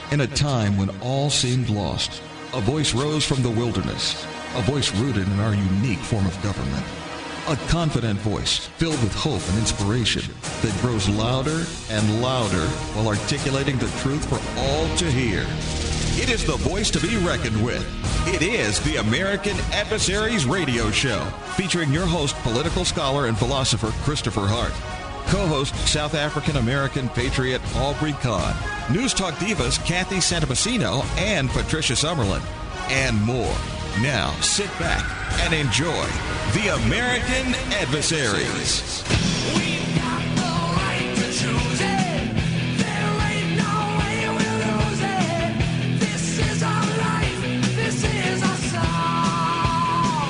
In a time when all seemed lost, a voice rose from the wilderness, a voice rooted in our unique form of government. A confident voice filled with hope and inspiration that grows louder and louder while articulating the truth for all to hear. It is the voice to be reckoned with. It is the American Adversaries Radio Show, featuring your host, political scholar and philosopher Christopher Hart. Co-host, South African-American patriot Aubrey Kahn. News Talk divas Kathy Santamassino and Patricia Summerlin. And more. Now, sit back and enjoy the American Adversaries. We've got the right to choose it. There ain't no way we'll lose it. This is our life. This is our song.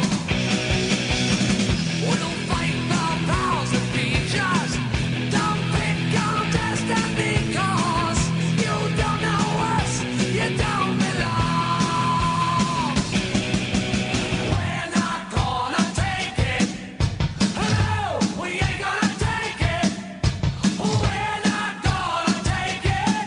We'll fight the powers that be just. Don't pick on destiny, cause you don't know us. You don't belong. We're not gonna take it. Hello, we ain't gonna take it. We're not gonna take it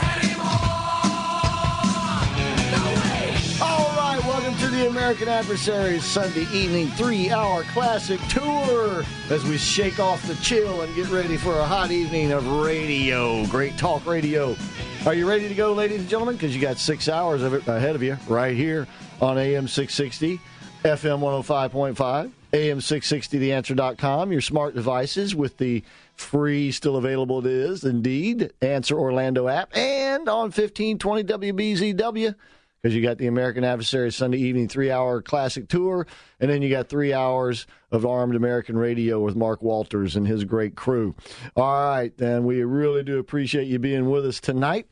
anymore. No way. All right, welcome to the American Adversaries Sunday evening 3-hour classic tour as we shake off the chill and get ready for a hot evening of radio. Great talk radio. Are you ready to go, ladies and gentlemen? Because you got 6 hours of it ahead of you right here on AM 660, FM 105.5, AM660theanswer.com, your smart devices with the free, still available it is, indeed, Answer Orlando app, and on 1520 WBZW, because you got the American Adversaries Sunday evening 3-hour classic tour, and then you got 3 hours of Armed American Radio with Mark Walters and his great crew. All right, and we really do appreciate you being with us tonight.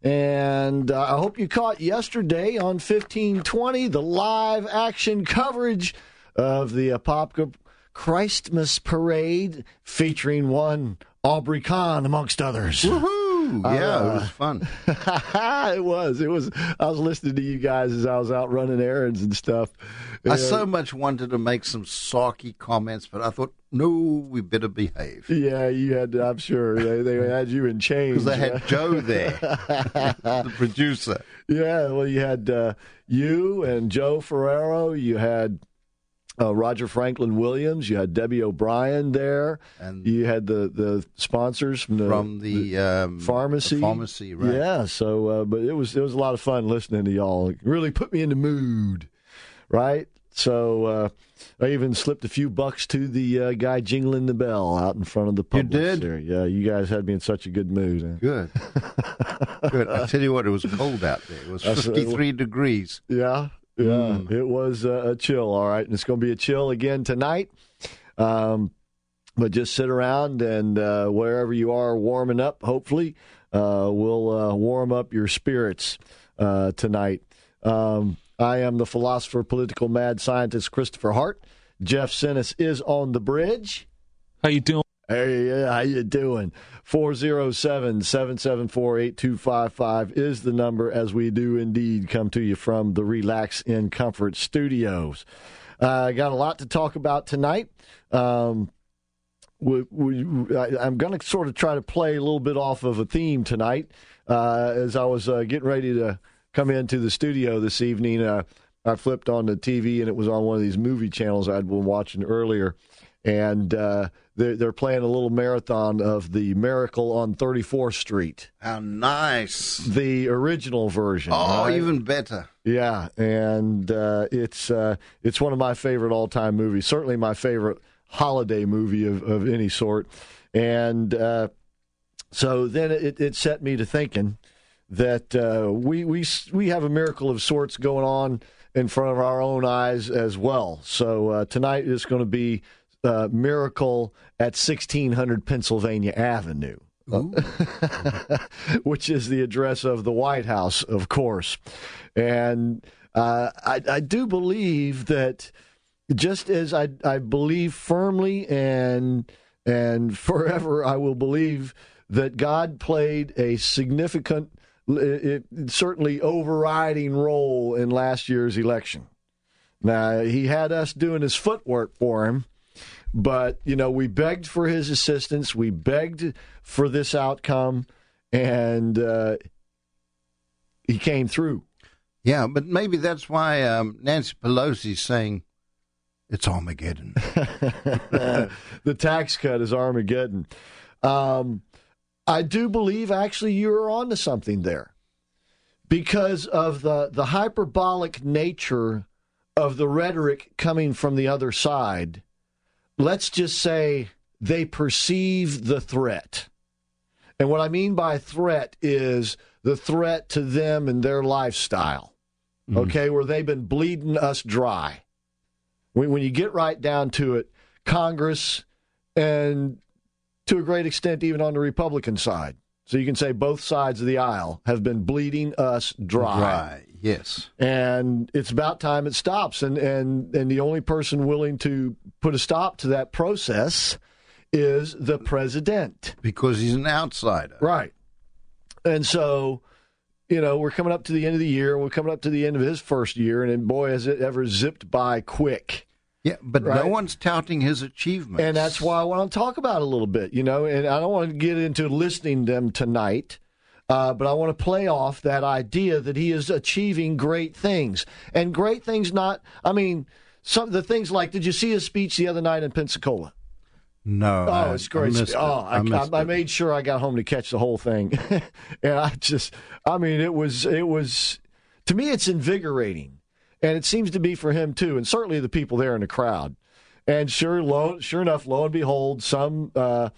And I hope you caught yesterday on 1520 the live action coverage of the Apopka Christmas Parade featuring one Aubrey Kahn, amongst others. Woohoo! Yeah, it was fun. It was. I was listening to you guys as I was out running errands and stuff. I so much wanted to make some sarky comments, but I thought, no, we better behave. Yeah, you had to, I'm sure. They had you in chains. Because they had Joe there, the producer. Yeah, well, you had you and Joe Ferrero. You had Roger Franklin Williams. You had Debbie O'Brien there. And you had the sponsors from the pharmacy. The pharmacy, right. Yeah, so, but it was a lot of fun listening to y'all. It really put me in the mood, right? So I even slipped a few bucks to the guy jingling the bell out in front of the Publix. You did? There. Yeah, you guys had me in such a good mood. Huh? Good. Good. I tell you what, it was cold out there. It was 53 degrees. Yeah. Yeah, It was a chill, all right. And it's going to be a chill again tonight. But just sit around and wherever you are warming up, hopefully, we'll warm up your spirits tonight. I am the philosopher, political mad scientist, Christopher Hart. Jeff Sinis is on the bridge. How you doing? Hey, how you doing? 407-774-8255 is the number, as we do indeed come to you from the Relax in Comfort studios. Got a lot to talk about tonight. I'm going to sort of try to play a little bit off of a theme tonight. As I was getting ready to come into the studio this evening, I flipped on the TV, and it was on one of these movie channels I'd been watching earlier. And they're playing a little marathon of The Miracle on 34th Street. How nice. The original version. Oh, right? Even better. Yeah, and it's one of my favorite all-time movies, certainly my favorite holiday movie of any sort. And so then it set me to thinking that we have a miracle of sorts going on in front of our own eyes as well. So tonight is going to be Miracle at 1600 Pennsylvania Avenue, which is the address of the White House, of course. And I do believe that, just as I believe firmly and forever I will believe that God played a significant, certainly overriding role in last year's election. Now, he had us doing his footwork for him, but, we begged for his assistance. We begged for this outcome, and he came through. Yeah, but maybe that's why Nancy Pelosi's saying it's Armageddon. The tax cut is Armageddon. I do believe, actually, you're on to something there because of the hyperbolic nature of the rhetoric coming from the other side. Let's just say they perceive the threat. And what I mean by threat is the threat to them and their lifestyle, okay, where they've been bleeding us dry. When you get right down to it, Congress and to a great extent even on the Republican side, so you can say both sides of the aisle have been bleeding us dry. Right, yes. And it's about time it stops. And the only person willing to put a stop to that process is the president. Because he's an outsider. Right. And so, we're coming up to the end of the year. We're coming up to the end of his first year. And boy, has it ever zipped by quick. Yeah, but right? No one's touting his achievements. And that's why I want to talk about it a little bit, and I don't want to get into listing them tonight, but I want to play off that idea that he is achieving great things. And great things some of the things like, did you see his speech the other night in Pensacola? No. Oh, it's great. I made sure I got home to catch the whole thing. And it was, to me, it's invigorating. And it seems to be for him, too, and certainly the people there in the crowd. And sure enough, lo and behold, some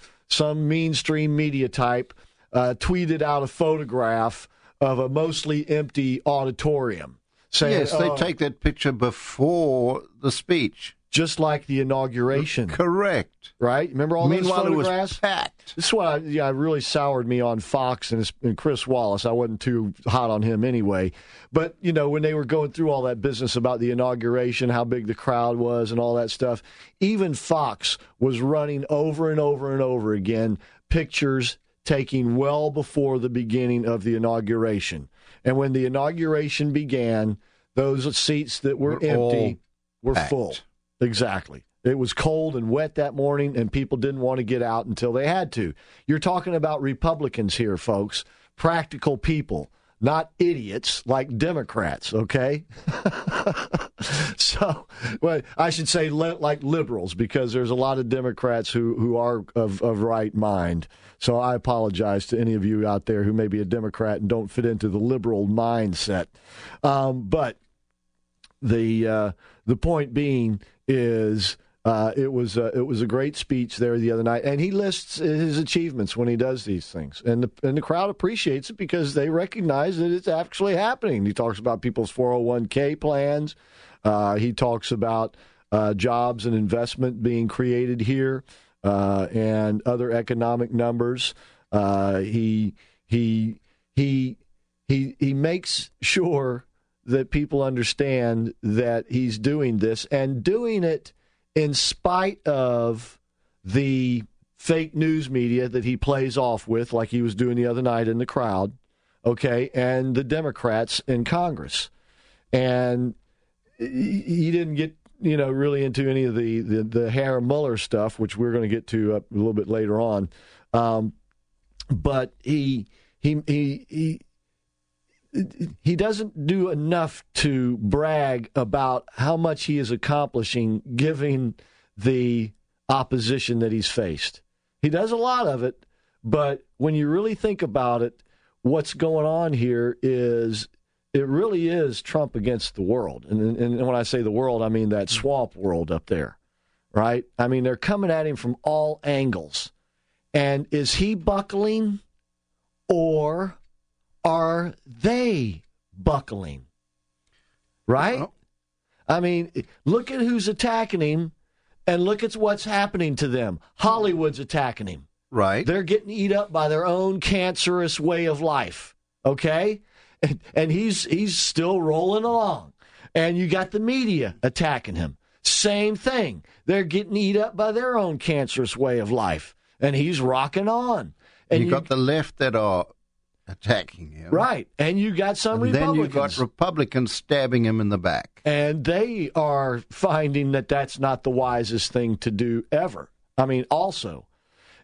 mainstream media type tweeted out a photograph of a mostly empty auditorium. Saying, yes, they take that picture before the speech. Just like the inauguration. Correct. Right? Remember all those photographs? Meanwhile, it was packed. This is what really soured me on Fox and Chris Wallace. I wasn't too hot on him anyway. But, when they were going through all that business about the inauguration, how big the crowd was and all that stuff, even Fox was running over and over and over again pictures taken well before the beginning of the inauguration. And when the inauguration began, those seats that were empty were packed. full. Exactly. It was cold and wet that morning, and people didn't want to get out until they had to. You're talking about Republicans here, folks. Practical people, not idiots like Democrats, okay? So, well, I should say like liberals, because there's a lot of Democrats who are of right mind. So I apologize to any of you out there who may be a Democrat and don't fit into the liberal mindset. But the point being is it was a great speech there the other night, and he lists his achievements when he does these things, and the crowd appreciates it because they recognize that it's actually happening. He talks about people's 401k plans. He talks about jobs and investment being created here, and other economic numbers. He makes sure that people understand that he's doing this, and doing it in spite of the fake news media that he plays off with, like he was doing the other night in the crowd, okay, and the Democrats in Congress. And he didn't get, really into any of the Harry Mueller stuff, which we're going to get to a little bit later on. But he doesn't do enough to brag about how much he is accomplishing given the opposition that he's faced. He does a lot of it, but when you really think about it, what's going on here is it really is Trump against the world. And when I say the world, I mean that swamp world up there, right? I mean, they're coming at him from all angles. And is he buckling, or are they buckling? Right? Well, I mean, look at who's attacking him, and look at what's happening to them. Hollywood's attacking him. right. They're getting eat up by their own cancerous way of life, okay? And he's still rolling along. And you got the media attacking him. Same thing. They're getting eat up by their own cancerous way of life. And he's rocking on. And you got the left that are attacking him. Right. And you got some And then Republicans. you got Republicans stabbing him in the back. And they are finding that that's not the wisest thing to do ever. I mean, also.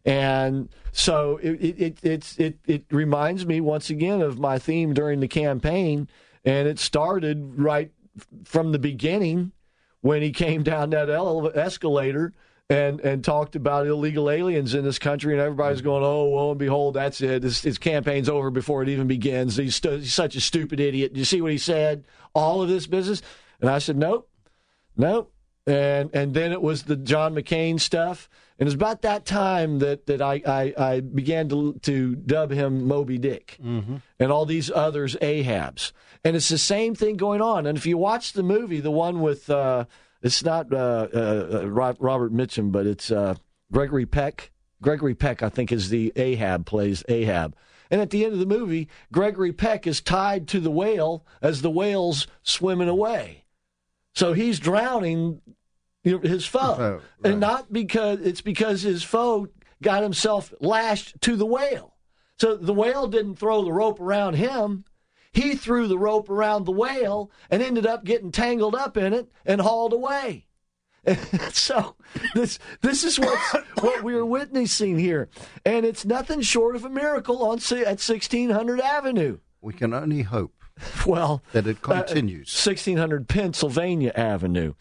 And so it reminds me once again of my theme during the campaign, and it started right from the beginning when he came down that escalator and talked about illegal aliens in this country, and everybody's going, oh, well, and behold, that's it. His campaign's over before it even begins. He's such a stupid idiot. Do you see what he said? All of this business? And I said, nope. And then it was the John McCain stuff. And it was about that time that I began to dub him Moby Dick and all these others Ahabs. And it's the same thing going on. And if you watch the movie, the one with, it's not Robert Mitchum, but it's Gregory Peck. Gregory Peck, I think, is the Ahab, plays Ahab. And at the end of the movie, Gregory Peck is tied to the whale as the whale's swimming away. So he's drowning his foe. Right. And not because his foe got himself lashed to the whale. So the whale didn't throw the rope around him. He threw the rope around the whale and ended up getting tangled up in it and hauled away. So this is what we're witnessing here. And it's nothing short of a miracle at 1600 Avenue. We can only hope. Well, that it continues. 1600 Pennsylvania Avenue.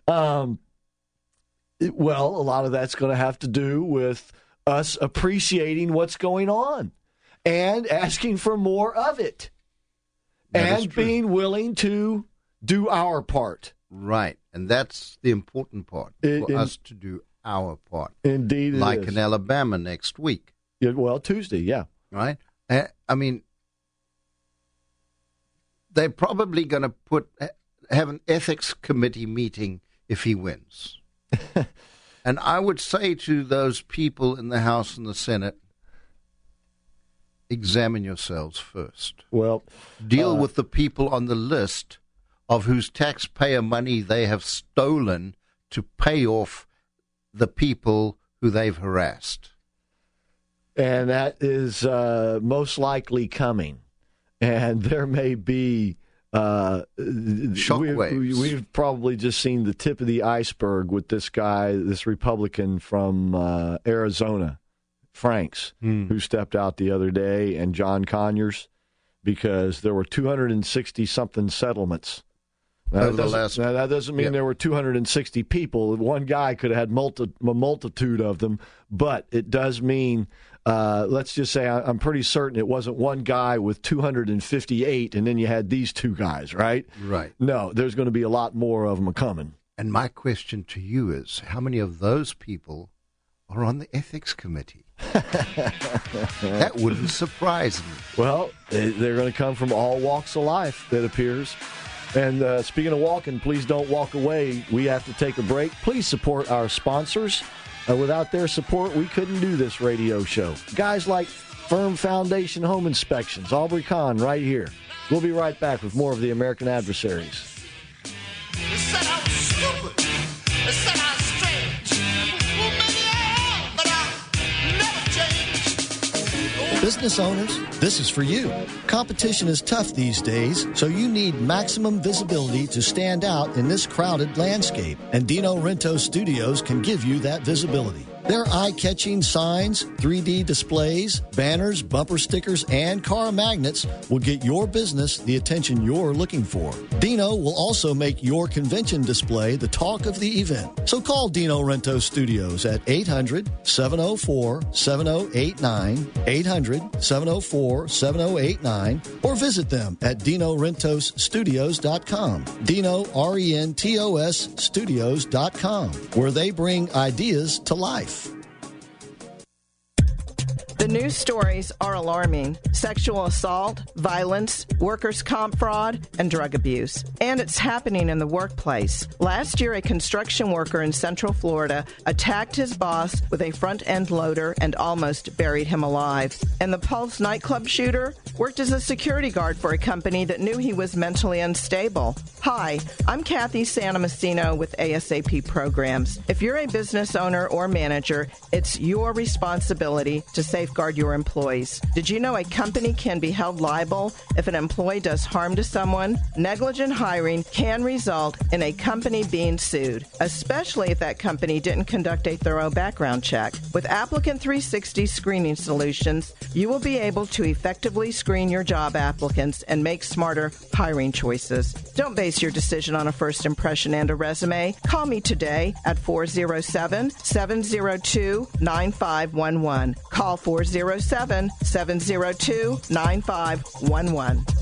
Well, a lot of that's going to have to do with us appreciating what's going on and asking for more of it and being willing to do our part. Right, and that's the important part, for us to do our part. Indeed, like in Alabama next week. Well, Tuesday, yeah. Right? I mean, they're probably going to have an ethics committee meeting if he wins. And I would say to those people in the House and the Senate, examine yourselves first. Well, deal with the people on the list of whose taxpayer money they have stolen to pay off the people who they've harassed. And that is most likely coming. And there may be shockwaves. We've probably just seen the tip of the iceberg with this guy, this Republican from Arizona, Franks, who stepped out the other day, and John Conyers, because there were 260-something settlements. Now, that doesn't mean there were 260 people. One guy could have had a multitude of them, but it does mean, let's just say, I'm pretty certain it wasn't one guy with 258, and then you had these two guys, right? Right. No, there's going to be a lot more of them coming. And my question to you is, how many of those people are on the ethics committee? That wouldn't surprise me. Well, they're going to come from all walks of life, it appears. And speaking of walking, please don't walk away. We have to take a break. Please support our sponsors. Without their support, we couldn't do this radio show. Guys like Firm Foundation Home Inspections, Aubrey Kahn right here. We'll be right back with more of the American Adversaries. They said I was stupid. They said I was strange. Well, maybe I am, but I never changed. Business owners, this is for you. Competition is tough these days, so you need maximum visibility to stand out in this crowded landscape. And Dino Rento Studios can give you that visibility. Their eye-catching signs, 3D displays, banners, bumper stickers, and car magnets will get your business the attention you're looking for. Dino will also make your convention display the talk of the event. So call Dino Rento Studios at 800-704-7089, 800-704-7089, or visit them at DinoRentosStudios.com. Dino, R-E-N-T-O-S, Studios.com, where they bring ideas to life. The news stories are alarming. Sexual assault, violence, workers' comp fraud, and drug abuse. And it's happening in the workplace. Last year, a construction worker in Central Florida attacked his boss with a front-end loader and almost buried him alive. And the Pulse nightclub shooter worked as a security guard for a company that knew he was mentally unstable. Hi, I'm Kathy Santomassino with ASAP Programs. If you're a business owner or manager, it's your responsibility to save safeguard your employees. Did you know a company can be held liable if an employee does harm to someone? Negligent hiring can result in a company being sued, especially if that company didn't conduct a thorough background check. With Applicant 360 Screening Solutions, you will be able to effectively screen your job applicants and make smarter hiring choices. Don't base your decision on a first impression and a resume. Call me today at 407-702-9511. Call 407-702-9511.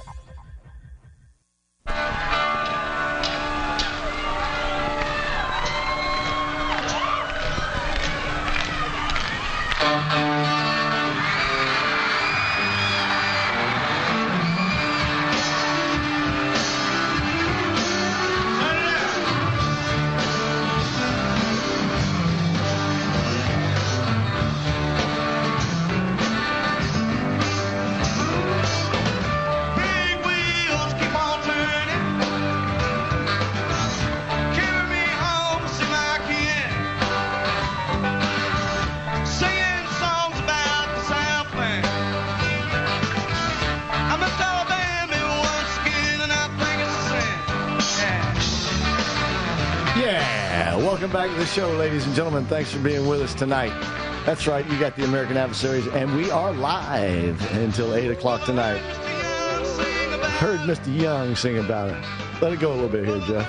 Big wheels keep on turning, carry me home to see my kin, singing songs about the Southland. I missed Alabama once again, and I think it's a sin. Yeah, welcome back to the show, ladies and gentlemen. Thanks for being with us tonight. That's right, you got the American Adversaries, and we are live until 8 o'clock tonight. Heard Mr. Young sing about it. Let it go a little bit here, Jeff.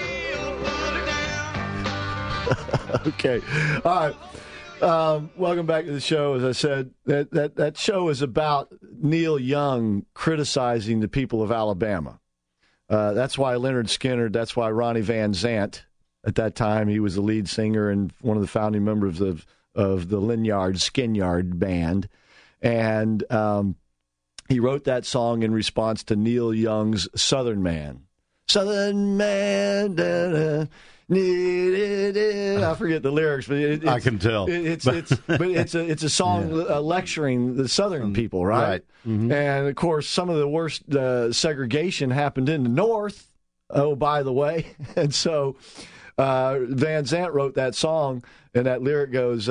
Okay, all right. Welcome back to the show. As I said, that show is about Neil Young criticizing the people of Alabama. That's why Leonard Skinner, that's why Ronnie Van Zant, at that time, he was the lead singer and one of the founding members of the Skinyard band. And he wrote that song in response to Neil Young's Southern Man. Southern Man, da, da, I forget the lyrics, but I can tell. It's a song lecturing the Southern people, right? Right. Mm-hmm. And of course, some of the worst segregation happened in the North. Oh, by the way, and so Van Zant wrote that song, and that lyric goes,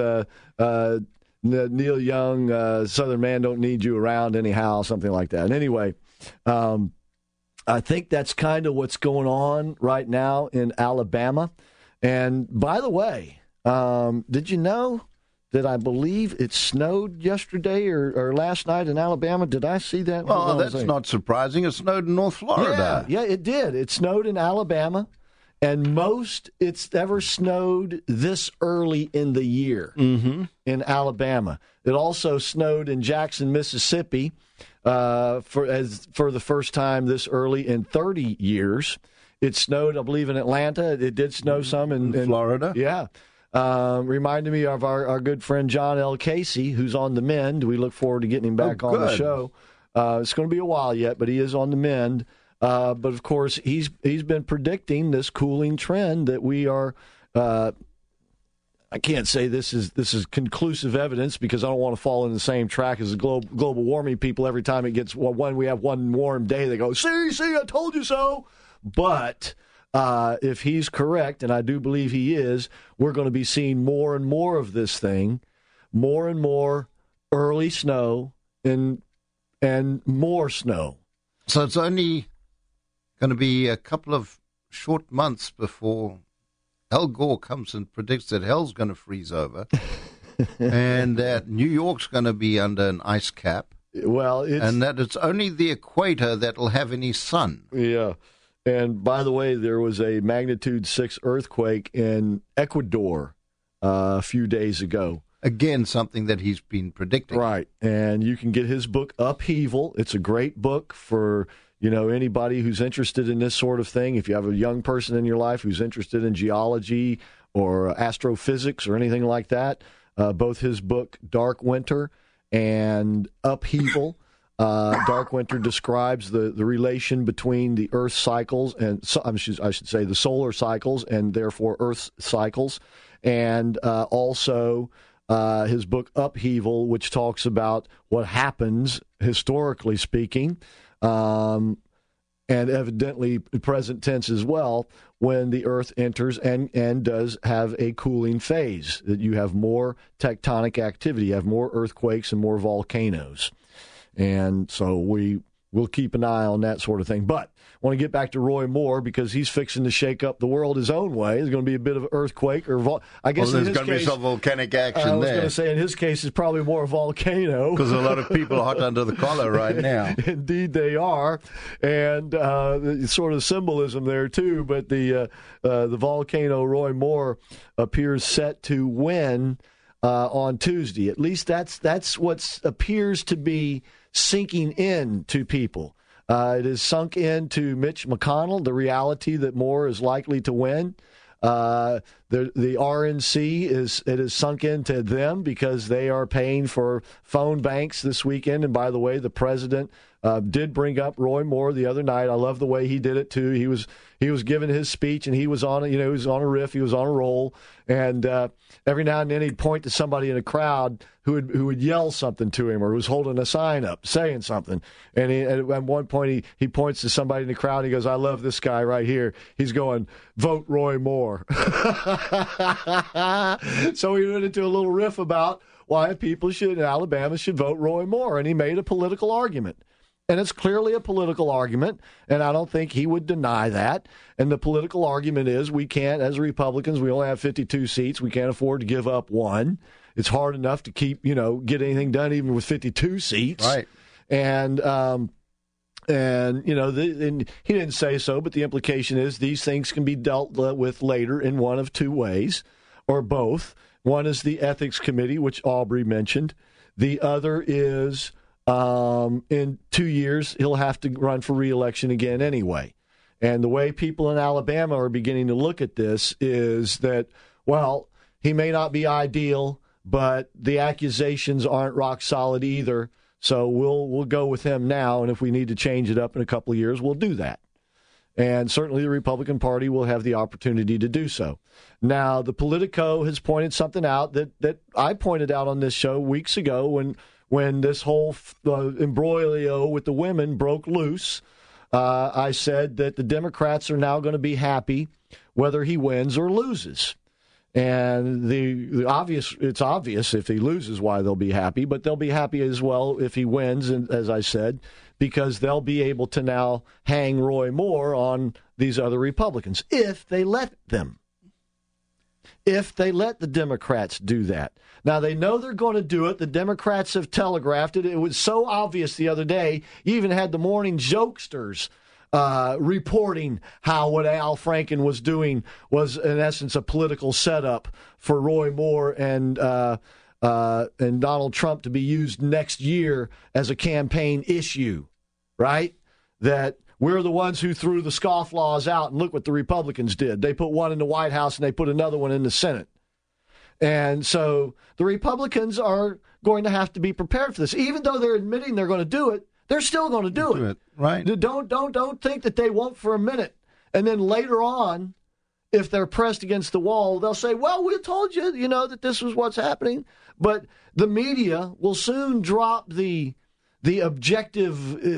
"Neil Young, Southern Man, don't need you around anyhow," something like that. And anyway, I think that's kind of what's going on right now in Alabama. And by the way, did you know that I believe it snowed yesterday or last night in Alabama? Did I see that? Well, that's not surprising. It snowed in North Florida. Yeah, it did. It snowed in Alabama, and most it's ever snowed this early in the year in Alabama. It also snowed in Jackson, Mississippi, for the first time this early in 30 years. It snowed, I believe, in Atlanta. It did snow some in Florida. Yeah. Reminded me of our good friend John L. Casey, who's on the mend. We look forward to getting him back on the show. It's going to be a while yet, but he is on the mend. But, of course, he's been predicting this cooling trend that we are I can't say this is conclusive evidence because I don't want to fall in the same track as the global warming people. Every time it gets we have one warm day, they go, see, I told you so. But if he's correct, and I do believe he is, we're going to be seeing more and more of this thing, more and more early snow and more snow. So it's only going to be a couple of short months before Al Gore comes and predicts that hell's going to freeze over and that New York's going to be under an ice cap. Well, and that it's only the equator that will have any sun. Yeah. And by the way, there was a magnitude 6 earthquake in Ecuador a few days ago. Again, something that he's been predicting. Right. And you can get his book, Upheaval. It's a great book for, anybody who's interested in this sort of thing. If you have a young person in your life who's interested in geology or astrophysics or anything like that, both his book, Dark Winter, and Upheaval. Dark Winter describes the relation between the Earth cycles and I should say the solar cycles and therefore Earth cycles, and also his book Upheaval, which talks about what happens historically speaking and evidently present tense as well, when the Earth enters and does have a cooling phase, that you have more tectonic activity, you have more earthquakes and more volcanoes. And so we'll keep an eye on that sort of thing. But I want to get back to Roy Moore because he's fixing to shake up the world his own way. There's going to be a bit of an earthquake or I guess there's going to be some volcanic action there. I was going to say in his case it's probably more a volcano because a lot of people are hot under the collar right now. Indeed, they are, and sort of symbolism there too. But the volcano Roy Moore appears set to win on Tuesday. At least that's what appears to be sinking in to people. It has sunk into Mitch McConnell, the reality that Moore is likely to win. The RNC has sunk into them because they are paying for phone banks this weekend. And by the way, the president did bring up Roy Moore the other night. I love the way he did it too. He was giving his speech and he was on a riff, he was on a roll, and every now and then he'd point to somebody in a crowd who would yell something to him or was holding a sign up saying something. And at one point he points to somebody in the crowd. And he goes, "I love this guy right here." He's going, "Vote Roy Moore." So he went into a little riff about why people in Alabama should vote Roy Moore, and he made a political argument. And it's clearly a political argument, and I don't think he would deny that. And the political argument is we can't, as Republicans, we only have 52 seats. We can't afford to give up one. It's hard enough to get anything done even with 52 seats. Right. And he didn't say so, but the implication is these things can be dealt with later in one of two ways, or both. One is the Ethics Committee, which Aubrey mentioned. The other is in 2 years, he'll have to run for re-election again anyway. And the way people in Alabama are beginning to look at this is that, well, he may not be ideal, but the accusations aren't rock solid either. So we'll go with him now, and if we need to change it up in a couple of years, we'll do that. And certainly the Republican Party will have the opportunity to do so. Now, the Politico has pointed something out that I pointed out on this show weeks ago when this whole imbroglio with the women broke loose. I said that the Democrats are now going to be happy whether he wins or loses. And it's obvious if he loses why they'll be happy, but they'll be happy as well if he wins, and as I said, because they'll be able to now hang Roy Moore on these other Republicans, if they let them. If they let the Democrats do that. Now, they know they're going to do it. The Democrats have telegraphed it. It was so obvious the other day. You even had the morning jokesters reporting how what Al Franken was doing was, in essence, a political setup for Roy Moore and Donald Trump to be used next year as a campaign issue, right? That we're the ones who threw the scofflaws out, and look what the Republicans did. They put one in the White House, and they put another one in the Senate. And so the Republicans are going to have to be prepared for this. Even though they're admitting they're going to do it, they're still going to do it. Right. Don't think that they won't for a minute. And then later on, if they're pressed against the wall, they'll say, well, we told you, that this was what's happening. But the media will soon drop the objective,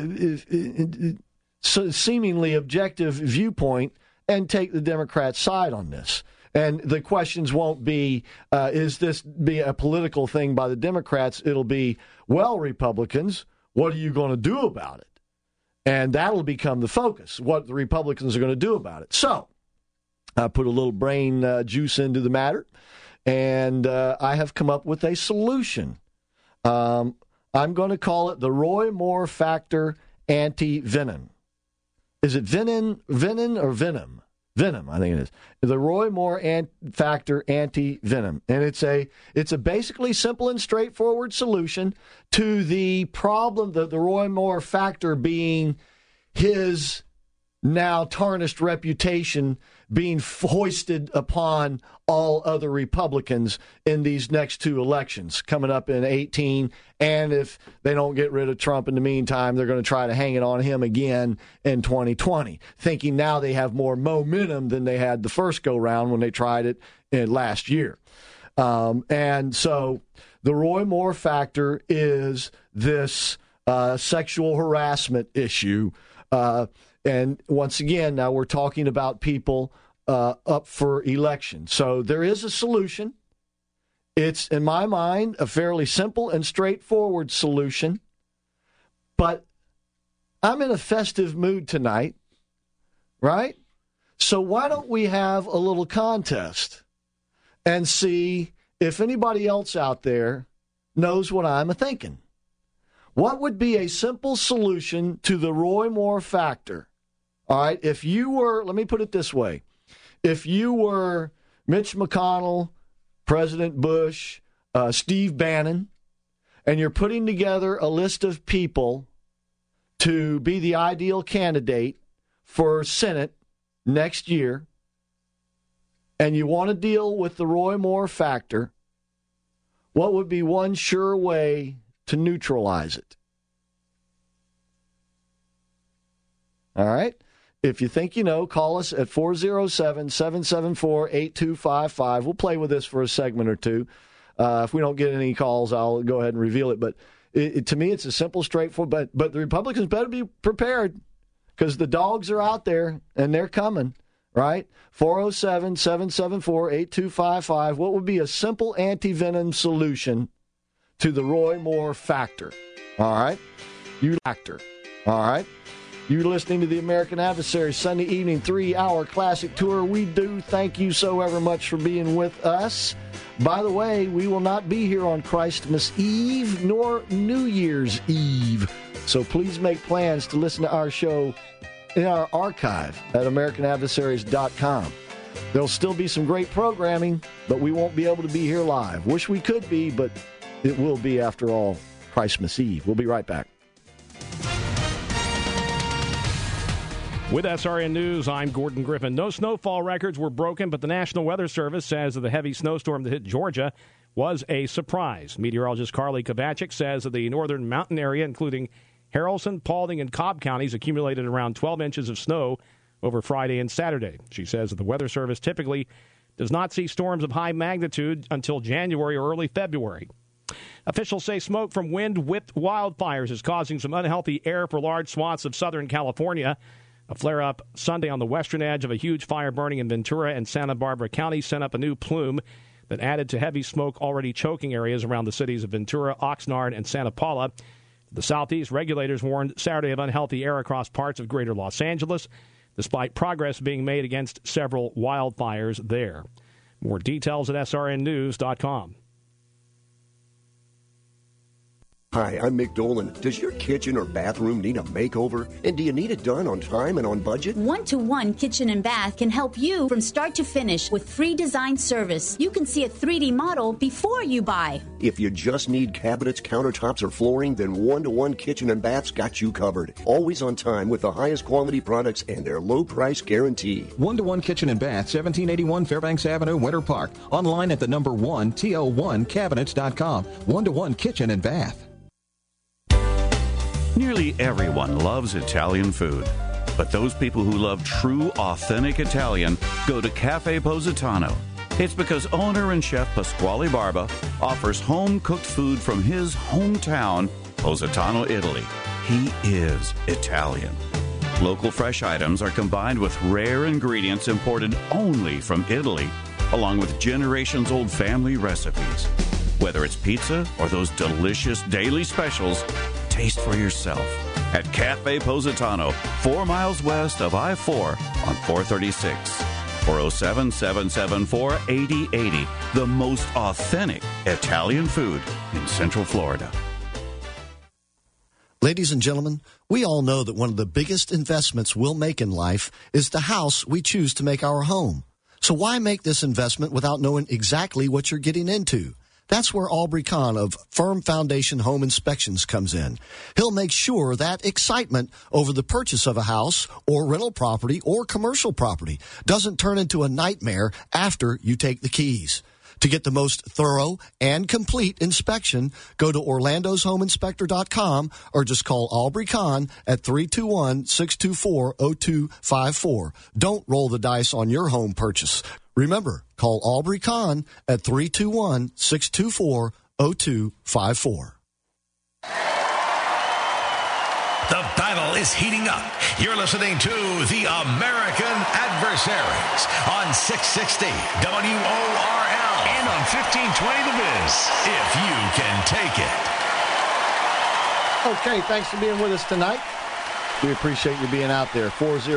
seemingly objective viewpoint and take the Democrats' side on this. And the questions won't be, is this be a political thing by the Democrats? It'll be, well, Republicans, what are you going to do about it? And that'll become the focus, what the Republicans are going to do about it. So I put a little brain juice into the matter, and I have come up with a solution. I'm going to call it the Roy Moore Factor Anti-Venom. Is it venom or venom? Venom, I think it is. The Roy Moore Factor Anti-Venom. And it's a basically simple and straightforward solution to the problem, the Roy Moore Factor being his now tarnished reputation being hoisted upon all other Republicans in these next two elections coming up in 2018. And if they don't get rid of Trump in the meantime, they're going to try to hang it on him again in 2020, thinking now they have more momentum than they had the first go-round when they tried it last year. And so the Roy Moore Factor is this sexual harassment issue. And once again, now we're talking about people up for election. So there is a solution. It's, in my mind, a fairly simple and straightforward solution. But I'm in a festive mood tonight, right? So why don't we have a little contest and see if anybody else out there knows what I'm thinking? What would be a simple solution to the Roy Moore factor? All right, if you were, let me put it this way. If you were Mitch McConnell, President Bush, Steve Bannon, and you're putting together a list of people to be the ideal candidate for Senate next year, and you want to deal with the Roy Moore factor, what would be one sure way to neutralize it? All right? If you think you know, call us at 407-774-8255. We'll play with this for a segment or two. If we don't get any calls, I'll go ahead and reveal it. But to me, it's a simple, straightforward. But the Republicans better be prepared because the dogs are out there and they're coming, right? 407-774-8255. What would be a simple anti-venom solution to the Roy Moore factor? All right? All right? You're listening to the American Adversary Sunday evening 3-hour classic tour. We do thank you so ever much for being with us. By the way, we will not be here on Christmas Eve nor New Year's Eve. So please make plans to listen to our show in our archive at AmericanAdversaries.com. There'll still be some great programming, but we won't be able to be here live. Wish we could be, but it will be, after all, Christmas Eve. We'll be right back. With SRN News, I'm Gordon Griffin. No snowfall records were broken, but the National Weather Service says that the heavy snowstorm that hit Georgia was a surprise. Meteorologist Carly Kovacic says that the northern mountain area, including Haralson, Paulding, and Cobb counties, accumulated around 12 inches of snow over Friday and Saturday. She says that the Weather Service typically does not see storms of high magnitude until January or early February. Officials say smoke from wind-whipped wildfires is causing some unhealthy air for large swaths of Southern California. A flare-up Sunday on the western edge of a huge fire burning in Ventura and Santa Barbara County sent up a new plume that added to heavy smoke already choking areas around the cities of Ventura, Oxnard, and Santa Paula. To the southeast, regulators warned Saturday of unhealthy air across parts of greater Los Angeles, despite progress being made against several wildfires there. More details at srnnews.com. Hi, I'm Mick Dolan. Does your kitchen or bathroom need a makeover? And do you need it done on time and on budget? One-to-One Kitchen and Bath can help you from start to finish with free design service. You can see a 3D model before you buy. If you just need cabinets, countertops, or flooring, then One-to-One Kitchen and Bath's got you covered. Always on time with the highest quality products and their low price guarantee. One-to-One Kitchen and Bath, 1781 Fairbanks Avenue, Winter Park. Online at the number 1, TL1cabinets.com. One-to-One Kitchen and Bath. Nearly everyone loves Italian food, but those people who love true, authentic Italian go to Cafe Positano. It's because owner and chef Pasquale Barba offers home-cooked food from his hometown, Positano, Italy. He is Italian. Local fresh items are combined with rare ingredients imported only from Italy, along with generations-old family recipes. Whether it's pizza or those delicious daily specials, taste for yourself at Cafe Positano, 4 miles west of I-4 on 436. 407-774-8080. The most authentic Italian food in Central Florida. Ladies and gentlemen, we all know that one of the biggest investments we'll make in life is the house we choose to make our home. So why make this investment without knowing exactly what you're getting into? That's where Aubrey Kahn of Firm Foundation Home Inspections comes in. He'll make sure that excitement over the purchase of a house or rental property or commercial property doesn't turn into a nightmare after you take the keys. To get the most thorough and complete inspection, go to orlandoshomeinspector.com or just call Aubrey Kahn at 321-624-0254. Don't roll the dice on your home purchase. Remember, call Aubrey Kahn at 321-624-0254. The battle is heating up. You're listening to The American Adversaries on 660 WORL and on 1520 The Biz, if you can take it. Okay, thanks for being with us tonight. We appreciate you being out there.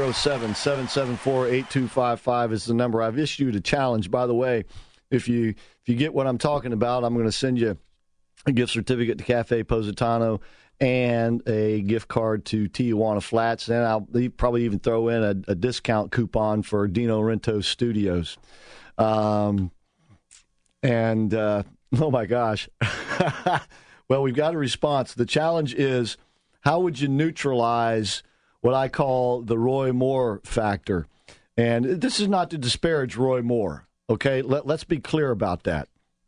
407-774-8255 is the number. I've issued a challenge, by the way. If you get what I'm talking about, I'm going to send you a gift certificate to Cafe Positano and a gift card to Tijuana Flats. And I'll probably even throw in a discount coupon for Dino Rento Studios. Oh, my gosh. Well, we've got a response. The challenge is, how would you neutralize what I call the Roy Moore factor? And this is not to disparage Roy Moore, okay? Let's be clear about that.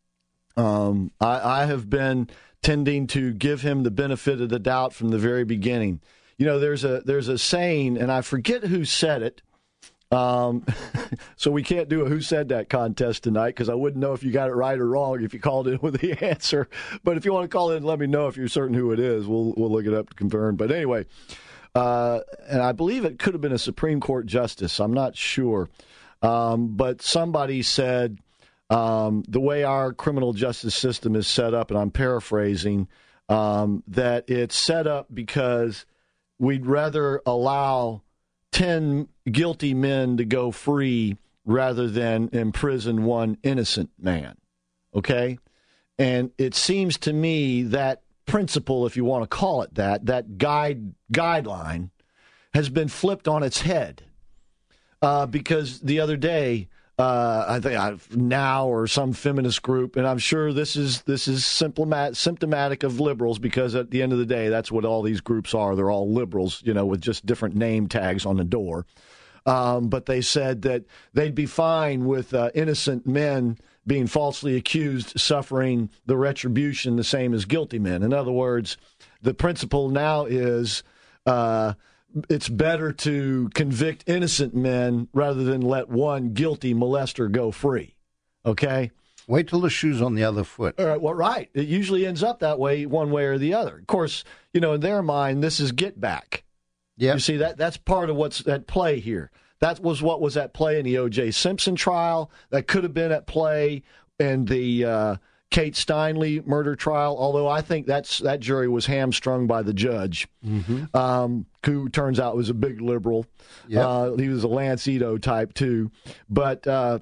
I have been tending to give him the benefit of the doubt from the very beginning. You know, there's a saying, and I forget who said it, so we can't do a Who Said That contest tonight because I wouldn't know if you got it right or wrong if you called in with the answer. But if you want to call in and let me know if you're certain who it is, we'll look it up to confirm. But anyway, and I believe it could have been a Supreme Court justice. I'm not sure. But somebody said the way our criminal justice system is set up, and I'm paraphrasing, that it's set up because we'd rather allow 10 guilty men to go free rather than imprison one innocent man, okay? And it seems to me that principle, if you want to call it that guideline has been flipped on its head because the other day, I think Now or some feminist group, and I'm sure this is symptomatic of liberals because at the end of the day, that's what all these groups are. They're all liberals, you know, with just different name tags on the door. But they said that they'd be fine with innocent men being falsely accused suffering the retribution the same as guilty men. In other words, the principle now is it's better to convict innocent men rather than let one guilty molester go free. Okay? Wait till the shoe's on the other foot. All right, well, right. It usually ends up that way, one way or the other. Of course, you know, in their mind, this is get back. Yeah. You see, that's part of what's at play here. That was what was at play in the O.J. Simpson trial. That could have been at play in the Kate Steinle murder trial, although I think that jury was hamstrung by the judge, who turns out was a big liberal. Yep. He was a Lance Ito type, too. But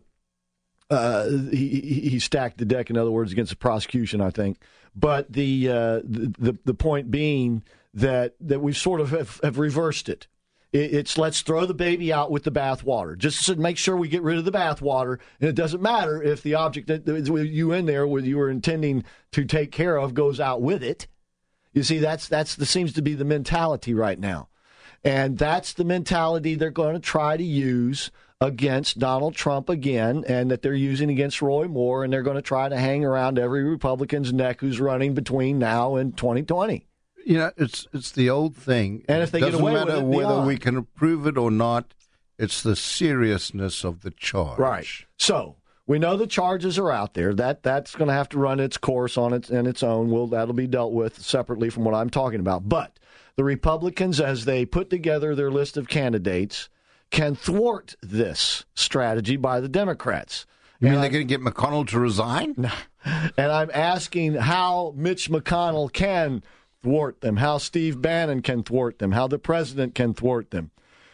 he stacked the deck, in other words, against the prosecution, I think. But the point being that we sort of have reversed it. It's let's throw the baby out with the bathwater. Just to make sure we get rid of the bathwater, and it doesn't matter if the object that you in there, what you were intending to take care of, goes out with it. You see, that seems to be the mentality right now, and that's the mentality they're going to try to use against Donald Trump again, and that they're using against Roy Moore, and they're going to try to hang around every Republican's neck who's running between now and 2020. You know, it's the old thing. And if they get away with it, doesn't matter whether we can approve it or not, it's the seriousness of the charge. Right. So we know the charges are out there. That's going to have to run its course on its own. That'll be dealt with separately from what I'm talking about. But the Republicans, as they put together their list of candidates, can thwart this strategy by the Democrats. You mean they're going to get McConnell to resign? And I'm asking how Mitch McConnell can thwart them, how Steve Bannon can thwart them, how the president can thwart them.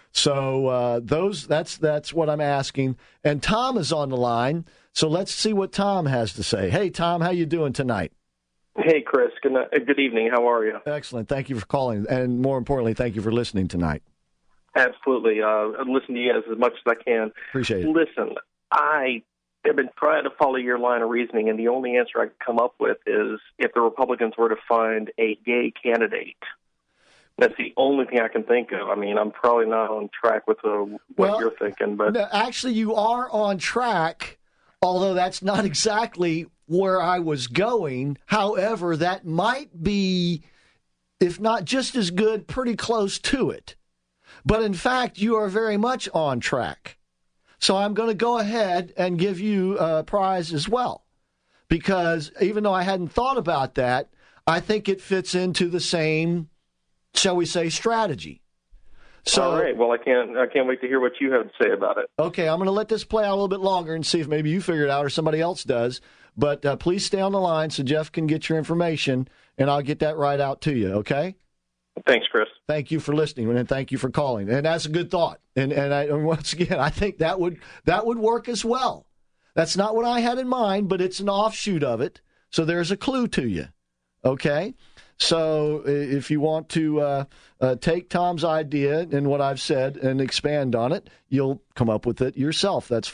So that's what I'm asking. And Tom is on the line, so let's see what Tom has to say. Hey, Tom, how you doing tonight? Hey, Chris. Good evening. How are you? Excellent. Thank you for calling, and more importantly, thank you for listening tonight. Absolutely. I listen to you as much as I can. Appreciate it. Listen, I have been trying to follow your line of reasoning, and the only answer I can come up with is if the Republicans were to find a gay candidate. That's the only thing I can think of. I mean, I'm probably not on track with what you're thinking. But no, actually, you are on track, although that's not exactly where I was going. However, that might be, if not just as good, pretty close to it. But in fact, you are very much on track. So I'm going to go ahead and give you a prize as well. Because even though I hadn't thought about that, I think it fits into the same shall we say, strategy. So, all right. Well, I can't wait to hear what you have to say about it. Okay, I'm going to let this play out a little bit longer and see if maybe you figure it out or somebody else does. But please stay on the line so Jeff can get your information, and I'll get that right out to you, okay? Thanks, Chris. Thank you for listening, and thank you for calling. And that's a good thought. And once again, I think that would work as well. That's not what I had in mind, but it's an offshoot of it. So there's a clue to you, okay? So if you want to take Tom's idea and what I've said and expand on it, you'll come up with it yourself. That's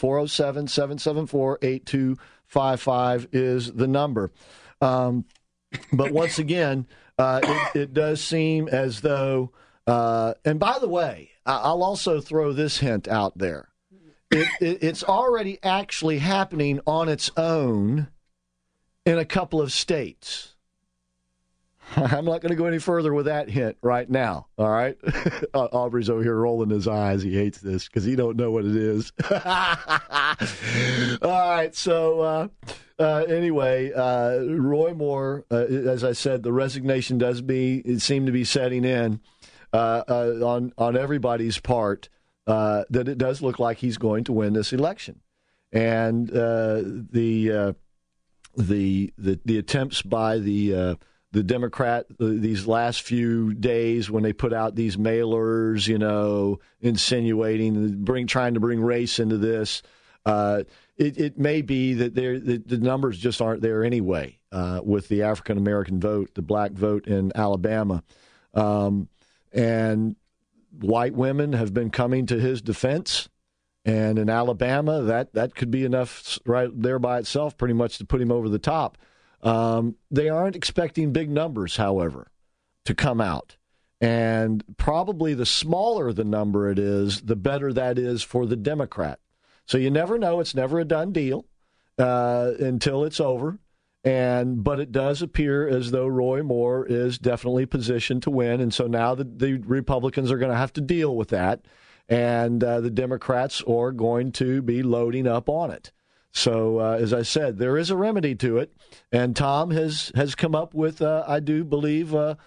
407-774-8255 is the number. But once again, it does seem as though, and by the way, I'll also throw this hint out there. It's already actually happening on its own in a couple of states. I'm not going to go any further with that hint right now, all right? Aubrey's over here rolling his eyes. He hates this because he don't know what it is. All right, so anyway, Roy Moore, as I said, the resignation seem to be setting in on everybody's part that it does look like he's going to win this election. And the attempts by the Democrat these last few days when they put out these mailers, insinuating, trying to bring race into this, it may be that the numbers just aren't there anyway with the African American vote, the black vote in Alabama, and white women have been coming to his defense. And in Alabama, that could be enough right there by itself pretty much to put him over the top. They aren't expecting big numbers, however, to come out. And probably the smaller the number it is, the better that is for the Democrat. So you never know. It's never a done deal until it's over. But it does appear as though Roy Moore is definitely positioned to win. And so now the Republicans are going to have to deal with that. And the Democrats are going to be loading up on it. So, as I said, there is a remedy to it, and Tom has come up with, I do believe, an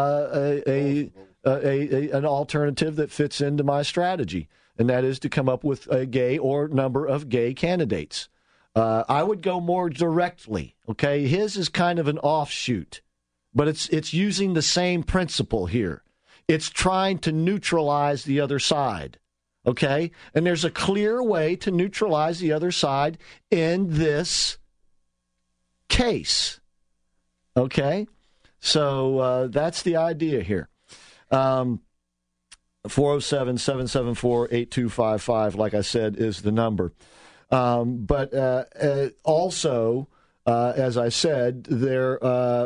alternative that fits into my strategy, and that is to come up with a gay or number of gay candidates. I would go more directly. Okay, his is kind of an offshoot, but it's using the same principle here. It's trying to neutralize the other side. Okay? And there's a clear way to neutralize the other side in this case. Okay? So that's the idea here. 407-774-8255, like I said, is the number. But also, as I said, they're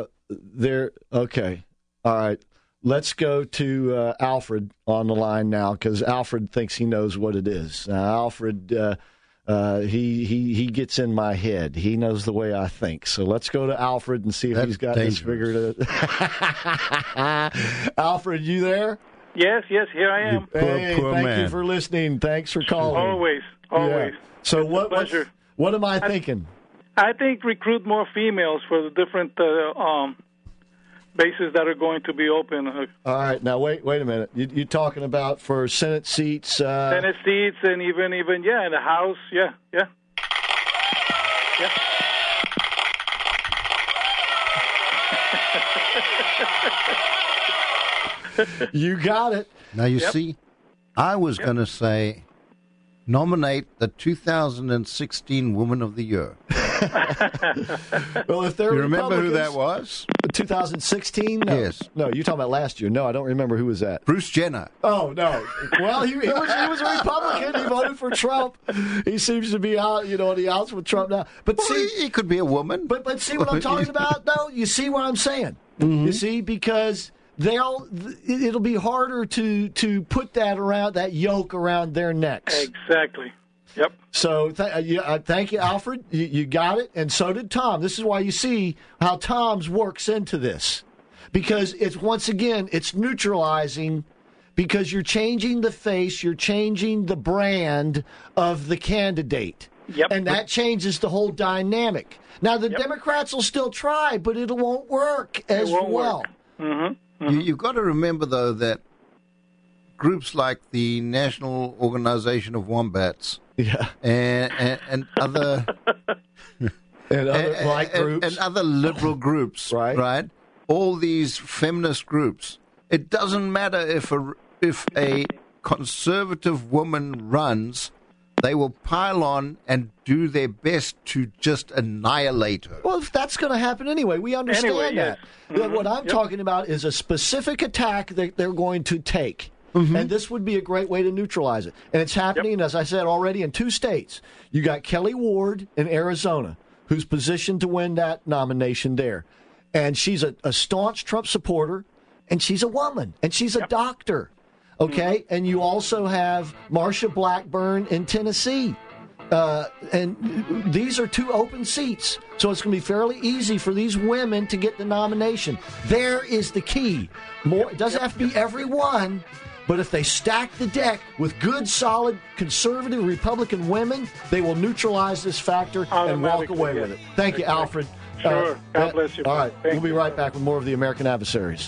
okay. All right. Let's go to Alfred on the line now because Alfred thinks he knows what it is. Alfred, he gets in my head. He knows the way I think. So let's go to Alfred and see if he's got this figured out. Alfred, you there? Yes, here I am. Hey, thank you for listening. Thanks for calling. Always. Yeah. So it's a pleasure. What am I thinking? I think recruit more females for the different bases that are going to be open. All right, now wait a minute. You're talking about for Senate seats? Senate seats and even in the House. Yeah. You got it. Now you see, I was going to say, nominate the 2016 Woman of the Year. Well, if they're you remember who that was? 2016? No. Yes. No, you're talking about last year. No, I don't remember who was that. Bruce Jenner. Oh, no. Well, he was a Republican. He voted for Trump. He seems to be out, on the outs with Trump now. But see, he could be a woman. But see what I'm talking about, though? You see what I'm saying? Mm-hmm. You see, because it'll be harder to put that yoke around their necks. Exactly. Yep. So thank you, Alfred. You got it, and so did Tom. This is why you see how Tom's works into this, because it's neutralizing, because you're changing the face, you're changing the brand of the candidate, and that changes the whole dynamic. Now the Democrats will still try, but it won't work as well. Mm-hmm. You've got to remember, though, that groups like the National Organization of Wombats and other groups and other liberal groups, right? All these feminist groups. It doesn't matter if a conservative woman runs, they will pile on and do their best to just annihilate her. Well, that's going to happen anyway. We understand that. Mm-hmm. What I'm talking about is a specific attack that they're going to take. Mm-hmm. And this would be a great way to neutralize it. And it's happening, as I said already, in 2 states. You got Kelly Ward in Arizona, who's positioned to win that nomination there. And she's a staunch Trump supporter, and she's a woman, and she's a doctor. Okay? Mm-hmm. And you also have Marsha Blackburn in Tennessee. And these are 2 open seats. So it's going to be fairly easy for these women to get the nomination. There is the key. It doesn't have to be every one. But if they stack the deck with good, solid, conservative Republican women, they will neutralize this factor and walk away with it. Thank you, Alfred. Sure. God bless you. All right. We'll be right back with more of the American Adversaries.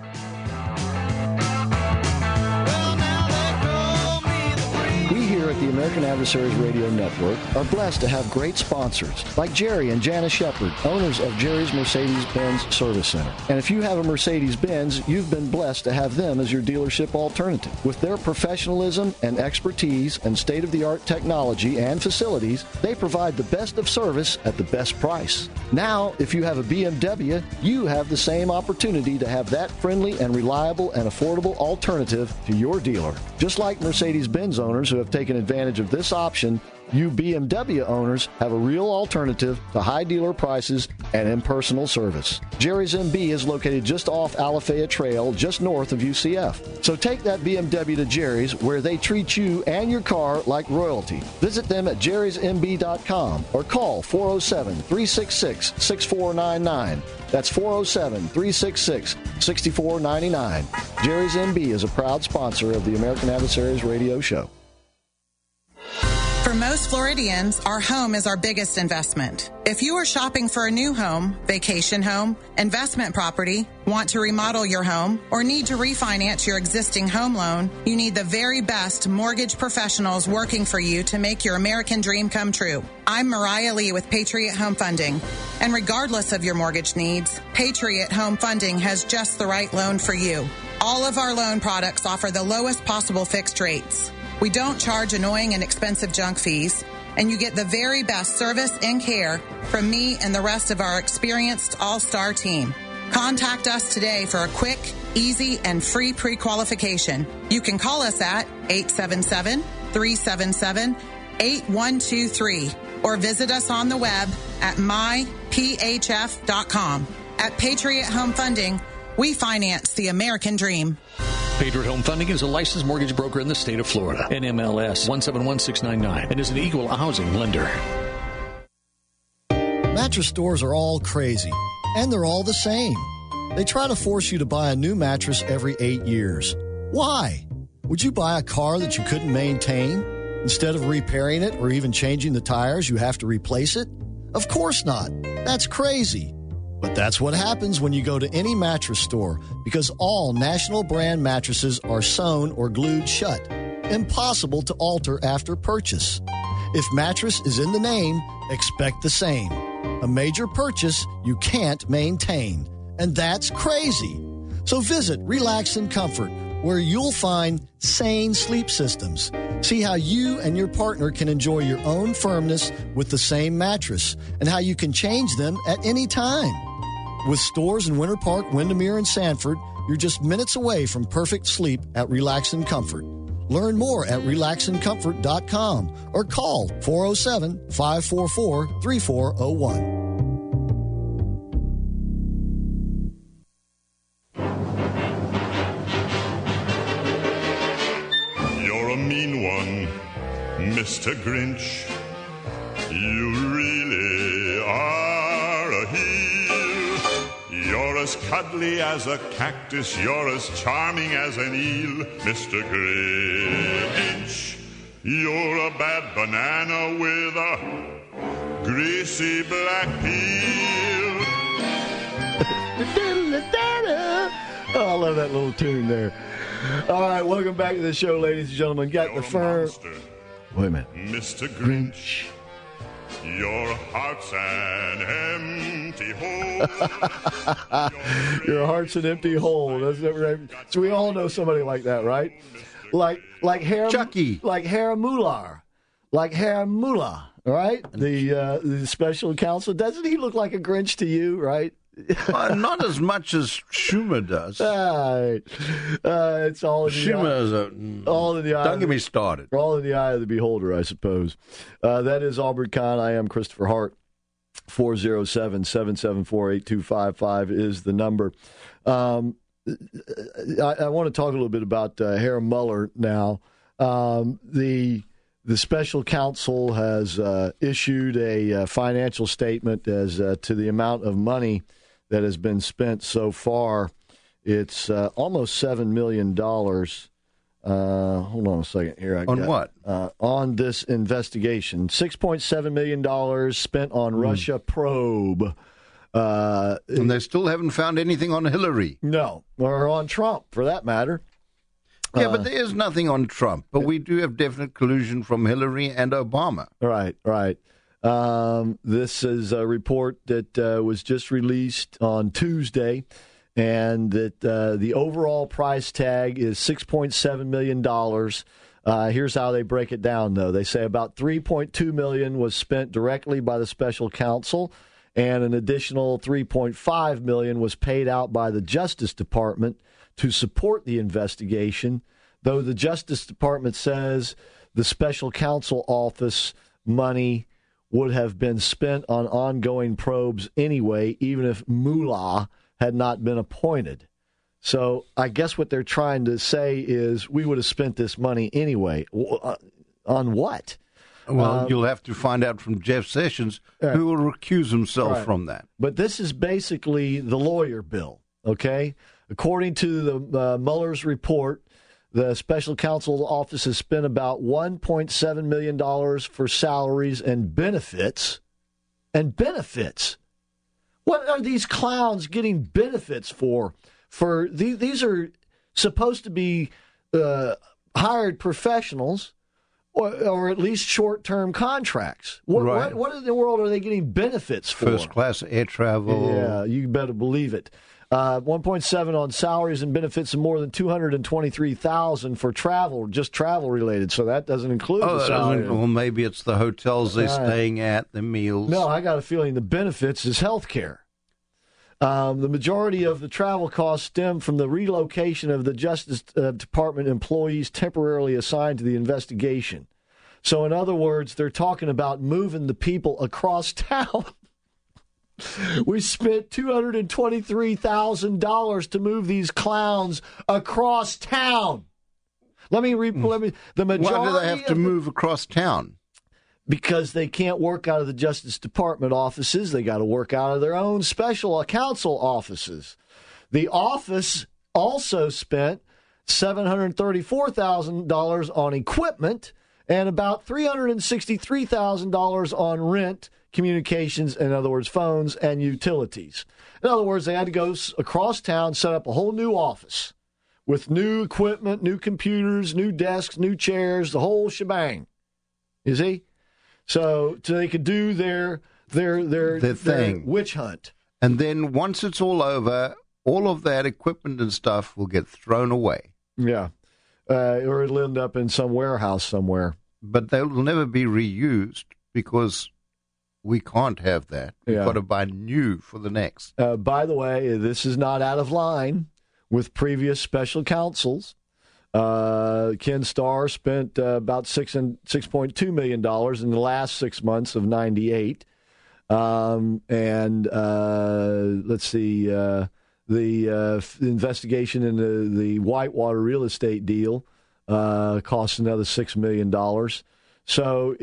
Here at the American Adversaries Radio Network are blessed to have great sponsors like Jerry and Janice Shepard, owners of Jerry's Mercedes-Benz Service Center. And if you have a Mercedes-Benz, you've been blessed to have them as your dealership alternative. With their professionalism and expertise and state-of-the-art technology and facilities, they provide the best of service at the best price. Now, if you have a BMW, you have the same opportunity to have that friendly and reliable and affordable alternative to your dealer. Just like Mercedes-Benz owners who have taken advantage of this option, you BMW owners have a real alternative to high dealer prices and impersonal service. Jerry's MB is located just off Alafaya Trail, just north of UCF. So take that BMW to Jerry's, where they treat you and your car like royalty. Visit them at jerrysmb.com or call 407-366-6499. That's 407-366-6499. Jerry's MB is a proud sponsor of the American Adversaries Radio Show. For most Floridians, our home is our biggest investment. If you are shopping for a new home, vacation home, investment property, want to remodel your home, or need to refinance your existing home loan, you need the very best mortgage professionals working for you to make your American dream come true. I'm Mariah Lee with Patriot Home Funding. And regardless of your mortgage needs, Patriot Home Funding has just the right loan for you. All of our loan products offer the lowest possible fixed rates. We don't charge annoying and expensive junk fees, and you get the very best service and care from me and the rest of our experienced all-star team. Contact us today for a quick, easy, and free pre-qualification. You can call us at 877-377-8123 or visit us on the web at myphf.com. At Patriot Home Funding, we finance the American dream. Patriot Home Funding is a licensed mortgage broker in the state of Florida. NMLS 171699 and is an equal housing lender. Mattress stores are all crazy, and they're all the same. They try to force you to buy a new mattress every 8 years. Why? Would you buy a car that you couldn't maintain? Instead of repairing it or even changing the tires, you have to replace it? Of course not. That's crazy. But that's what happens when you go to any mattress store, because all national brand mattresses are sewn or glued shut. Impossible to alter after purchase. If mattress is in the name, expect the same. A major purchase you can't maintain. And that's crazy. So visit Relax and Comfort, where you'll find sane sleep systems. See how you and your partner can enjoy your own firmness with the same mattress, and how you can change them at any time. With stores in Winter Park, Windermere, and Sanford, you're just minutes away from perfect sleep at Relax and Comfort. Learn more at relaxandcomfort.com or call 407-544-3401. You're a mean one, Mr. Grinch. You really are a heel. You're as cuddly as a cactus. You're as charming as an eel, Mr. Grinch. You're a bad banana with a greasy black peel. Oh, I love that little tune there. All right, welcome back to the show, ladies and gentlemen. Got the firm. Wait a minute. Mr. Grinch, your heart's an empty hole. Your heart's an empty hole. That's right. So we all know somebody like that, right? Like Chucky. Like Harry Muller. Like Harry Muller, right? The special counsel. Doesn't he look like a Grinch to you, right? Not as much as Schumer does. It's all in the Schumer all in the eye. Don't get me started. All in the eye of the beholder, I suppose. That is Albert Kahn. I am Christopher Hart. 407-774-8255 is the number. I want to talk a little bit about Harry Muller now. The special counsel has issued a financial statement as to the amount of money that has been spent so far. It's almost $7 million. Hold on a second here. What? On this investigation. $6.7 million spent on Russia probe. And they still haven't found anything on Hillary. No, or on Trump, for that matter. Yeah, but there is nothing on Trump. But we do have definite collusion from Hillary and Obama. Right. This is a report that was just released on Tuesday, and that the overall price tag is $6.7 million. Here's how they break it down, though. They say about $3.2 million was spent directly by the special counsel, and an additional $3.5 million was paid out by the Justice Department to support the investigation, though the Justice Department says the special counsel office money would have been spent on ongoing probes anyway, even if Mullah had not been appointed. So I guess what they're trying to say is we would have spent this money anyway. On what? Well, you'll have to find out from Jeff Sessions, who will recuse himself from that. But this is basically the lawyer bill, okay? According to the Mueller's report, the special counsel's office has spent about $1.7 million for salaries and benefits. And benefits? What are these clowns getting benefits for? These are supposed to be hired professionals, or at least short-term contracts. What in the world are they getting benefits for? First-class air travel. Yeah, you better believe it. 1.7 on salaries and benefits, and more than $223,000 for travel, just travel related. So that doesn't include the salary. Well, maybe it's the hotels they're staying at, the meals. No, I got a feeling the benefits is health care. The majority of the travel costs stem from the relocation of the Justice Department employees temporarily assigned to the investigation. So, in other words, they're talking about moving the people across town. We spent $223,000 to move these clowns across town. The majority. Why do they have to move across town? Because they can't work out of the Justice Department offices. They got to work out of their own special counsel offices. The office also spent $734,000 on equipment and about $363,000 on rent, communications, in other words, phones and utilities. In other words, they had to go across town, set up a whole new office with new equipment, new computers, new desks, new chairs, the whole shebang. You see? So they could do their thing, witch hunt. And then once it's all over, all of that equipment and stuff will get thrown away. Yeah. Or it'll end up in some warehouse somewhere. But they will never be reused because we can't have that. We've got to buy new for the next. By the way, this is not out of line with previous special counsels. Ken Starr spent about $6.2 million in the last 6 months of 98. Let's see, the investigation into the Whitewater real estate deal cost another $6 million. So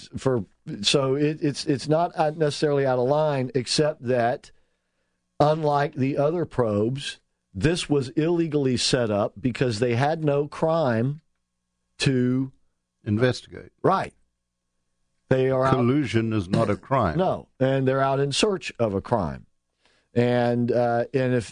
it's not necessarily out of line, except that unlike the other probes, this was illegally set up because they had no crime to investigate. Right. They are collusion is not a crime. No, and they're out in search of a crime. And if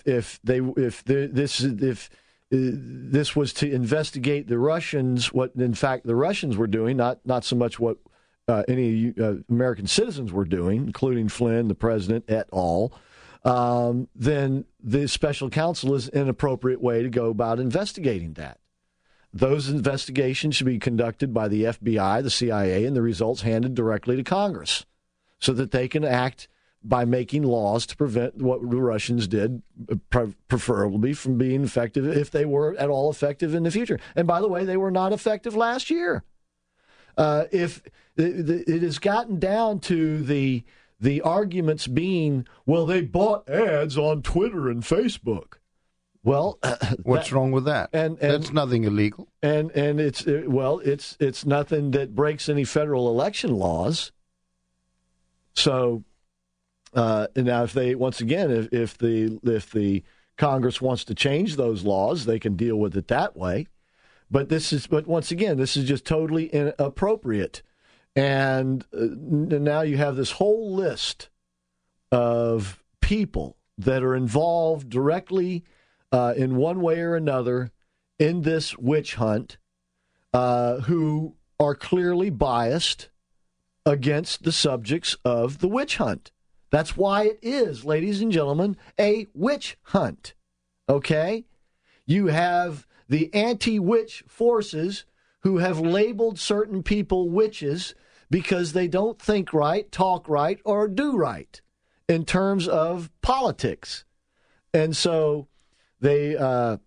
this was to investigate the Russians, what in fact the Russians were doing, not so much what any American citizens were doing, including Flynn, the president, et al., then the special counsel is an appropriate way to go about investigating that. Those investigations should be conducted by the FBI, the CIA, and the results handed directly to Congress so that they can act by making laws to prevent what the Russians did, preferably from being effective, if they were at all effective in the future. And by the way, they were not effective last year. If it has gotten down to the arguments being, well, they bought ads on Twitter and Facebook. Well, what's wrong with that? And that's nothing illegal. And it's nothing that breaks any federal election laws. So now, if they if the Congress wants to change those laws, they can deal with it that way. But once again, this is just totally inappropriate. And now you have this whole list of people that are involved directly in one way or another in this witch hunt, who are clearly biased against the subjects of the witch hunt. That's why it is, ladies and gentlemen, a witch hunt. Okay? You have the anti-witch forces who have labeled certain people witches because they don't think right, talk right, or do right in terms of politics. And so they are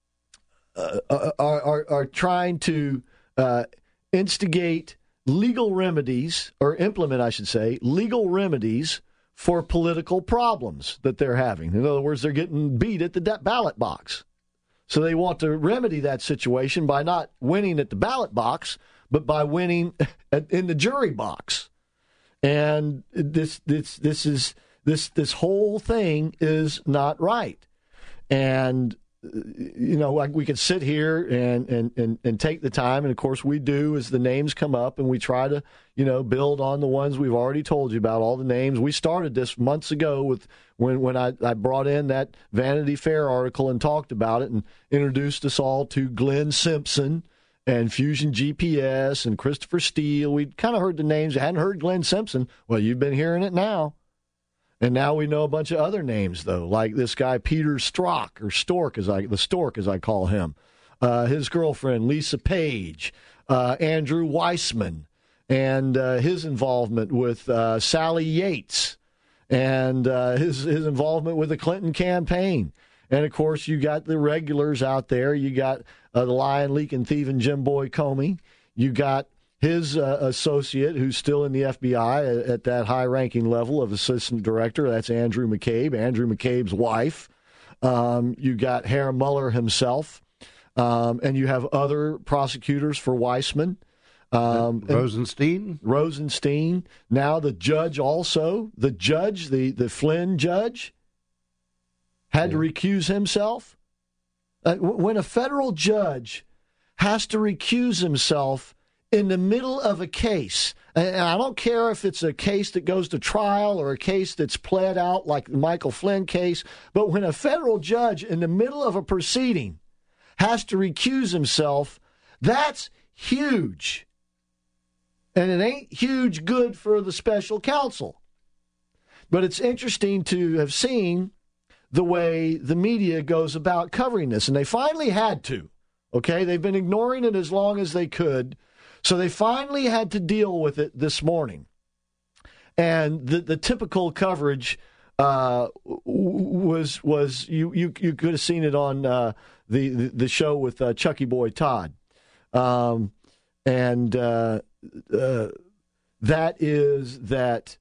trying to instigate legal remedies, or implement, I should say, legal remedies for political problems that they're having. In other words, they're getting beat at the ballot box. So they want to remedy that situation by not winning at the ballot box, but by winning in the jury box. And this whole thing is not right. And like we could sit here and take the time, and of course we do as the names come up, and we try to build on the ones we've already told you about, all the names. We started this months ago with when I brought in that Vanity Fair article and talked about it and introduced us all to Glenn Simpson and Fusion GPS and Christopher Steele. We'd kind of heard the names. I hadn't heard Glenn Simpson. Well, you've been hearing it now. And now we know a bunch of other names, though, like this guy Peter Strzok, or Stork, as I call him. His girlfriend, Lisa Page, Andrew Weissman, and his involvement with Sally Yates, and his involvement with the Clinton campaign. And, of course, you got the regulars out there. You got the lying, leaking, thieving Jim Boy Comey. You got his associate, who's still in the FBI at that high-ranking level of assistant director. That's Andrew McCabe, Andrew McCabe's wife. You got Herr Mueller himself. And you have other prosecutors for Weissman. Rosenstein. Now the judge also. The Flynn judge, had to recuse himself. When a federal judge has to recuse himself in the middle of a case, and I don't care if it's a case that goes to trial or a case that's pled out like the Michael Flynn case, but when a federal judge in the middle of a proceeding has to recuse himself, that's huge. And it ain't huge good for the special counsel. But it's interesting to have seen the way the media goes about covering this, and they finally had to. Okay, they've been ignoring it as long as they could. So they finally had to deal with it this morning. And the typical coverage was you could have seen it on the show with Chucky Boy Todd. That is that,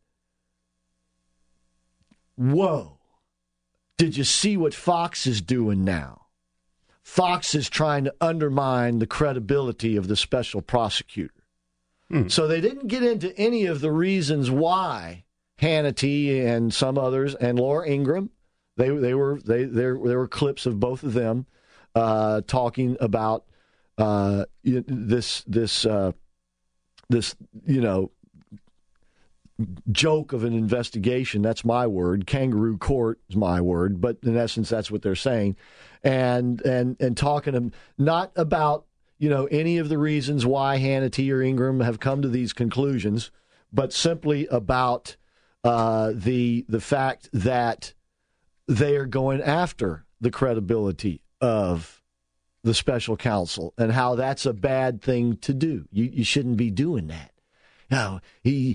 whoa, did you see what Fox is doing now? Fox is trying to undermine the credibility of the special prosecutor. So they didn't get into any of the reasons why Hannity and some others and Laura Ingraham, there were clips of both of them talking about this joke of an investigation. That's my word. Kangaroo court is my word, but in essence, that's what they're saying. And talking not about, any of the reasons why Hannity or Ingram have come to these conclusions, but simply about the fact that they are going after the credibility of the special counsel and how that's a bad thing to do. You shouldn't be doing that. No, he's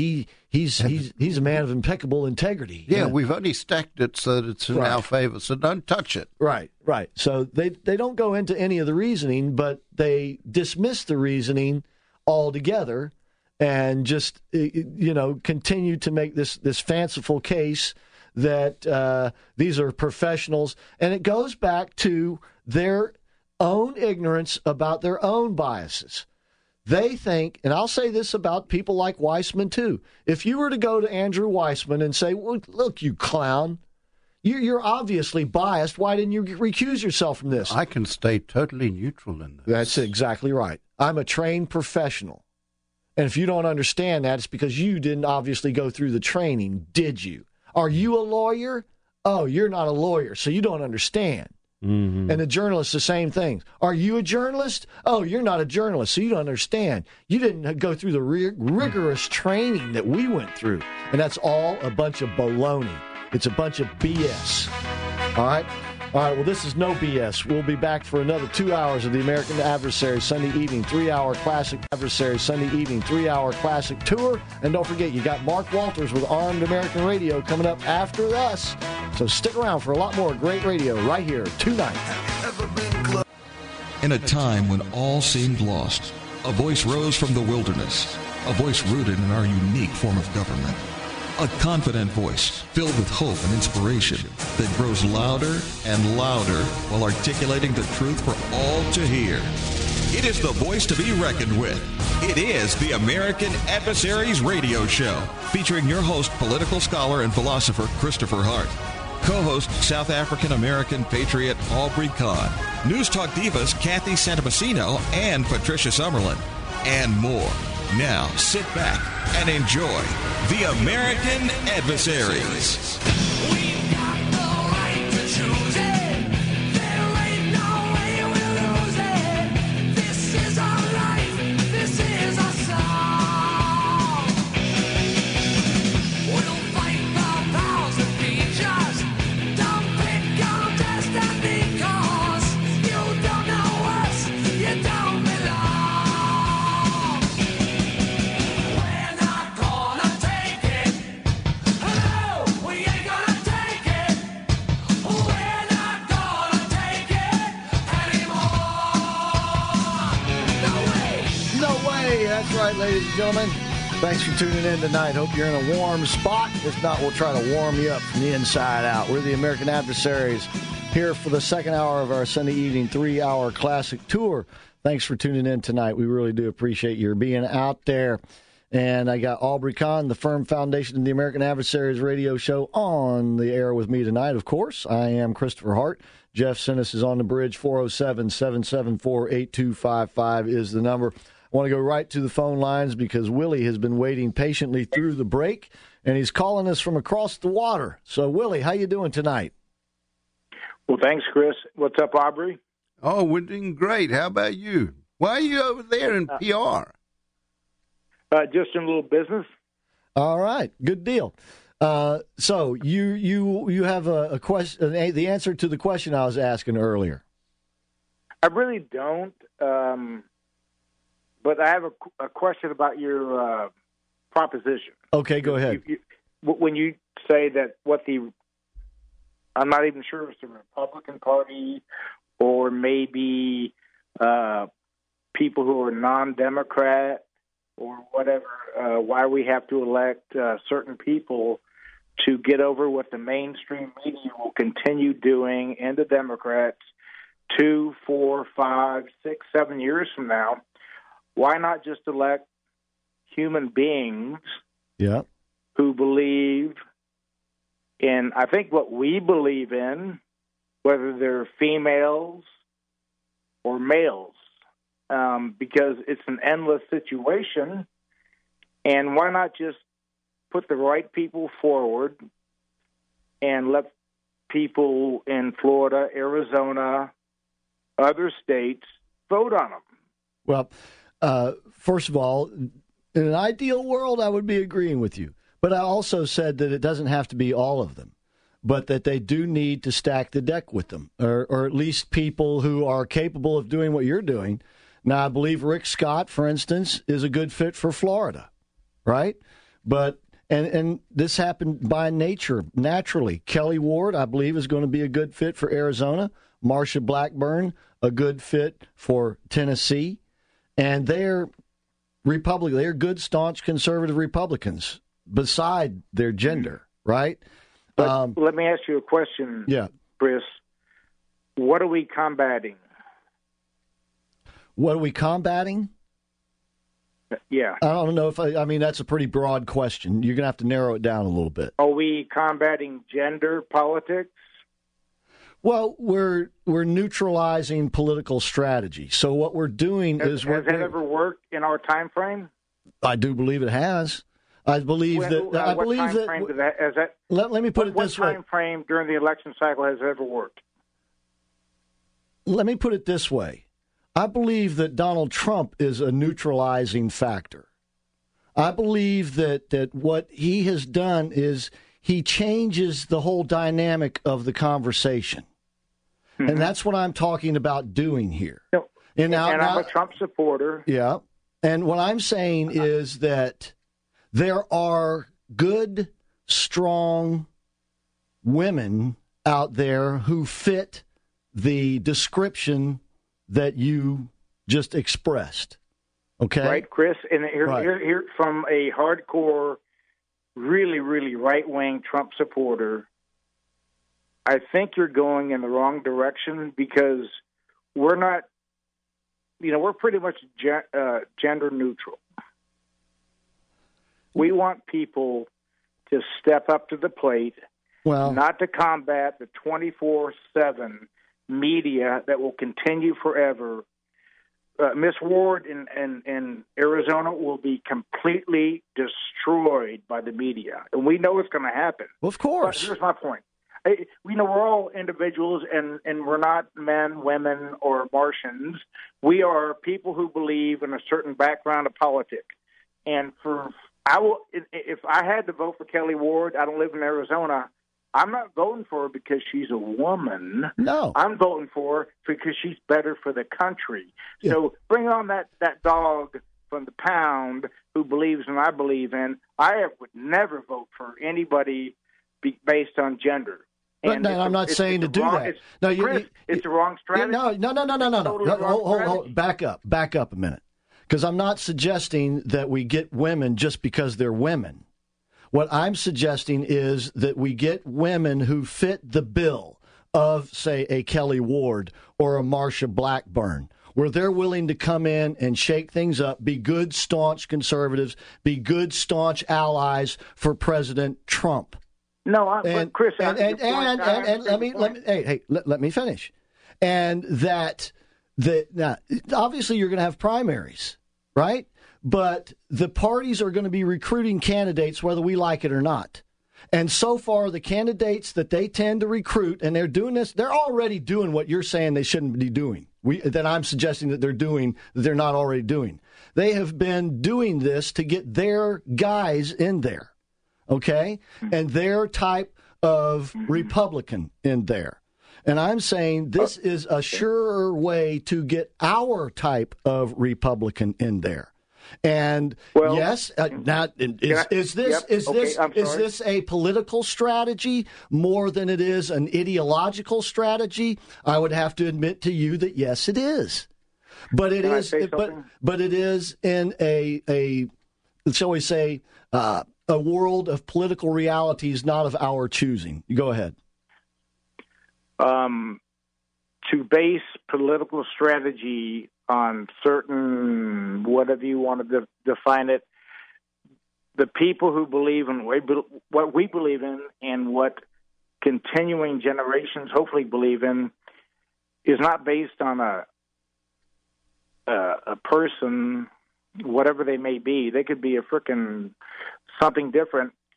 a man of impeccable integrity. Yeah, we've only stacked it so that it's in our favor, so don't touch it. Right. So they don't go into any of the reasoning, but they dismiss the reasoning altogether and just, continue to make this fanciful case that these are professionals. And it goes back to their own ignorance about their own biases. They think, and I'll say this about people like Weissman too, if you were to go to Andrew Weissman and say, well, look, you clown, you're obviously biased. Why didn't you recuse yourself from this? I can stay totally neutral in this. That's exactly right. I'm a trained professional. And if you don't understand that, it's because you didn't obviously go through the training, did you? Are you a lawyer? Oh, you're not a lawyer, so you don't understand. Mm-hmm. And the journalists, the same thing. Are you a journalist? Oh, you're not a journalist, so you don't understand. You didn't go through the rigorous training that we went through. And that's all a bunch of baloney. It's a bunch of BS. All right? Well, this is no BS. We'll be back for another 2 hours of the American Adversary Sunday evening 3-hour classic Adversary Sunday evening 3-hour classic tour. And don't forget, you got Mark Walters with Armed American Radio coming up after us. So stick around for a lot more great radio right here tonight. In a time when all seemed lost, a voice rose from the wilderness, a voice rooted in our unique form of government. A confident voice filled with hope and inspiration that grows louder and louder while articulating the truth for all to hear. It is the voice to be reckoned with. It is the American Adversaries Radio Show, featuring your host, political scholar and philosopher Christopher Hart. Co-host, South African-American patriot Aubrey Kahn. News Talk divas Kathy Santomassino and Patricia Summerlin. And more. Now, sit back and enjoy the American Adversaries. We've got the right to choose it. There ain't no way we'll lose it. This is our life. This is our song. We'll fight the powers that be. Just don't pick on destiny, 'cause you don't know us. You don't belong. That's right, ladies and gentlemen. Thanks for tuning in tonight. Hope you're in a warm spot. If not, we'll try to warm you up from the inside out. We're the American Adversaries here for the second hour of our Sunday evening 3-hour classic tour. Thanks for tuning in tonight. We really do appreciate your being out there. And I got Aubrey Kahn, the Firm Foundation of the American Adversaries Radio Show, on the air with me tonight, of course. I am Christopher Hart. Jeff Sinnis is on the bridge. 407-774-8255 is the number. I want to go right to the phone lines because Willie has been waiting patiently through the break, and he's calling us from across the water. So, Willie, how you doing tonight? Well, thanks, Chris. What's up, Aubrey? Oh, we're doing great. How about you? Why are you over there in PR? Just in a little business. All right, good deal. So you have a question, the answer to the question I was asking earlier. I really don't. But I have a question about your proposition. Okay, go ahead. When you say that I'm not even sure if it's the Republican Party or maybe people who are non-Democrat or whatever, why we have to elect certain people to get over what the mainstream media will continue doing and the Democrats 2, 4, 5, 6, 7 years from now. Why not just elect human beings who believe in, I think, what we believe in, whether they're females or males, because it's an endless situation. And why not just put the right people forward and let people in Florida, Arizona, other states vote on them. Well, first of all, in an ideal world, I would be agreeing with you. But I also said that it doesn't have to be all of them, but that they do need to stack the deck with them, or at least people who are capable of doing what you're doing. Now, I believe Rick Scott, for instance, is a good fit for Florida, right? But and this happened by nature, naturally. Kelly Ward, I believe, is going to be a good fit for Arizona. Marsha Blackburn, a good fit for Tennessee. And they're Republican. They're good, staunch conservative Republicans beside their gender, right? But let me ask you a question, Chris. What are we combating? What are we combating? Yeah. I don't know if I mean, that's a pretty broad question. You're going to have to narrow it down a little bit. Are we combating gender politics? Well, we're neutralizing political strategy. So what we're doing is... Has that ever worked in our time frame? I do believe it has. I believe that... Let me put it this way. What time frame during the election cycle has it ever worked? Let me put it this way. I believe that Donald Trump is a neutralizing factor. I believe that what he has done is he changes the whole dynamic of the conversation. Mm-hmm. And that's what I'm talking about doing here. No. And I'm a Trump supporter. Yeah. And what I'm saying is that there are good, strong women out there who fit the description that you just expressed. Okay? Right, Chris? And here from a hardcore, really, really right-wing Trump supporter, I think you're going in the wrong direction because we're not, we're pretty much gender neutral. We want people to step up to the plate, not to combat the 24/7 media that will continue forever. Miss Ward in Arizona will be completely destroyed by the media, and we know it's going to happen. Well, of course. But here's my point. We're all individuals, and we're not men, women, or Martians. We are people who believe in a certain background of politics. And if I had to vote for Kelly Ward, I don't live in Arizona, I'm not voting for her because she's a woman. No. I'm voting for her because she's better for the country. Yeah. So bring on that dog from the pound who believes in I believe in. I would never vote for anybody based on gender. And I'm not saying to do that. It's the wrong strategy. No. Hold. Back up a minute. Because I'm not suggesting that we get women just because they're women. What I'm suggesting is that we get women who fit the bill of, say, a Kelly Ward or a Marsha Blackburn, where they're willing to come in and shake things up, be good, staunch conservatives, be good, staunch allies for President Trump. But Chris, let me finish. And that now, obviously you're going to have primaries, right? But the parties are going to be recruiting candidates whether we like it or not. And so far, the candidates that they tend to recruit, and they're doing this, they're already doing what you're saying they shouldn't be doing. That I'm suggesting that they're doing, that they're not already doing. They have been doing this to get their guys in there, okay? And their type of Republican in there. And I'm saying this is a surer way to get our type of Republican in there. And yes, now is this a political strategy more than it is an ideological strategy? I would have to admit to you that yes, it is. But it is, but it is in a shall we say a world of political realities, not of our choosing. Go ahead. To base political strategy on certain, whatever you want to define it, the people who believe in what we believe in and what continuing generations hopefully believe in is not based on a person, whatever they may be. They could be a frickin' something different.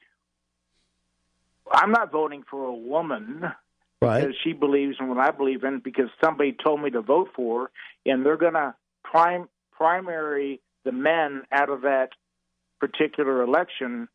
I'm not voting for a woman because she believes in what I believe in because somebody told me to vote for her, and they're going to primary the men out of that particular election.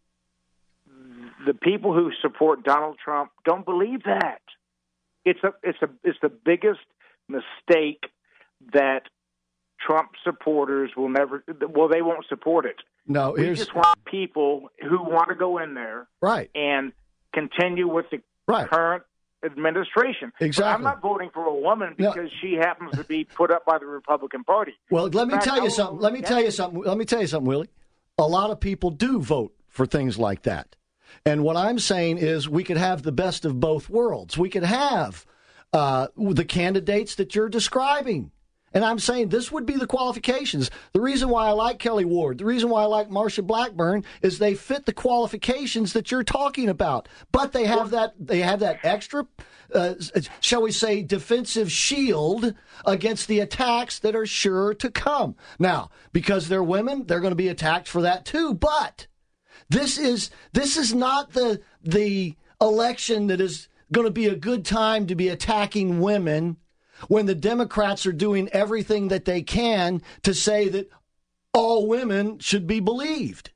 The people who support Donald Trump don't believe that. It's the biggest mistake that Trump supporters will never. Well, they won't support it. No, we just want people who want to go in there, and continue with the current administration. Exactly. But I'm not voting for a woman because she happens to be put up by the Republican Party. Well, let me tell you something. Let me tell you something, Willie. A lot of people do vote for things like that. And what I'm saying is we could have the best of both worlds. We could have the candidates that you're describing. And I'm saying this would be the qualifications. The reason why I like Kelly Ward, the reason why I like Marsha Blackburn is they fit the qualifications that you're talking about. But they have that extra, shall we say, defensive shield against the attacks that are sure to come. Now, because they're women, they're going to be attacked for that too. But this is not the election that is going to be a good time to be attacking women when the Democrats are doing everything that they can to say that all women should be believed.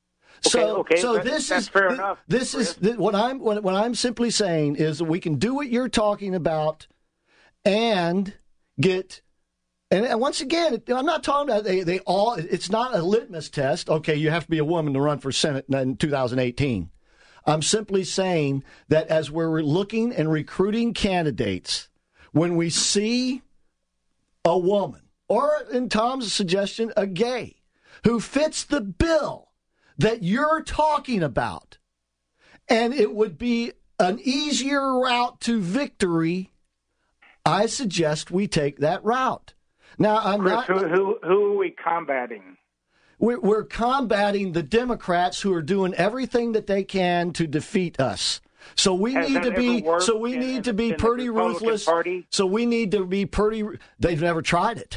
So that's fair enough. This is what I'm simply saying is that we can do what you're talking about and get. And once again, I'm not talking about they all. It's not a litmus test. Okay, you have to be a woman to run for Senate in 2018. I'm simply saying that as we're looking and recruiting candidates, when we see a woman, or in Tom's suggestion, a gay, who fits the bill that you're talking about, and it would be an easier route to victory, I suggest we take that route. Now, who are we combating? We're combating the Democrats who are doing everything that they can to defeat us. So we need to be pretty ruthless. So we need to be pretty. They've never tried it.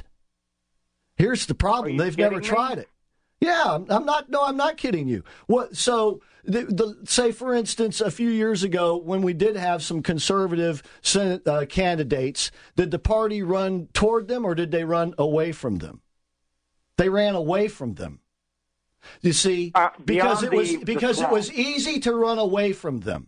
Here's the problem: they've never tried it. Yeah, I'm not. No, I'm not kidding you. What? So, say for instance, a few years ago, when we did have some conservative Senate candidates, did the party run toward them or did they run away from them? They ran away from them. You see, because it was easy to run away from them.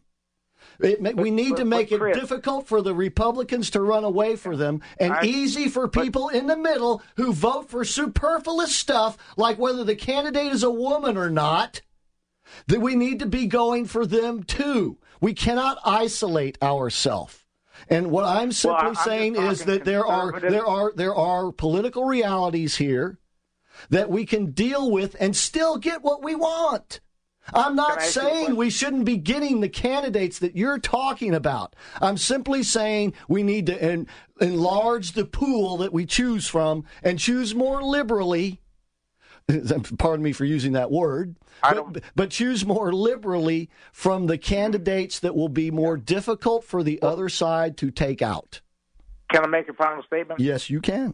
We need to make it difficult for the Republicans to run away from them and easy for people in the middle who vote for superfluous stuff like whether the candidate is a woman or not, that we need to be going for them too. We cannot isolate ourselves. And what I'm simply saying is that there are political realities here that we can deal with and still get what we want. I'm not saying we shouldn't be getting the candidates that you're talking about. I'm simply saying we need to enlarge the pool that we choose from and choose more liberally. Pardon me for using that word, but choose more liberally from the candidates that will be more difficult for the other side to take out. Can I make a final statement? Yes, you can.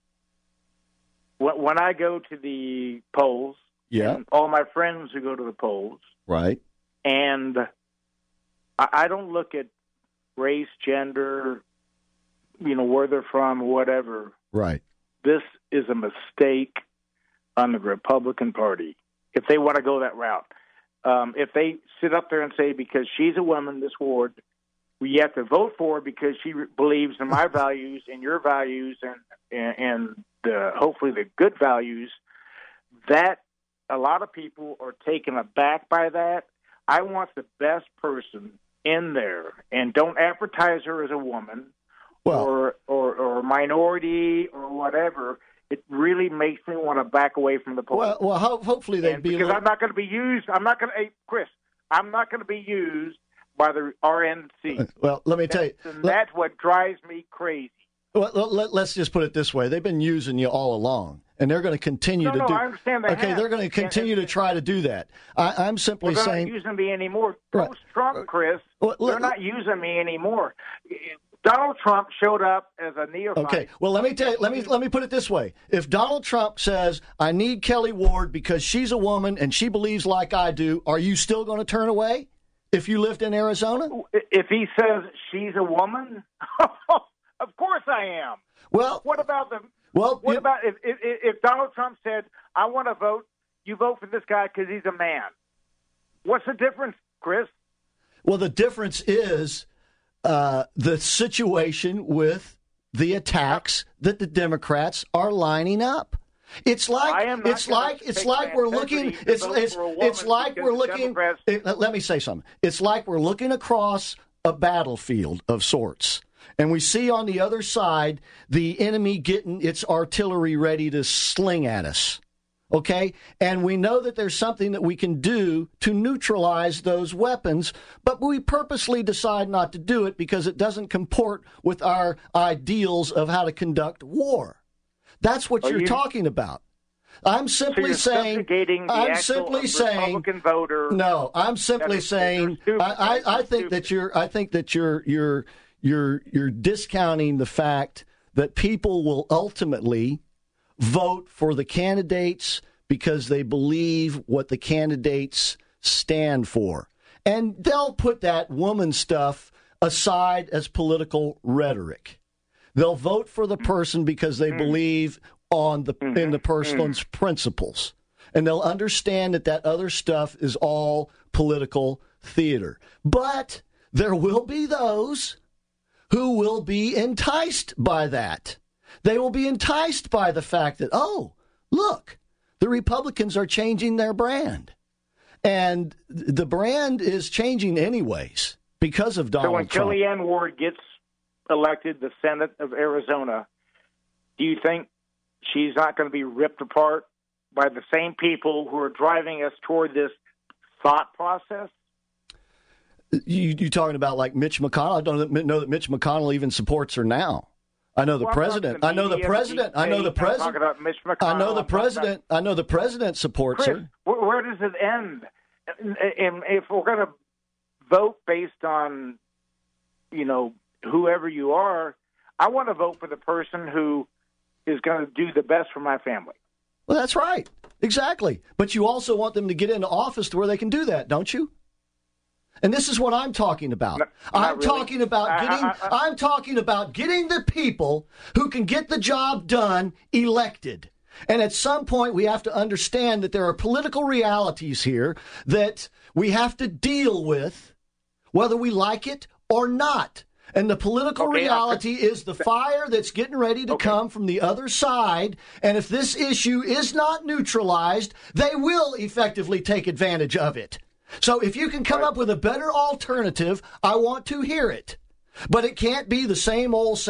When I go to the polls, and all my friends who go to the polls, right, and I don't look at race, gender, where they're from, whatever. Right. This is a mistake on the Republican Party if they want to go that route. If they sit up there and say, because she's a woman, this ward, we have to vote for her because she believes in my values and your values and hopefully the good values, that a lot of people are taken aback by that. I want the best person in there, and don't advertise her as a woman or minority or whatever. It really makes me want to back away from the polls. Well, hopefully they'd be because I'm not going to be used. I'm not going to, Chris. I'm not going to be used by the RNC. Well, let me tell you, that's what drives me crazy. Well, let's just put it this way: they've been using you all along, and they're going to continue to do. I understand that. Okay, they're going to continue to try to do that. I'm simply saying they're not using me anymore. Post-Trump, Chris, they're not using me anymore. Donald Trump showed up as a neophyte. Okay, well, let me tell you. Let me put it this way: if Donald Trump says, "I need Kelly Ward because she's a woman and she believes like I do," are you still going to turn away? if you lived in Arizona? If he says she's a woman, of course I am. Well, what about if Donald Trump said, "I want to vote," you vote for this guy because he's a man? What's the difference, Chris? Well, the difference is the situation with the attacks that the Democrats are lining up. It's like we're looking. It's like we're looking. Let me say something. It's like we're looking across a battlefield of sorts, and we see on the other side the enemy getting its artillery ready to sling at us. Okay? And we know that there's something that we can do to neutralize those weapons, but we purposely decide not to do it because it doesn't comport with our ideals of how to conduct war. That's what you're talking about. I'm simply saying. I'm simply saying. Republican voter. No, I'm simply saying. I think that you're discounting the fact that people will ultimately vote for the candidates because they believe what the candidates stand for. And they'll put that woman stuff aside as political rhetoric. They'll vote for the person because they believe in the person's principles. And they'll understand that other stuff is all political theater. But there will be those who will be enticed by that. They will be enticed by the fact that, oh, look, the Republicans are changing their brand. And the brand is changing anyways because of Donald Trump. So when Kellyanne Ward gets elected the Senate of Arizona, do you think she's not going to be ripped apart by the same people who are driving us toward this thought process? You talking about like Mitch McConnell? I don't know that Mitch McConnell even supports her now. I know the president. I know the president. I know the president. I know the president. I know the president supports her. Where does it end? And if we're going to vote based on, whoever you are, I want to vote for the person who is going to do the best for my family. Well, that's right. Exactly. But you also want them to get into office to where they can do that, don't you? And this is what I'm talking about. I'm talking about getting the people who can get the job done elected. And at some point, we have to understand that there are political realities here that we have to deal with, whether we like it or not. And the political reality is the fire that's getting ready to come from the other side. And if this issue is not neutralized, they will effectively take advantage of it. So if you can come up with a better alternative, I want to hear it. But it can't be the same old,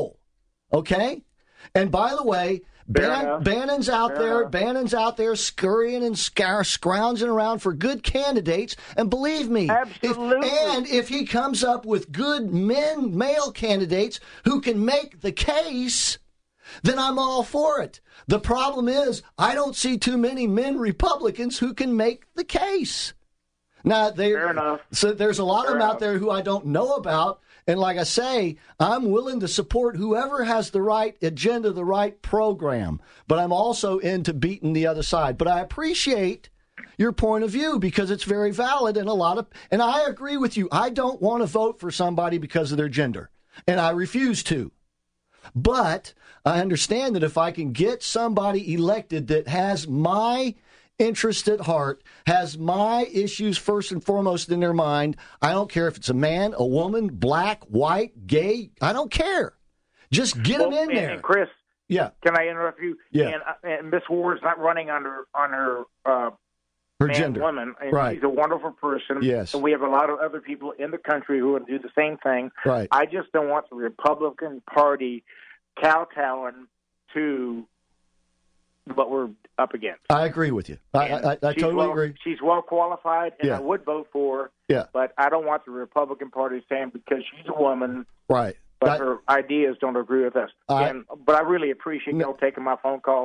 okay? And by the way, Bannon's out there scurrying and scrounging around for good candidates. And believe me, if he comes up with good male candidates who can make the case, then I'm all for it. The problem is I don't see too many men Republicans who can make the case. Now, fair enough. So there's a lot of them out there who I don't know about. And like I say, I'm willing to support whoever has the right agenda, the right program. But I'm also into beating the other side. But I appreciate your point of view because it's very valid. And I agree with you. I don't want to vote for somebody because of their gender. And I refuse to. But I understand that if I can get somebody elected that has my interest at heart, has my issues first and foremost in their mind, I don't care if it's a man, a woman, black, white, gay, I don't care. Just get them in there. And Chris, can I interrupt you? Yeah. And Miss Ward's not running on her man, gender. Woman. And right. She's a wonderful person. Yes. And we have a lot of other people in the country who would do the same thing. Right. I just don't want the Republican Party kowtowing to what we're up against. I agree with you. I totally agree. She's well qualified, and I would vote for her. Yeah. But I don't want the Republican Party saying because she's a woman, right? But her ideas don't agree with us. But I really appreciate y'all taking my phone call.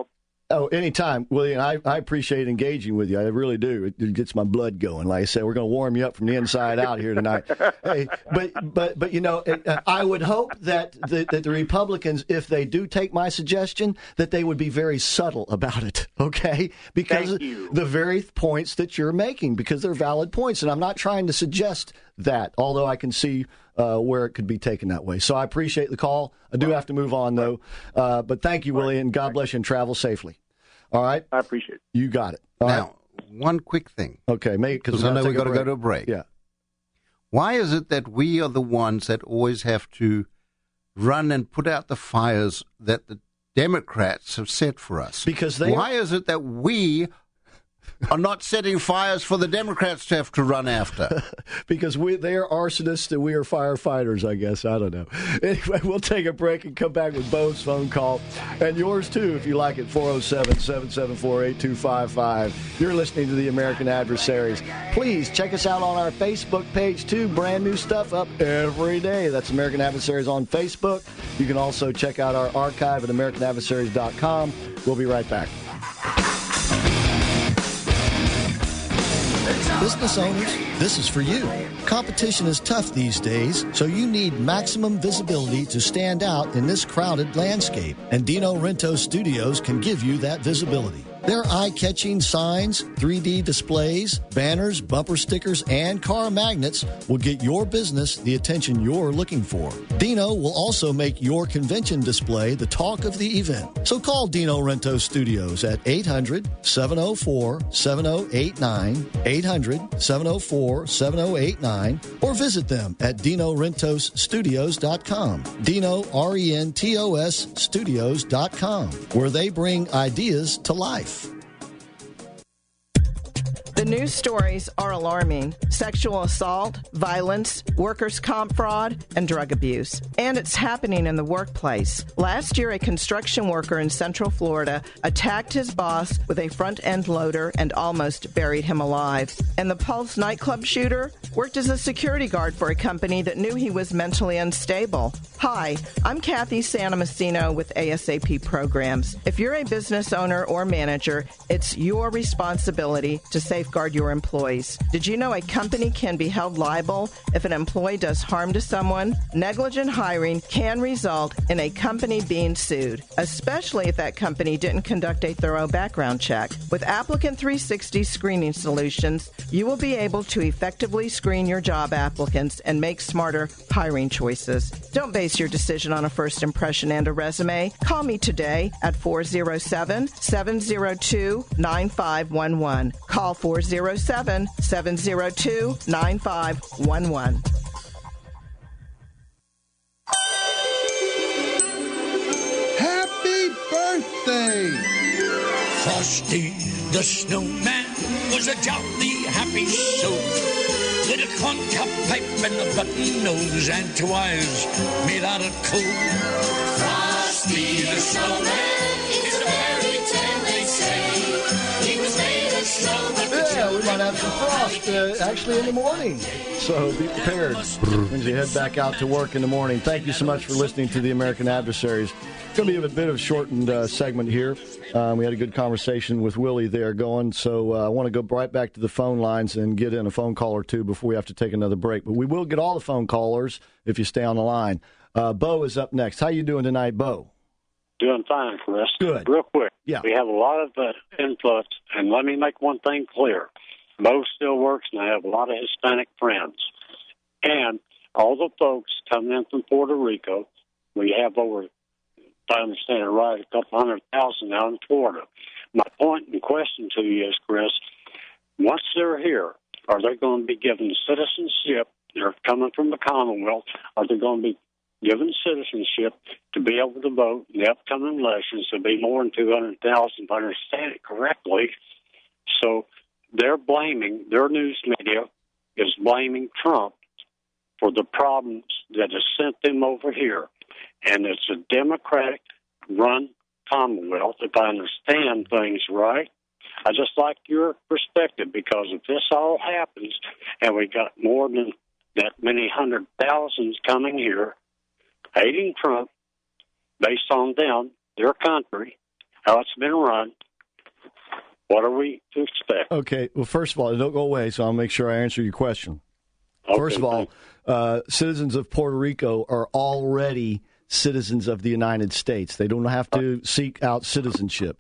Oh, anytime, William. I appreciate engaging with you. I really do. It gets my blood going. Like I said, we're going to warm you up from the inside out here tonight. Hey, but you know, I would hope that the Republicans, if they do take my suggestion, that they would be very subtle about it. Okay, because the very points that you're making, because they're valid points, and I'm not trying to suggest that, although I can see where it could be taken that way. So I appreciate the call. I do have to move on, though. But thank you, Willie, and God bless you, and travel safely. All right? I appreciate it. You got it. All now, right. one quick thing. Okay, because I know we've got to go to a break. Yeah. Why is it that we are the ones that always have to run and put out the fires that the Democrats have set for us? Because Why is it that we are not setting fires for the Democrats to have to run after? Because they are arsonists and we are firefighters, I guess. I don't know. Anyway, we'll take a break and come back with Bo's phone call. And yours, too, if you like it, 407-774-8255. You're listening to the American Adversaries. Please check us out on our Facebook page, too. Brand new stuff up every day. That's American Adversaries on Facebook. You can also check out our archive at AmericanAdversaries.com. We'll be right back. Business owners, this is for you. Competition is tough these days, so you need maximum visibility to stand out in this crowded landscape. And Dino Rento Studios can give you that visibility. Their eye-catching signs, 3D displays, banners, bumper stickers, and car magnets will get your business the attention you're looking for. Dino will also make your convention display the talk of the event. So call Dino Rento Studios at 800-704-7089, 800-704-7089, or visit them at DinoRentosStudios.com. Dino, R-E-N-T-O-S, Studios.com, where they bring ideas to life. The news stories are alarming. Sexual assault, violence, workers' comp fraud, and drug abuse. And it's happening in the workplace. Last year, a construction worker in Central Florida attacked his boss with a front-end loader and almost buried him alive. And the Pulse nightclub shooter worked as a security guard for a company that knew he was mentally unstable. Hi, I'm Kathy Santomassino with ASAP Programs. If you're a business owner or manager, it's your responsibility to safeguard your employees. Did you know a company can be held liable if an employee does harm to someone? Negligent hiring can result in a company being sued, especially if that company didn't conduct a thorough background check. With Applicant 360 screening solutions, you will be able to effectively screen your job applicants and make smarter hiring choices. Don't base your decision on a first impression and a resume. Call me today at 407-702-9511. Call 407-702-9511. Happy birthday! Frosty the Snowman was a jolly happy soul, with a corncob pipe and a button nose and two eyes made out of coal. Frosty the Snowman is a fairy tale, they say. He was made of snow, but Yeah, we might have some frost actually in the morning. So be prepared when you head back out to work in the morning. Thank you so much for listening to the American Adversaries. It's going to be a bit of a shortened segment here. We had a good conversation with Willie there going, so I want to go right back to the phone lines and get in a phone call or two before we have to take another break. But we will get all the phone callers if you stay on the line. Bo is up next. How you doing tonight, Bo? Doing fine, Chris. Good. Real quick. Yeah. We have a lot of influence, and let me make one thing clear. Bo still works, and I have a lot of Hispanic friends. And all the folks coming in from Puerto Rico, we have over, if I understand it right, a couple 100,000 now in Florida. My point in question to you is, Chris, once they're here, are they going to be given citizenship? They're coming from the Commonwealth. Are they going to be given citizenship to be able to vote in the upcoming elections? There'll be more than 200,000, if I understand it correctly. So they're blaming, their news media is blaming Trump for the problems that has sent them over here. And it's a Democratic-run Commonwealth, if I understand things right. I just like your perspective, because if this all happens and we got more than that many 100,000s coming here, hating Trump based on them, their country, how it's been run. What are we to expect? Okay, well, first of all, don't go away, so I'll make sure I answer your question. Okay, First of all, citizens of Puerto Rico are already citizens of the United States. They don't have to seek out citizenship.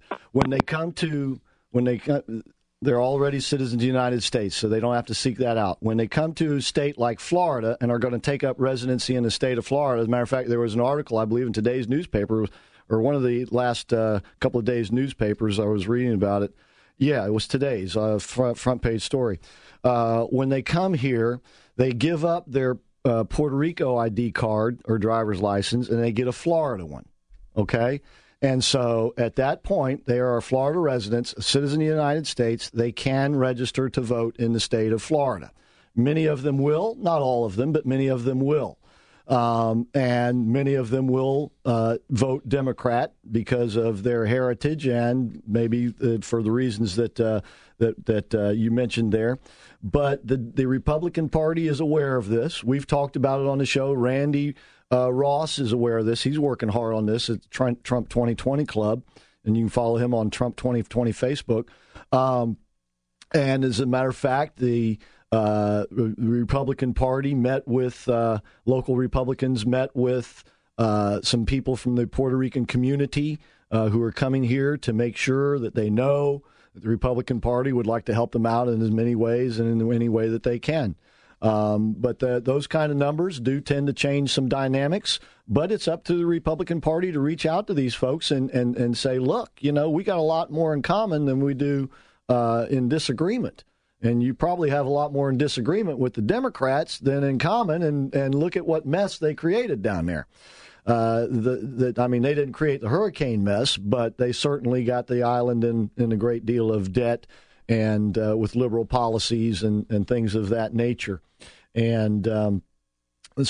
They're already citizens of the United States, so they don't have to seek that out. When they come to a state like Florida and are going to take up residency in the state of Florida, as a matter of fact, there was an article, I believe, in today's newspaper, or one of the last couple of days' newspapers, I was reading about it. Yeah, it was today's front page story. When they come here, they give up their Puerto Rico ID card or driver's license, and they get a Florida one, okay? And so at that point, they are Florida residents, a citizen of the United States. They can register to vote in the state of Florida. Many of them will, not all of them, but many of them will. And many of them will vote Democrat because of their heritage and maybe for the reasons that you mentioned there. But the Republican Party is aware of this. We've talked about it on the show. Randy Ross is aware of this. He's working hard on this at Trump 2020 Club, and you can follow him on Trump 2020 Facebook. And as a matter of fact, the Republican Party met with local Republicans, met with some people from the Puerto Rican community who are coming here to make sure that they know that the Republican Party would like to help them out in as many ways and in any way that they can. But those kind of numbers do tend to change some dynamics, but it's up to the Republican Party to reach out to these folks and say, look, we got a lot more in common than we do in disagreement. And you probably have a lot more in disagreement with the Democrats than in common, and look at what mess they created down there. They didn't create the hurricane mess, but they certainly got the island in a great deal of debt and with liberal policies and things of that nature. And it's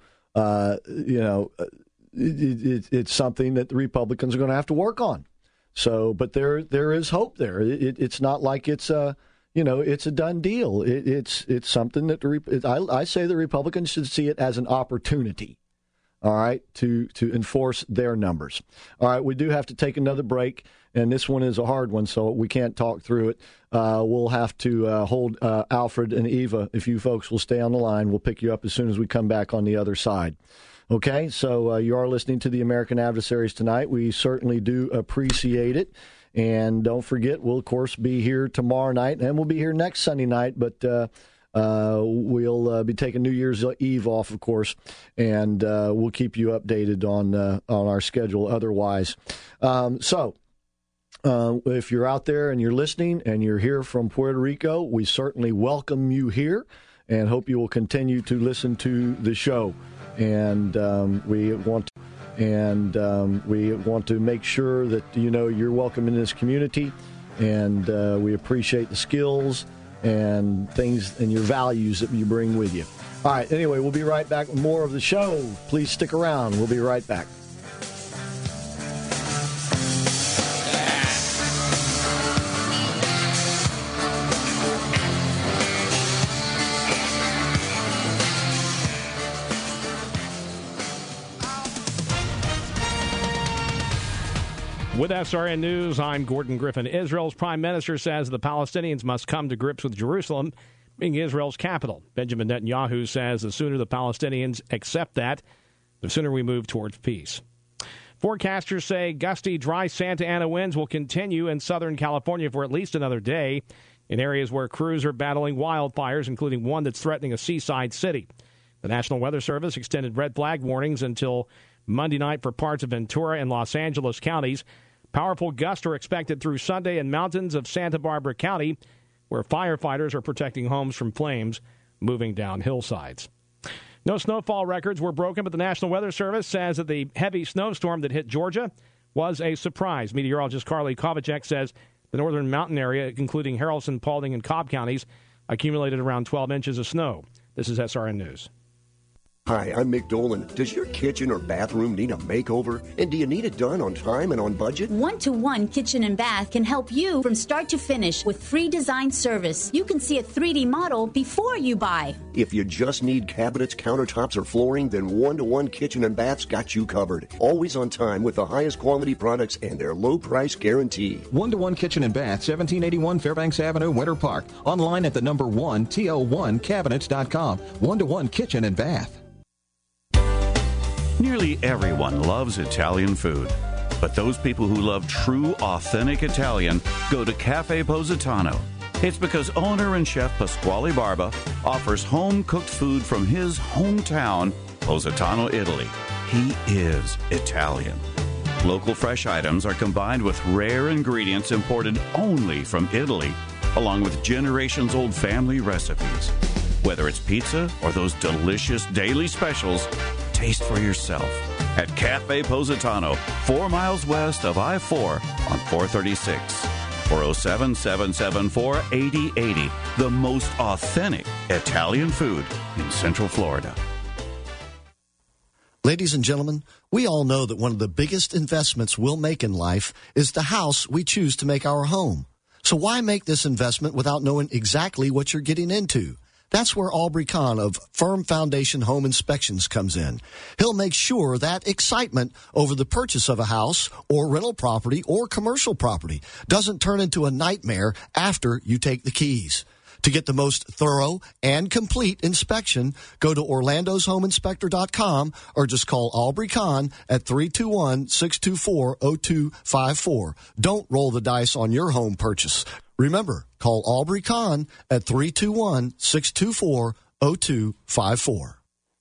something that the Republicans are going to have to work on. So, but there is hope there. It's not like it's a done deal. It's something that I say the Republicans should see it as an opportunity. All right, to enforce their numbers. All right, we do have to take another break, and this one is a hard one, so we can't talk through it. We'll have to hold Alfred and Eva. If you folks will stay on the line, we'll pick you up as soon as we come back on the other side. Okay, so you are listening to the American Adversaries tonight. We certainly do appreciate it. And don't forget, we'll, of course, be here tomorrow night, and we'll be here next Sunday night, but we'll be taking New Year's Eve off, of course, and we'll keep you updated on our schedule otherwise. So if you're out there and you're listening and you're here from Puerto Rico, we certainly welcome you here and hope you will continue to listen to the show. And we want to make sure that you're welcome in this community, and we appreciate the skills and things and your values that you bring with you. All right, anyway, we'll be right back with more of the show. Please stick around. We'll be right back. With SRN News, I'm Gordon Griffin. Israel's prime minister says the Palestinians must come to grips with Jerusalem being Israel's capital. Benjamin Netanyahu says the sooner the Palestinians accept that, the sooner we move towards peace. Forecasters say gusty, dry Santa Ana winds will continue in Southern California for at least another day in areas where crews are battling wildfires, including one that's threatening a seaside city. The National Weather Service extended red flag warnings until Monday night for parts of Ventura and Los Angeles counties. Powerful gusts are expected through Sunday in mountains of Santa Barbara County, where firefighters are protecting homes from flames moving down hillsides. No snowfall records were broken, but the National Weather Service says that the heavy snowstorm that hit Georgia was a surprise. Meteorologist Carly Kovacek says the northern mountain area, including Haralson, Paulding, and Cobb counties, accumulated around 12 inches of snow. This is SRN News. Hi, I'm Mick Dolan. Does your kitchen or bathroom need a makeover? And do you need it done on time and on budget? One-to-One Kitchen and Bath can help you from start to finish with free design service. You can see a 3D model before you buy. If you just need cabinets, countertops, or flooring, then One-to-One Kitchen and Bath's got you covered. Always on time with the highest quality products and their low price guarantee. One-to-One Kitchen and Bath, 1781 Fairbanks Avenue, Winter Park. Online at the number 1, TL1cabinets.com. One-to-One Kitchen and Bath. Nearly everyone loves Italian food, but those people who love true, authentic Italian go to Cafe Positano. It's because owner and chef Pasquale Barba offers home-cooked food from his hometown, Positano, Italy. He is Italian. Local fresh items are combined with rare ingredients imported only from Italy, along with generations-old family recipes. Whether it's pizza or those delicious daily specials, taste for yourself at Cafe Positano, 4 miles west of I-4 on 436. 407-774-8080. The most authentic Italian food in Central Florida. Ladies and gentlemen, we all know that one of the biggest investments we'll make in life is the house we choose to make our home. So why make this investment without knowing exactly what you're getting into? That's where Aubrey Kahn of Firm Foundation Home Inspections comes in. He'll make sure that excitement over the purchase of a house or rental property or commercial property doesn't turn into a nightmare after you take the keys. To get the most thorough and complete inspection, go to orlandoshomeinspector.com or just call Aubrey Kahn at 321-624-0254. Don't roll the dice on your home purchase. Remember, call Aubrey Kahn at 321-624-0254.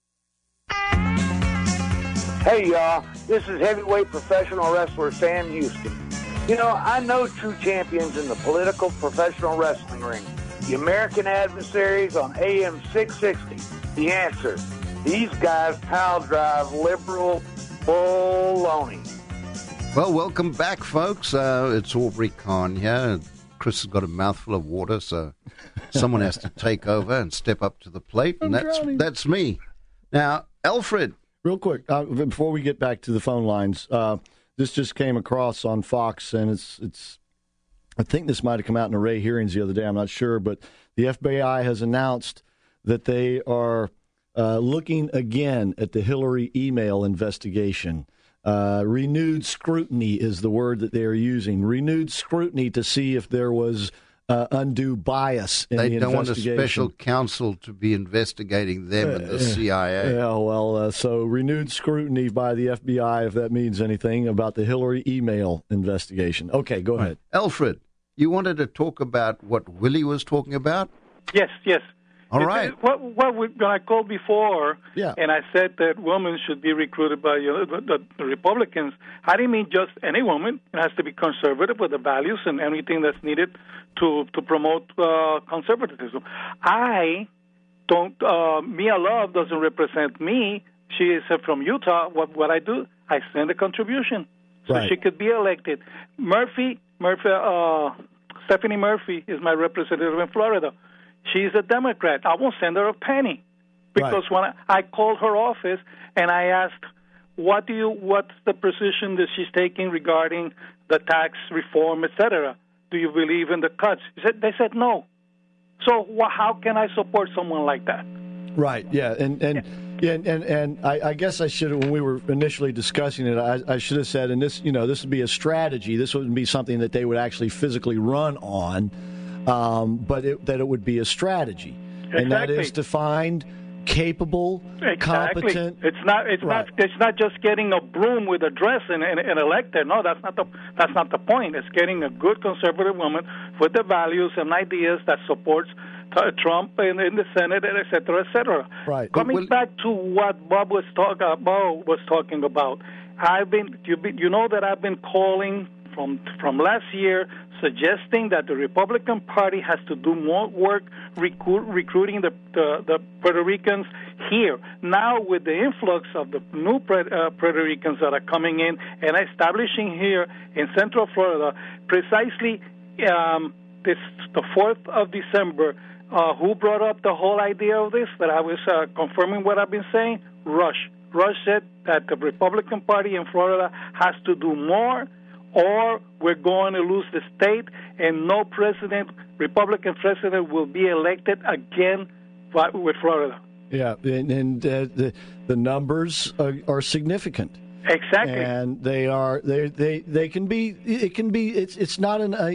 Hey, y'all. This is heavyweight professional wrestler Sam Houston. You know, I know true champions in the political professional wrestling ring. The American Adversaries on AM 660. The Answer. These guys pile drive liberal baloney. Well, welcome back, folks. It's Aubrey Kahn here. Chris has got a mouthful of water, so someone has to take over and step up to the plate, and that's me. Now, Alfred. Real quick, before we get back to the phone lines, this just came across on Fox, and it's. I think this might have come out in Array hearings the other day. I'm not sure, but the FBI has announced that they are looking again at the Hillary email investigation. Renewed scrutiny is the word that they are using. Renewed scrutiny to see if there was undue bias in the investigation. They don't want a special counsel to be investigating them and the CIA. Yeah, well, so renewed scrutiny by the FBI, if that means anything, about the Hillary email investigation. Okay, go ahead. Alfred, you wanted to talk about what Willie was talking about? Yes. All right. When I called before, and I said that women should be recruited by the Republicans, I didn't mean just any woman. It has to be conservative with the values and everything that's needed to promote conservatism. I don't. Mia Love doesn't represent me. She is from Utah. What I do, I send a contribution so she could be elected. Stephanie Murphy is my representative in Florida. She's a Democrat. I won't send her a penny because when I called her office and I asked, what's the position that she's taking regarding the tax reform, etc.? Do you believe in the cuts? They said no. So how can I support someone like that? Right. Yeah. And I guess I should, when we were initially discussing it, I should have said, and this would be a strategy. This wouldn't be something that they would actually physically run on. But that it would be a strategy, and that is to find capable, competent. It's not just getting a broom with a dress and elect her. No, that's not the point. It's getting a good conservative woman with the values and ideas that supports Trump in the Senate, et cetera, et cetera. Right. Coming back to what Bob was talking about, you know that I've been calling from last year, suggesting that the Republican Party has to do more work recruiting the Puerto Ricans here. Now, with the influx of the new Puerto Ricans that are coming in and establishing here in Central Florida, precisely the 4th of December, who brought up the whole idea of this, that I was confirming what I've been saying? Rush. Rush said that the Republican Party in Florida has to do more, or we're going to lose the state, and no Republican president will be elected again with Florida. Yeah, and the numbers are significant. Exactly, and they can be. It can be. It's not let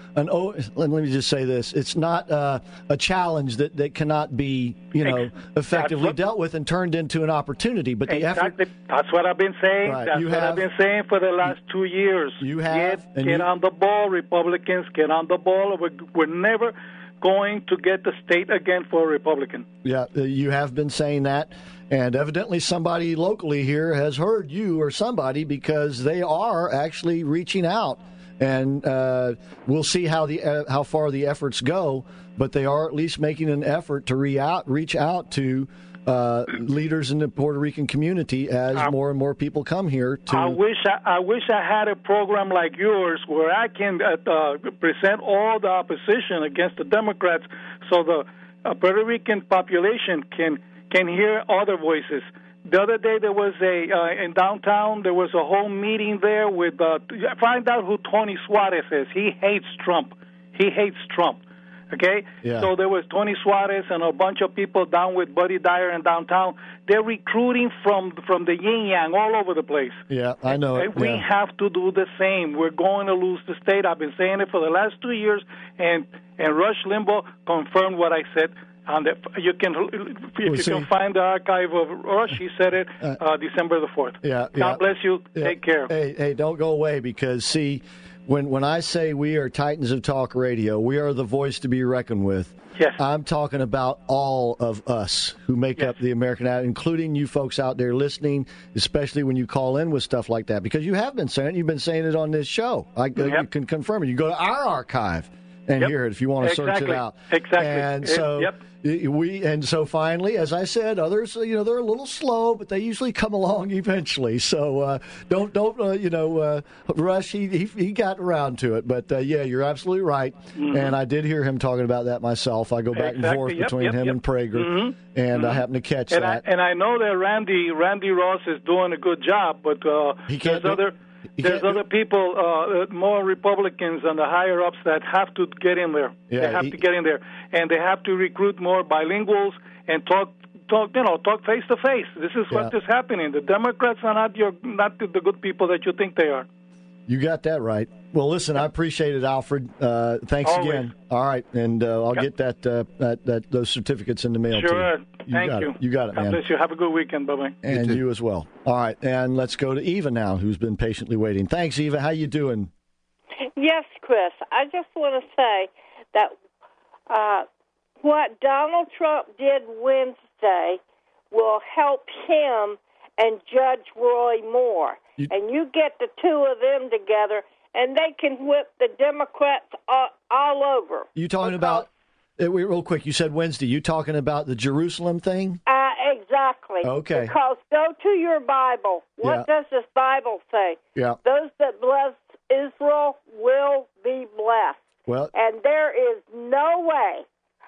me just say this. It's not a challenge that cannot be effectively dealt with and turned into an opportunity. But the effort. That's what I've been saying. Right. That's what I've been saying for the last 2 years. You have get on the ball, Republicans. Get on the ball. We're never going to get the state again for a Republican. Yeah, you have been saying that. And evidently somebody locally here has heard you or somebody, because they are actually reaching out. And we'll see how far the efforts go, but they are at least making an effort to reach out to leaders in the Puerto Rican community as more and more people come here. I wish I had a program like yours where I can present all the opposition against the Democrats, so the Puerto Rican population can hear other voices. The other day there was in downtown, there was a whole meeting there with, find out who Tony Suarez is. He hates Trump. Okay? Yeah. So there was Tony Suarez and a bunch of people down with Buddy Dyer in downtown. They're recruiting from the yin-yang all over the place. Yeah, I know it. We have to do the same. We're going to lose the state. I've been saying it for the last 2 years, and Rush Limbaugh confirmed what I said. You can find the archive of Rush. He said it December the 4th. Yeah. God bless you. Yeah. Take care. Hey, don't go away, because, see, when I say we are Titans of Talk Radio, we are the voice to be reckoned with. Yes. I'm talking about all of us who make up the American Ad, including you folks out there listening, especially when you call in with stuff like that, because you have been saying it. You've been saying it on this show. You can confirm it. You go to our archive and hear it if you want to search it out. Exactly. And so so finally, as I said, others they're a little slow, but they usually come along eventually. So don't Rush. He got around to it, but you're absolutely right. Mm-hmm. And I did hear him talking about that myself. I go back and forth between him and Prager, and I happen to catch that. And I know that Randy Ross is doing a good job, but there's other people, more Republicans and the higher ups that have to get in there. Yeah, they have to get in there, and they have to recruit more bilinguals and talk face to face. This is what is happening. The Democrats are not the good people that you think they are. You got that right. Well, listen, I appreciate it, Alfred. Thanks again. All right, and I'll get those certificates in the mail to you. Sure. Thank you. You got it, man. God bless you. Have a good weekend. Bye-bye. And you as well. All right, and let's go to Eva now, who's been patiently waiting. Thanks, Eva. How you doing? Yes, Chris. I just want to say that what Donald Trump did Wednesday will help him and Judge Roy Moore. And you get the two of them together, and they can whip the Democrats all over. You talking about, real quick, you said Wednesday. You talking about the Jerusalem thing? Exactly. Okay. Because go to your Bible. What does this Bible say? Yeah. Those that bless Israel will be blessed. Well, and there is no way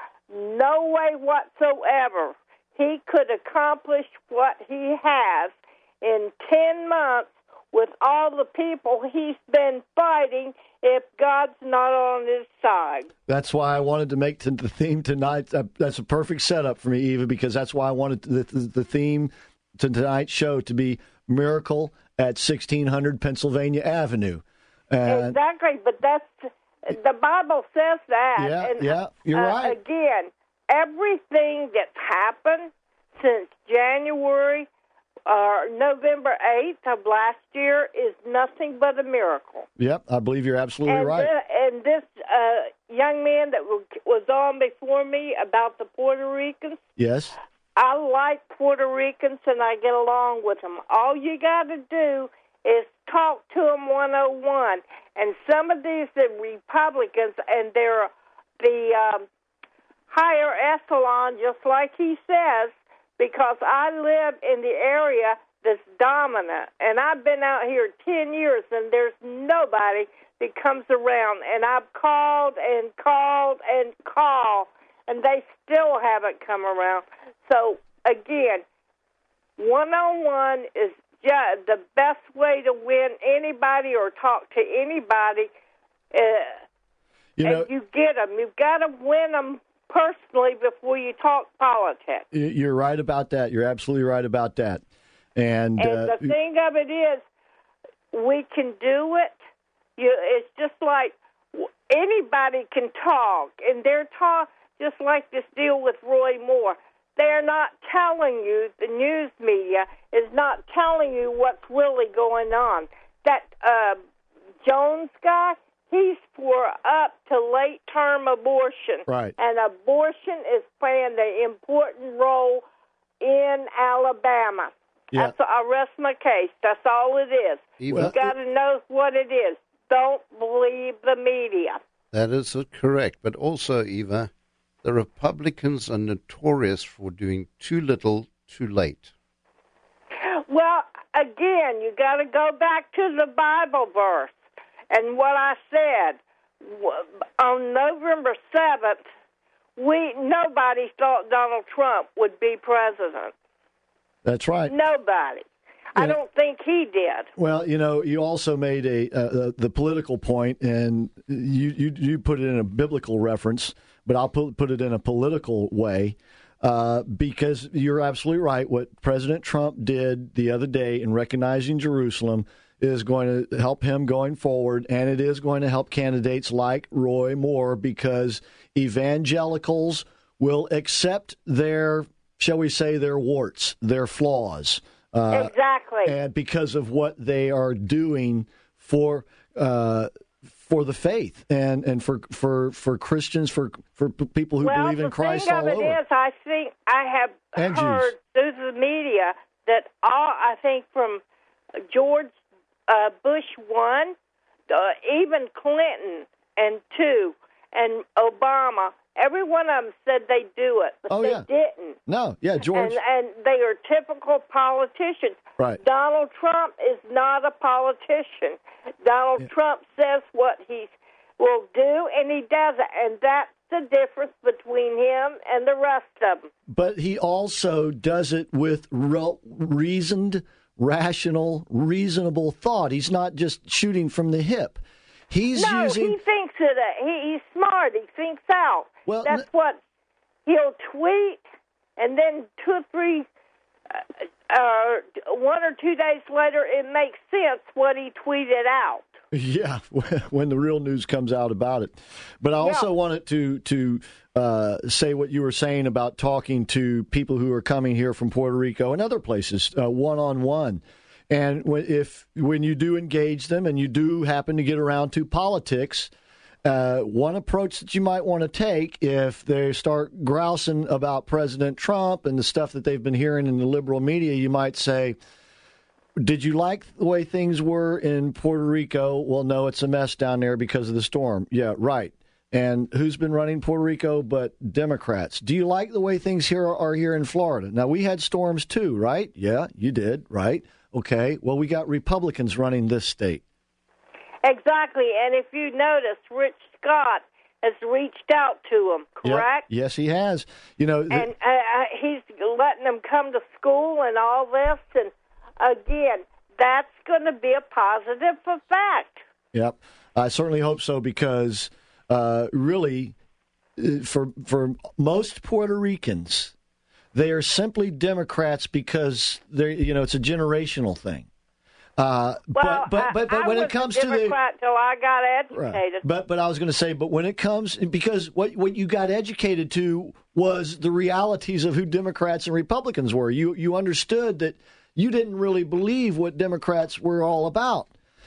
whatsoever he could accomplish what he has in 10 months with all the people he's been fighting if God's not on his side. That's why I wanted to make the theme tonight. That's a perfect setup for me, Eva, because that's why I wanted the theme to tonight's show to be Miracle at 1600 Pennsylvania Avenue. Exactly, but the Bible says that. Yeah, you're right. Again, everything that's happened since January November 8th of last year is nothing but a miracle. Yep, I believe you're absolutely right. And this young man that was on before me about the Puerto Ricans, yes, I like Puerto Ricans and I get along with them. All you got to do is talk to them 101. And some of these Republicans, and they're the higher echelon, just like he says, because I live in the area that's dominant, and I've been out here 10 years, and there's nobody that comes around, and I've called and called and called, and they still haven't come around. So, again, one-on-one is just the best way to win anybody or talk to anybody. And you get them. You've got to win them personally before you talk politics. You're right about that. You're absolutely right about that. And the thing of it is, we can do it. It's just like anybody can talk, and they're just like this deal with Roy Moore. They're not telling you, the news media is not telling you what's really going on. That Jones guy, he's for up to late-term abortion. Right. And abortion is playing the important role in Alabama. Yeah. I rest my case. That's all it is. You've got to know what it is. Don't believe the media. That is correct. But also, Eva, the Republicans are notorious for doing too little, too late. Well, again, you got to go back to the Bible verse. And what I said, on November 7th, nobody thought Donald Trump would be president. That's right. Nobody. I don't think he did. Well, you also made the political point, and you put it in a biblical reference, but I'll put it in a political way, because you're absolutely right. What President Trump did the other day in recognizing Jerusalem is going to help him going forward, and it is going to help candidates like Roy Moore, because evangelicals will accept their, shall we say, their warts, their flaws. Exactly. And because of what they are doing for the faith and for Christians, for people who believe in Christ all over. Well, the thing of it is, I think I have heard through the media that I think from George Bush 1, even Clinton and 2, and Obama, every one of them said they'd do it, but they didn't. No, George. And they are typical politicians. Right. Donald Trump is not a politician. Donald Trump says what he will do, and he does it. And that's the difference between him and the rest of them. But he also does it with reasoned, rational, reasonable thought. He's not just shooting from the hip. He thinks it. He's smart. He thinks out. Well, that's what he'll tweet, and then 2 or 3, 1 or 2 days later, it makes sense what he tweeted out. Yeah, when the real news comes out about it. But I also wanted to say what you were saying about talking to people who are coming here from Puerto Rico and other places, one-on-one. And when you do engage them and you do happen to get around to politics, one approach that you might want to take if they start grousing about President Trump and the stuff that they've been hearing in the liberal media, you might say, did you like the way things were in Puerto Rico? Well, no, it's a mess down there because of the storm. Yeah, right. And who's been running Puerto Rico but Democrats? Do you like the way things here are here in Florida? Now, we had storms too, right? Yeah, you did, right? Okay, well, we got Republicans running this state. Exactly, and if you notice, Rich Scott has reached out to him, correct? Yep. Yes, he has. And he's letting them come to school and all this, and again, that's going to be a positive effect. Yep, I certainly hope so, because really, for most Puerto Ricans, they are simply Democrats because it's a generational thing. But when it comes to Democrat till I got educated. Right. But I was going to say, but when it comes, because what you got educated to was the realities of who Democrats and Republicans were. You understood that you didn't really believe what Democrats were all about.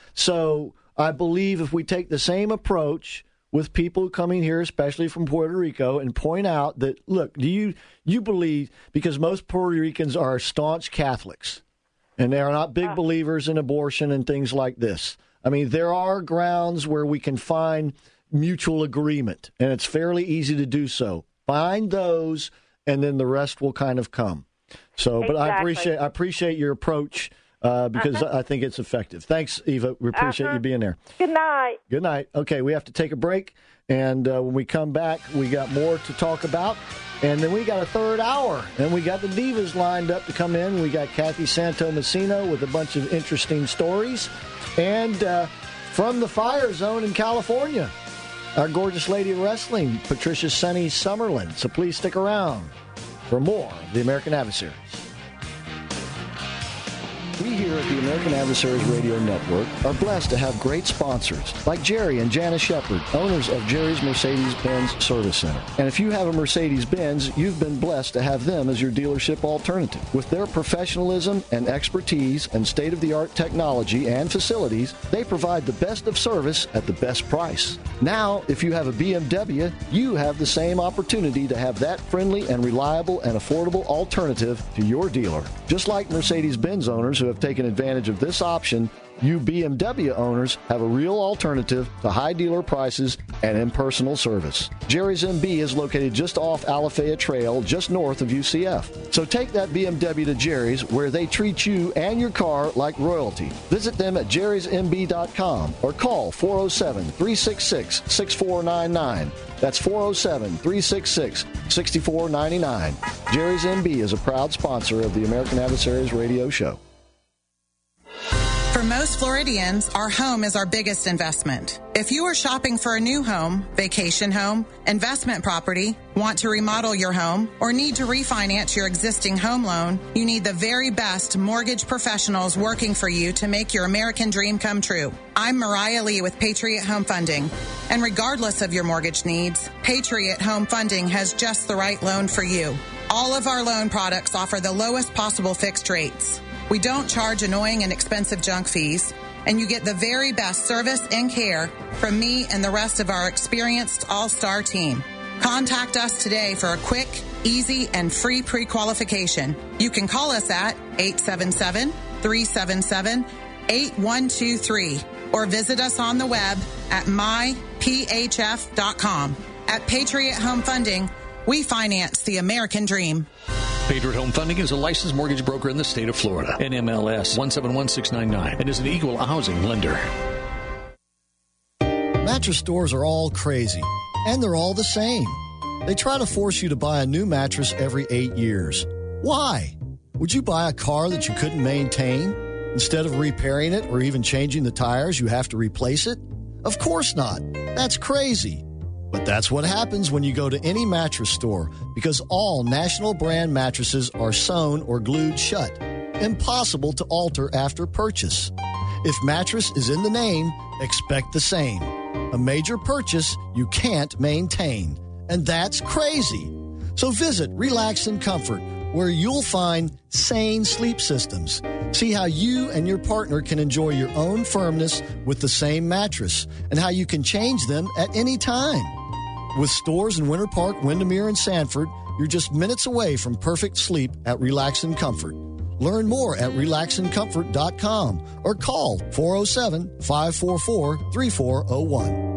So I believe if we take the same approach with people coming here, especially from Puerto Rico, and point out that, look, do you believe, because most Puerto Ricans are staunch Catholics, and they are not big believers in abortion and things like this. I mean, there are grounds where we can find mutual agreement, and it's fairly easy to do so. Find those, and then the rest will kind of come. So, but I appreciate your approach because I think it's effective. Thanks, Eva. We appreciate you being there. Good night. Good night. Okay, we have to take a break, and when we come back, we got more to talk about, and then we got a third hour, and we got the divas lined up to come in. We got Kathy Santo-Messino with a bunch of interesting stories, and from the Fire Zone in California, our gorgeous lady of wrestling, Patricia Sunny Summerlin. So please stick around for more of the American Adversaries. We here at the American Adversaries Radio Network are blessed to have great sponsors like Jerry and Janice Shepard, owners of Jerry's Mercedes-Benz Service Center. And if you have a Mercedes-Benz, you've been blessed to have them as your dealership alternative. With their professionalism and expertise and state-of-the-art technology and facilities, they provide the best of service at the best price. Now, if you have a BMW, you have the same opportunity to have that friendly and reliable and affordable alternative to your dealer. Just like Mercedes-Benz owners who have taken advantage of this option, you BMW owners have a real alternative to high dealer prices and impersonal service. Jerry's MB is located just off Alafaya Trail, just north of UCF. So take that BMW to Jerry's, where they treat you and your car like royalty. Visit them at jerrysmb.com or call 407-366-6499. That's 407-366-6499. Jerry's MB is a proud sponsor of the American Adversaries Radio Show. For most Floridians, our home is our biggest investment. If you are shopping for a new home, vacation home, investment property, want to remodel your home, or need to refinance your existing home loan, you need the very best mortgage professionals working for you to make your American dream come true. I'm Mariah Lee with Patriot Home Funding. And regardless of your mortgage needs, Patriot Home Funding has just the right loan for you. All of our loan products offer the lowest possible fixed rates. We don't charge annoying and expensive junk fees, and you get the very best service and care from me and the rest of our experienced all-star team. Contact us today for a quick, easy, and free pre-qualification. You can call us at 877-377-8123 or visit us on the web at myphf.com. At Patriot Home Funding, we finance the American dream. Patriot Home Funding is a licensed mortgage broker in the state of Florida. NMLS 171699 and is an equal housing lender. Mattress stores are all crazy, and they're all the same. They try to force you to buy a new mattress every 8 years. Why? Would you buy a car that you couldn't maintain? Instead of repairing it or even changing the tires, you have to replace it? Of course not. That's crazy. But that's what happens when you go to any mattress store, because all national brand mattresses are sewn or glued shut. Impossible to alter after purchase. If mattress is in the name, expect the same. A major purchase you can't maintain. And that's crazy. So visit Relax and Comfort, where you'll find sane sleep systems. See how you and your partner can enjoy your own firmness with the same mattress, and how you can change them at any time. With stores in Winter Park, Windermere, and Sanford, you're just minutes away from perfect sleep at Relax and Comfort. Learn more at relaxandcomfort.com or call 407-544-3401.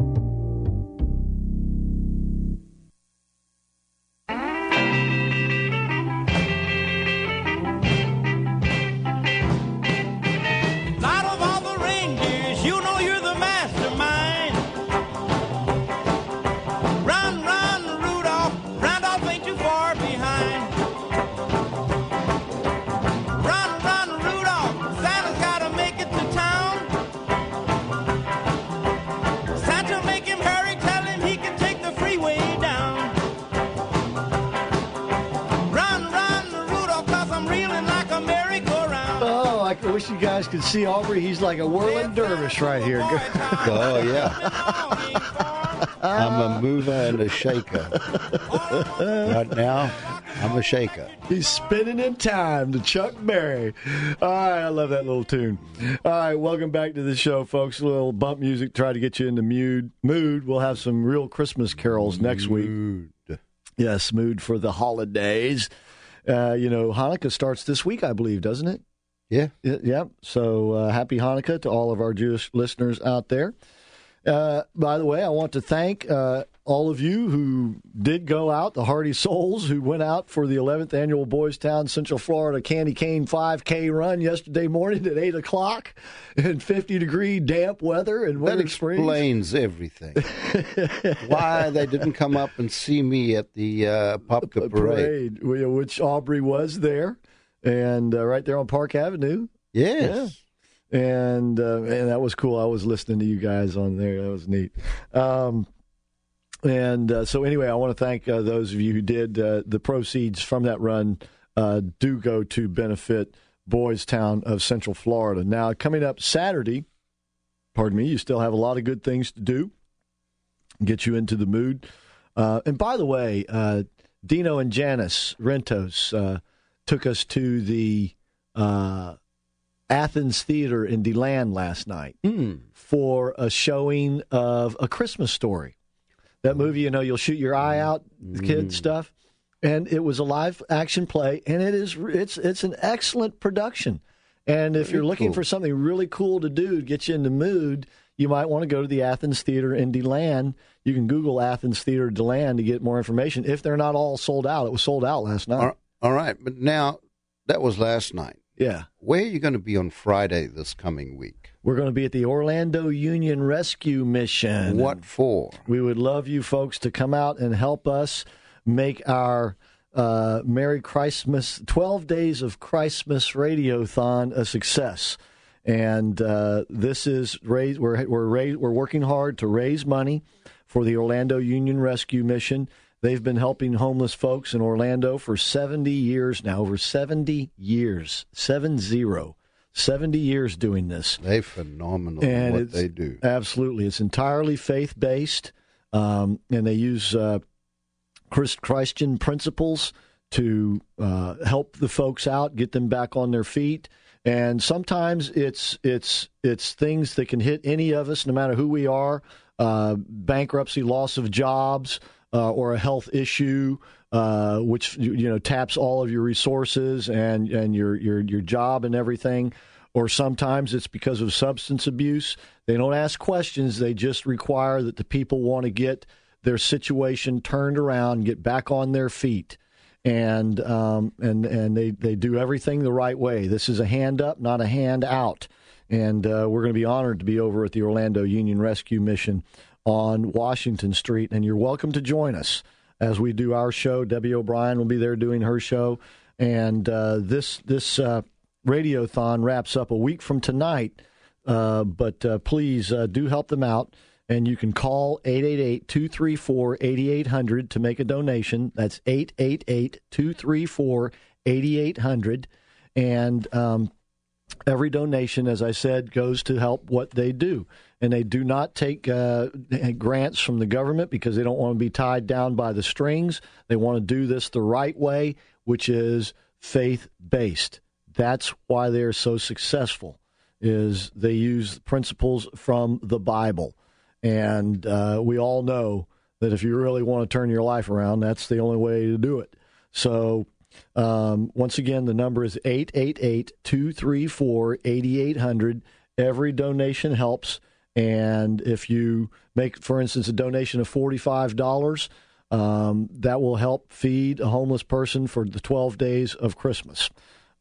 I wish you guys could see Aubrey. He's like a whirling dervish right here. Oh, yeah. I'm a mover and a shaker. Right now, I'm a shaker. He's spinning in time to Chuck Berry. All right, I love that little tune. All right, welcome back to the show, folks. A little bump music, try to get you in the mood. We'll have some real Christmas carols next week. Yes, mood for the holidays. Hanukkah starts this week, I believe, doesn't it? Yeah. Yeah. So happy Hanukkah to all of our Jewish listeners out there. By the way, I want to thank all of you who did go out, the Hardy Souls who went out for the 11th annual Boys Town Central Florida Candy Cane 5K run yesterday morning at 8 o'clock in 50-degree damp weather in Winter Springs. That explains everything. Why they didn't come up and see me at the Popka Parade. Which Aubrey was there, and right there on Park Avenue. Yes. Yeah. And that was cool. I was listening to you guys on there. That was neat. So anyway, I want to thank those of you who did. The proceeds from that run do go to benefit Boys Town of Central Florida. Now, coming up Saturday, you still have a lot of good things to do, get you into the mood. And by the way, Dino and Janice Rentos took us to the Athens Theater in DeLand last night for a showing of A Christmas Story. That movie, you'll shoot your eye out, the kid stuff. And it was a live action play, and it's an excellent production. And if you're looking for something really cool to do to get you in the mood, you might want to go to the Athens Theater in DeLand. You can Google Athens Theater DeLand to get more information if they're not all sold out. It was sold out last night. All right, but now that was last night. Yeah. Where are you going to be on Friday this coming week? We're going to be at the Orlando Union Rescue Mission. What for? We would love you folks to come out and help us make our Merry Christmas, 12 Days of Christmas Radiothon a success. And this is we're working hard to raise money for the Orlando Union Rescue Mission. They've been helping homeless folks in Orlando for 70 years now, over 70 years, 70 years doing this. They're phenomenal in what they do. Absolutely. It's entirely faith-based, and they use Christian principles to help the folks out, get them back on their feet. And sometimes it's things that can hit any of us, no matter who we are, bankruptcy, loss of jobs, or a health issue, which taps all of your resources and your job and everything. Or sometimes it's because of substance abuse. They don't ask questions. They just require that the people want to get their situation turned around, get back on their feet, and they do everything the right way. This is a hand up, not a hand out. And we're going to be honored to be over at the Orlando Union Rescue Mission on Washington Street, and you're welcome to join us as we do our show. Debbie O'Brien will be there doing her show, and this Radiothon wraps up a week from tonight, but please do help them out, and you can call 888-234-8800 to make a donation. That's 888-234-8800, and every donation, as I said, goes to help what they do. And they do not take grants from the government because they don't want to be tied down by the strings. They want to do this the right way, which is faith-based. That's why they're so successful, is they use principles from the Bible. And we all know that if you really want to turn your life around, that's the only way to do it. So once again, the number is 888-234-8800. Every donation helps. And if you make, for instance, a donation of $45, that will help feed a homeless person for the 12 days of Christmas.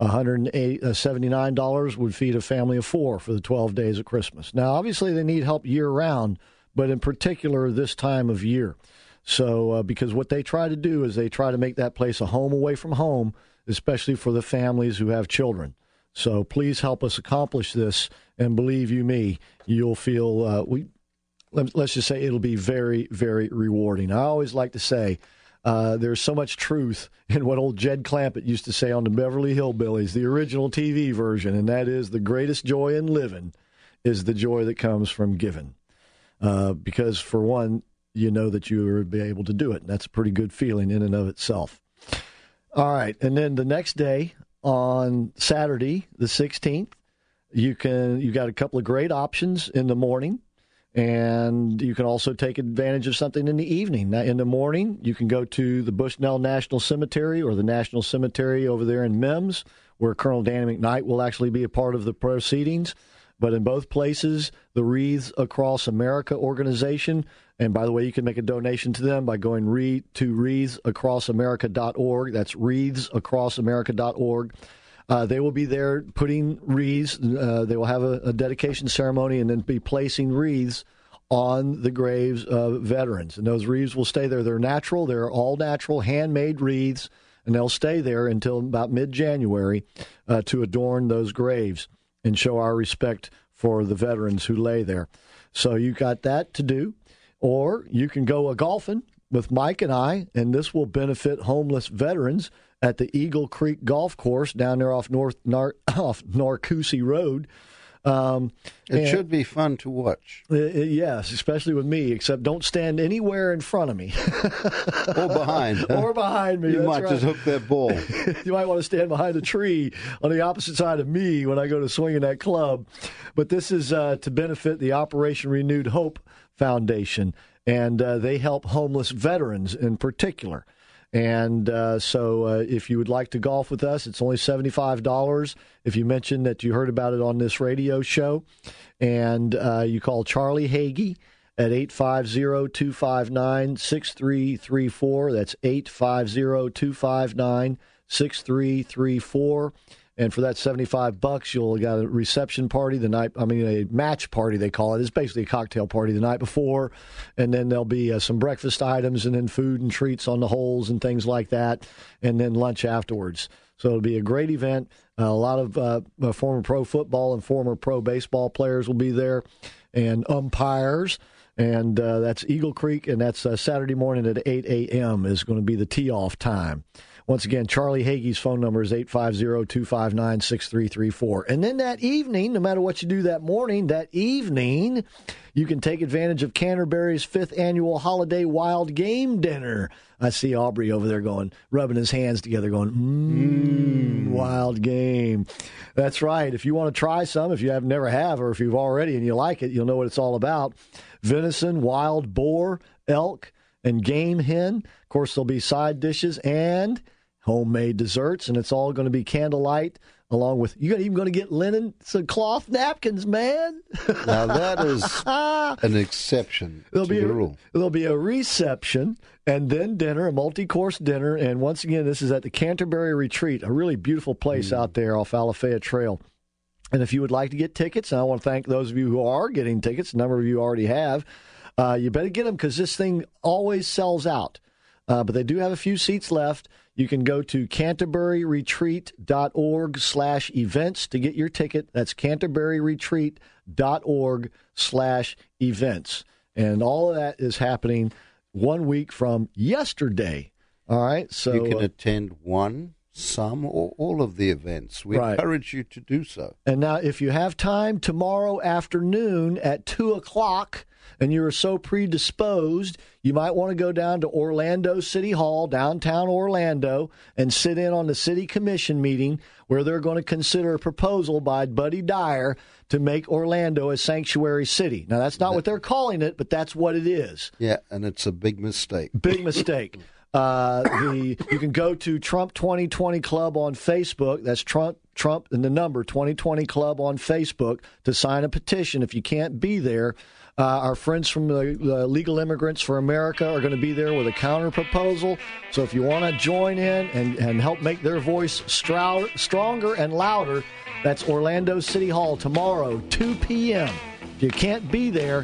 $179 would feed a family of 4 for the 12 days of Christmas. Now, obviously, they need help year-round, but in particular this time of year. So because what they try to do is they try to make that place a home away from home, especially for the families who have children. So please help us accomplish this, and believe you me, you'll feel, let's just say it'll be very, very rewarding. I always like to say there's so much truth in what old Jed Clampett used to say on the Beverly Hillbillies, the original TV version, and that is the greatest joy in living is the joy that comes from giving. Because, for one, you know that you will be able to do it. And that's a pretty good feeling in and of itself. All right, and then the next day, on Saturday, the 16th, you've got a couple of great options in the morning, and you can also take advantage of something in the evening. Now, in the morning, you can go to the Bushnell National Cemetery or the National Cemetery over there in Mims, where Colonel Danny McKnight will actually be a part of the proceedings. But in both places, the Wreaths Across America organization, and by the way, you can make a donation to them by going to wreathsacrossamerica.org. That's wreathsacrossamerica.org. They will be there putting wreaths. They will have a dedication ceremony and then be placing wreaths on the graves of veterans. And those wreaths will stay there. They're natural. They're all natural, handmade wreaths, and they'll stay there until about mid-January to adorn those graves and show our respect for the veterans who lay there. So you got that to do. Or you can go golfing with Mike and I, and this will benefit homeless veterans at the Eagle Creek Golf Course down there off Narcoossee Road. It should be fun to watch. Yes, especially with me, except don't stand anywhere in front of me. Or behind. Huh? Or behind me. You That's might right. just hook that ball. You might want to stand behind a tree on the opposite side of me when I go to swinging that club. But this is to benefit the Operation Renewed Hope Foundation, and they help homeless veterans in particular. And so if you would like to golf with us, it's only $75 if you mention that you heard about it on this radio show. And you call Charlie Hagee at 850-259-6334. That's 850-259-6334. And for that $75, you'll got a reception party a match party, they call it. It's basically a cocktail party the night before. And then there'll be some breakfast items and then food and treats on the holes and things like that. And then lunch afterwards. So it'll be a great event. A lot of former pro football and former pro baseball players will be there, and umpires. And that's Eagle Creek, and that's Saturday morning at 8 a.m. is going to be the tee-off time. Once again, Charlie Hagee's phone number is 850-259-6334. And then that evening, no matter what you do that morning, that evening, you can take advantage of Canterbury's 5th annual holiday wild game dinner. I see Aubrey over there rubbing his hands together going, wild game. That's right. If you want to try some, if you never have, or if you've already and you like it, you'll know what it's all about. Venison, wild boar, elk, and game hen. Of course, there'll be side dishes and homemade desserts, and it's all going to be candlelight, along with, you're even going to get linen, some cloth napkins, man. Now, that is an exception to the rule. There'll be a reception and then dinner, a multi-course dinner, and once again, this is at the Canterbury Retreat, a really beautiful place out there off Alafaya Trail. And if you would like to get tickets, and I want to thank those of you who are getting tickets, a number of you already have, you better get them because this thing always sells out. But they do have a few seats left. You can go to canterburyretreat.org/events to get your ticket. That's canterburyretreat.org/events. And all of that is happening 1 week from yesterday. All right. So you can attend one, some, or all of the events. We encourage you to do so. And now, if you have time tomorrow afternoon at 2 o'clock, and you're so predisposed, you might want to go down to Orlando City Hall, downtown Orlando, and sit in on the city commission meeting where they're going to consider a proposal by Buddy Dyer to make Orlando a sanctuary city. Now, that's not what they're calling it, but that's what it is. Yeah, and it's a big mistake. Big mistake. You can go to Trump 2020 Club on Facebook. That's Trump and the number 2020 Club on Facebook to sign a petition. If you can't be there, our friends from the Legal Immigrants for America are going to be there with a counter proposal. So if you want to join in and help make their voice stronger and louder, that's Orlando City Hall tomorrow, 2 p.m. If you can't be there,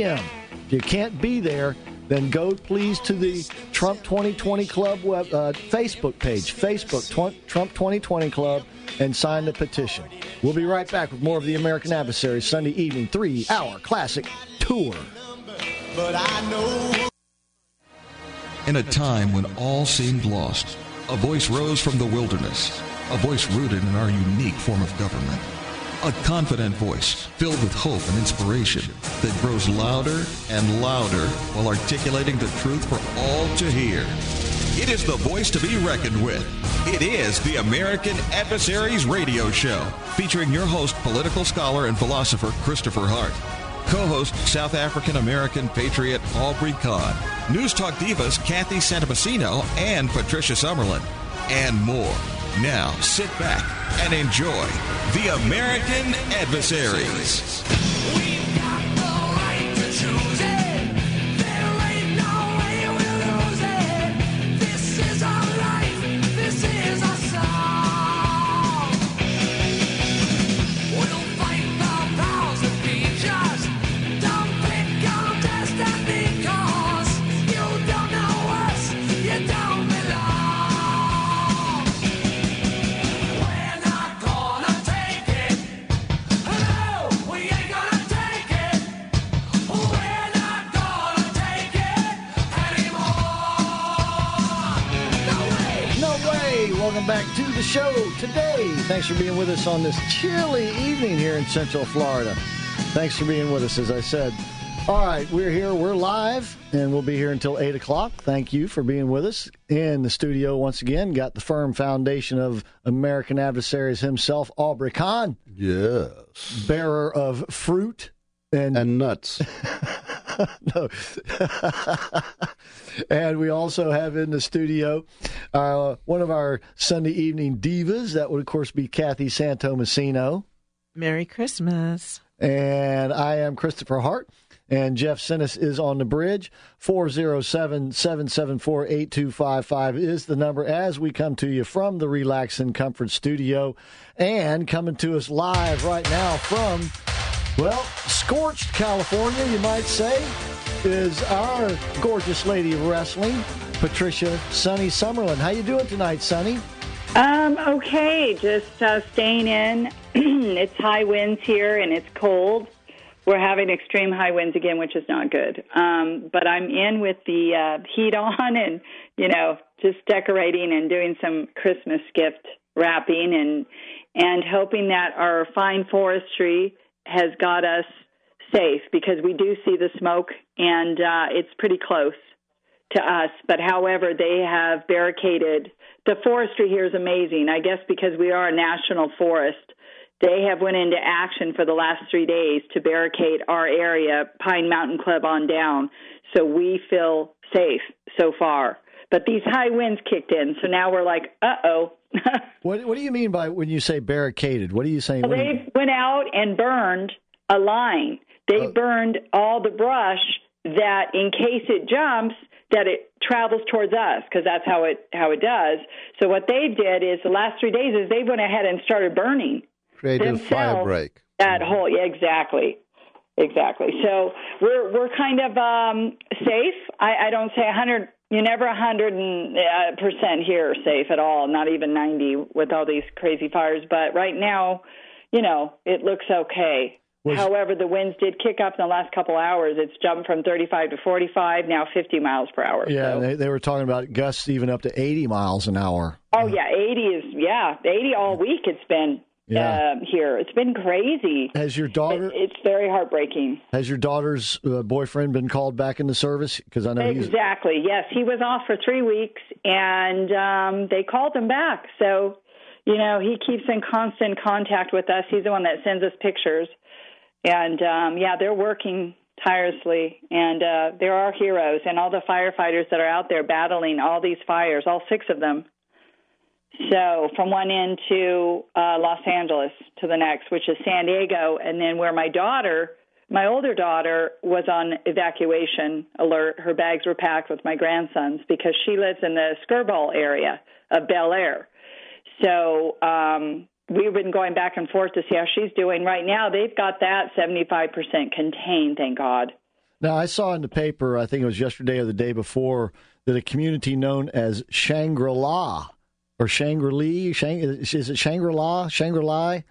then go please to the Trump 2020 Club Facebook page, Trump 2020 Club, and sign the petition. We'll be right back with more of the American Adversaries Sunday evening 3-hour classic tour. But I know. In a time when all seemed lost, a voice rose from the wilderness, a voice rooted in our unique form of government. A confident voice filled with hope and inspiration that grows louder and louder while articulating the truth for all to hear. It is the voice to be reckoned with. It is the American Adversaries Radio Show, featuring your host, political scholar and philosopher Christopher Hart. Co-host, South African-American patriot Aubrey Kahn. News Talk divas Kathy Santamassino and Patricia Summerlin. And more. Now sit back and enjoy The American Adversaries. Welcome back to the show today. Thanks for being with us on this chilly evening here in Central Florida. Thanks for being with us, as I said. All right, we're here. We're live, and we'll be here until 8 o'clock. Thank you for being with us. In the studio, once again, got the firm foundation of American Adversaries himself, Aubrey Kahn. Yes. Bearer of fruit and nuts. No. And we also have in the studio one of our Sunday evening divas. That would, of course, be Kathy Santomassino. Merry Christmas. And I am Christopher Hart. And Jeff Sinnis is on the bridge. 407-774-8255 is the number as we come to you from the Relax and Comfort studio. And coming to us live right now from, well, scorched California, you might say, is our gorgeous lady of wrestling, Patricia Sunny Summerlin. How you doing tonight, Sunny? Okay, just staying in. It's high winds here, and it's cold. We're having extreme high winds again, which is not good. But I'm in with the heat on and, just decorating and doing some Christmas gift wrapping and hoping that our fine forestry has got us safe, because we do see the smoke, and it's pretty close to us. But however, they have barricaded. The forestry here is amazing. I guess because we are a national forest, they have went into action for the last 3 days to barricade our area, Pine Mountain Club on down, so we feel safe so far. But these high winds kicked in, so now we're like, uh-oh. What do you mean by when you say barricaded? What are you saying? They went out and burned a line. They burned all the brush that, in case it jumps, that it travels towards us, because that's how it does. So what they did is the last 3 days is they went ahead and started burning. Created a fire break. That whole, yeah, exactly. So we're kind of safe. I don't say 100. You're never 100% here safe at all. Not even 90 with all these crazy fires. But right now, it looks okay. However, the winds did kick up in the last couple hours. It's jumped from 35 to 45, now 50 miles per hour. Yeah, so. They were talking about gusts even up to 80 miles an hour. Oh, yeah, 80 all week it's been here. It's been crazy. Has your daughter... It's very heartbreaking. Has your daughter's boyfriend been called back into service? Because I know Exactly, yes. He was off for 3 weeks, and they called him back. So, he keeps in constant contact with us. He's the one that sends us pictures. And, they're working tirelessly, and they're our heroes, and all the firefighters that are out there battling all these fires, all 6 of them. So from one end to Los Angeles to the next, which is San Diego, and then where my older daughter, was on evacuation alert. Her bags were packed with my grandsons because she lives in the Skirball area of Bel Air. So we've been going back and forth to see how she's doing. Right now, they've got that 75% contained, thank God. Now, I saw in the paper, I think it was yesterday or the day before, that a community known as Shangri-La, or Shangri-La, is it Shangri-La? Shangri-La,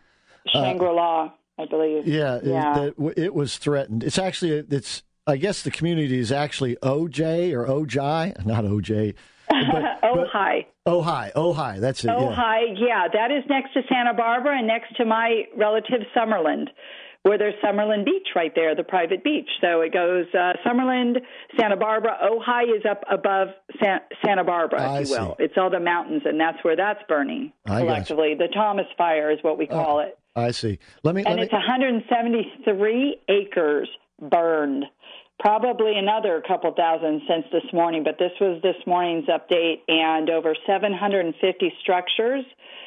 I believe. Yeah. It was threatened. It's actually, I guess the community is actually OJ or Ojai, not OJ. Ojai. Ojai, that's it. Ojai, yeah. That is next to Santa Barbara and next to my relative Summerland, where there's Summerland Beach right there, the private beach. So it goes Summerland, Santa Barbara. Ojai is up above Santa Barbara, if you will. It's all the mountains, and that's where that's burning collectively. The Thomas Fire is what we call it. I see. It's 173 acres burned Probably another couple thousand since this morning, but this was this morning's update, and over 750 structures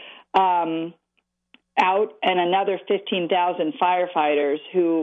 out, and another 15,000 firefighters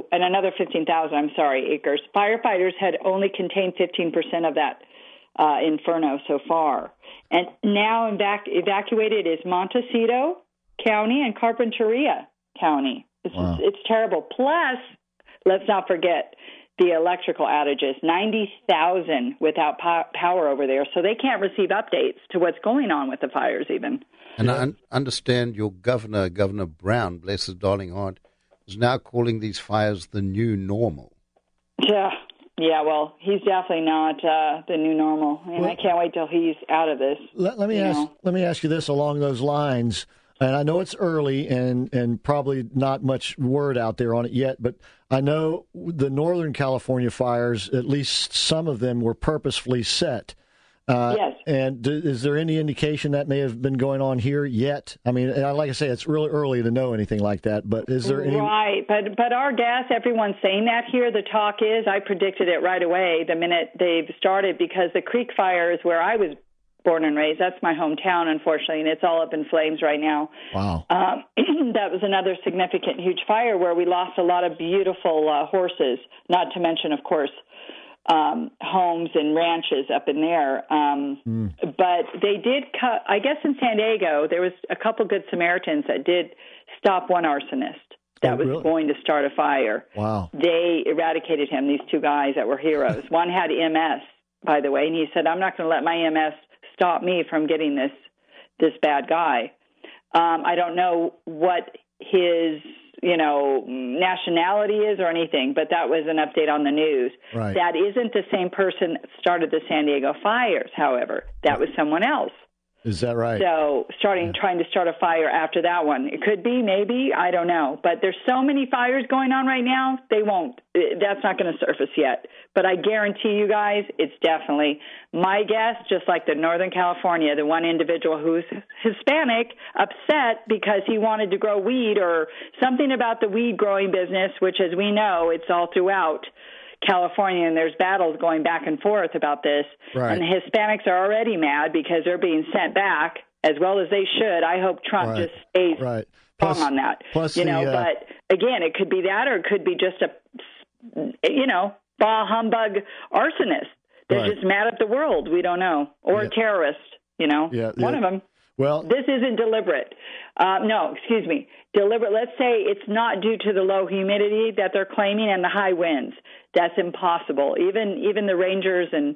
acres. Firefighters had only contained 15% of that inferno so far. And now evacuated is Montecito County and Carpinteria County. It's terrible. Plus, let's not forget the electrical outages, 90,000 without power over there, so they can't receive updates to what's going on with the fires even. And I understand your governor, Governor Brown, bless his darling heart, is now calling these fires the new normal. Yeah, well, he's definitely not the new normal, and I can't wait till he's out of this. Let me ask you this along those lines. And I know it's early and probably not much word out there on it yet, but I know the Northern California fires, at least some of them, were purposefully set. Yes. And is there any indication that may have been going on here yet? I mean, like I say, it's really early to know anything like that, but is there any... Right, but our guess, everyone's saying that here. The talk is, I predicted it right away the minute they've started, because the Creek Fire is where I was born and raised. That's my hometown, unfortunately, and it's all up in flames right now. Wow. That was another significant, huge fire where we lost a lot of beautiful horses, not to mention, of course, homes and ranches up in there. But they did cut, I guess in San Diego, there was a couple good Samaritans that did stop one arsonist that was going to start a fire. Wow. They eradicated him, these two guys that were heroes. One had MS, by the way, and he said, I'm not going to let my MS stop me from getting this bad guy. I don't know what his, nationality is or anything, but that was an update on the news. Right. That isn't the same person that started the San Diego fires, however. That was someone else. Is that right? So trying to start a fire after that one. It could be, maybe, I don't know. But there's so many fires going on right now, that's not going to surface yet. But I guarantee you guys, it's definitely my guess, just like the Northern California, the one individual who's Hispanic, upset because he wanted to grow weed or something about the weed growing business, which, as we know, it's all throughout California, and there's battles going back and forth about this. Right. And the Hispanics are already mad because they're being sent back, as well as they should. I hope Trump just stays strong on that. Plus but again, it could be that, or it could be just a, bah humbug arsonist. They're just mad at the world. We don't know. Or a terrorist, one of them. Well, this isn't deliberate. No, excuse me. Deliberate. Let's say it's not due to the low humidity that they're claiming and the high winds. That's impossible. Even the rangers and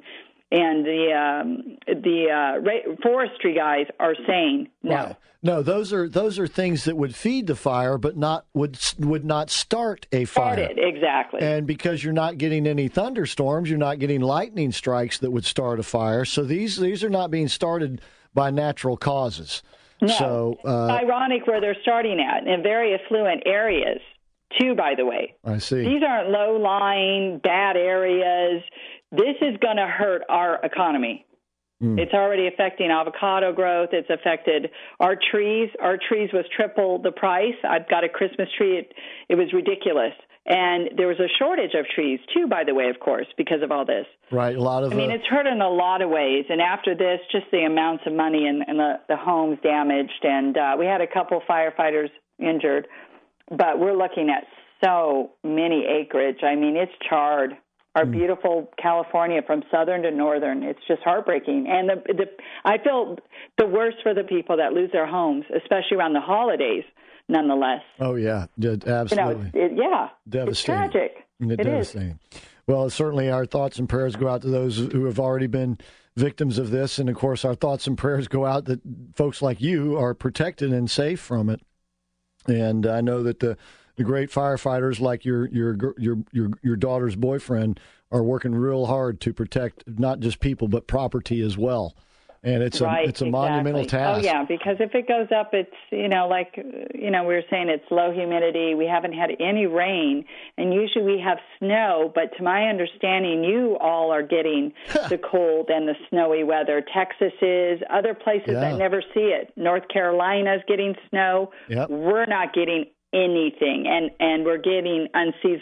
the forestry guys are saying no. Right. No, those are things that would feed the fire, but would not start a fire. Start it, exactly. And because you're not getting any thunderstorms, you're not getting lightning strikes that would start a fire. So these are not being started by natural causes. No. So ironic where they're starting at in very affluent areas, too, by the way. I see. These aren't low-lying, bad areas. This is going to hurt our economy. It's already affecting avocado growth. It's affected our trees. Our trees was triple the price. I've got a Christmas tree. It was ridiculous. And there was a shortage of trees, too, by the way, of course, because of all this. Right, a lot of... it's hurt in a lot of ways. And after this, just the amounts of money and the homes damaged. And we had a couple firefighters injured. But we're looking at so many acreage. It's charred. Our beautiful California from southern to northern. It's just heartbreaking. And I feel the worst for the people that lose their homes, especially around the holidays, nonetheless. Oh, yeah, absolutely. Devastating. It's tragic. It is. Well, certainly our thoughts and prayers go out to those who have already been victims of this. And, of course, our thoughts and prayers go out that folks like you are protected and safe from it. And I know that the great firefighters like your daughter's boyfriend are working real hard to protect not just people but property as well. And it's a monumental task. Oh yeah, because if it goes up, it's we were saying it's low humidity. We haven't had any rain, and usually we have snow. But to my understanding, you all are getting the cold and the snowy weather. Texas is, other places that never see it. North Carolina's getting snow. Yep. We're not getting anything, and we're getting unseasonal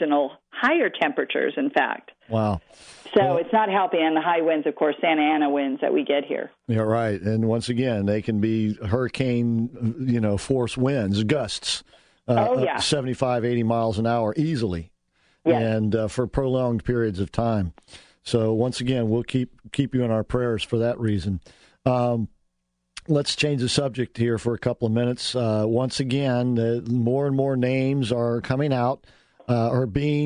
higher temperatures, in fact. Wow. So it's not helping. And the high winds, of course, Santa Ana winds that we get here. Yeah, right. And once again, they can be hurricane, force winds, gusts. 75, 80 miles an hour easily. Yes. And for prolonged periods of time. So once again, we'll keep you in our prayers for that reason. Let's change the subject here for a couple of minutes. Once again, more and more names are coming out, more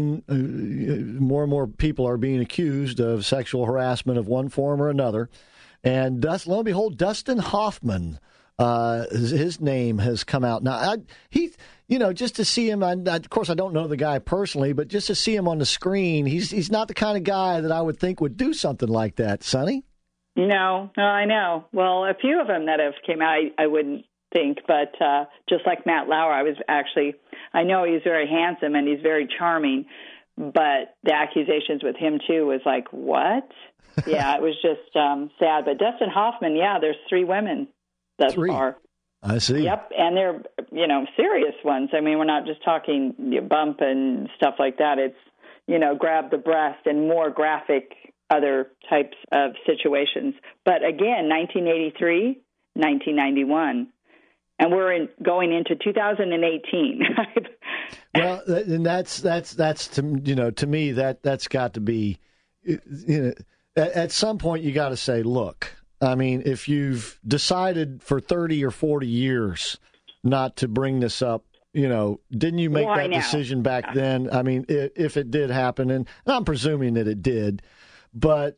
and more people are being accused of sexual harassment of one form or another. And lo and behold, Dustin Hoffman, his name has come out. Now, just to see him, of course, I don't know the guy personally, but just to see him on the screen, he's not the kind of guy that I would think would do something like that. Sonny? No, I know. Well, a few of them that have came out, I wouldn't think, but just like Matt Lauer, I know he's very handsome and he's very charming, but the accusations with him, too, was like, what? Yeah, it was just sad. But Dustin Hoffman, there's 3 women thus far. I see. Yep, and they're, serious ones. I mean, we're not just talking bump and stuff like that. It's, grab the breast and more graphic other types of situations. But again, 1983, 1991, and we're going into 2018. Well, and that's to me that's got to be, at some point you got to say, look, I mean, if you've decided for 30 or 40 years not to bring this up, didn't you make that decision back then? I mean, if it did happen, and I'm presuming that it did, but,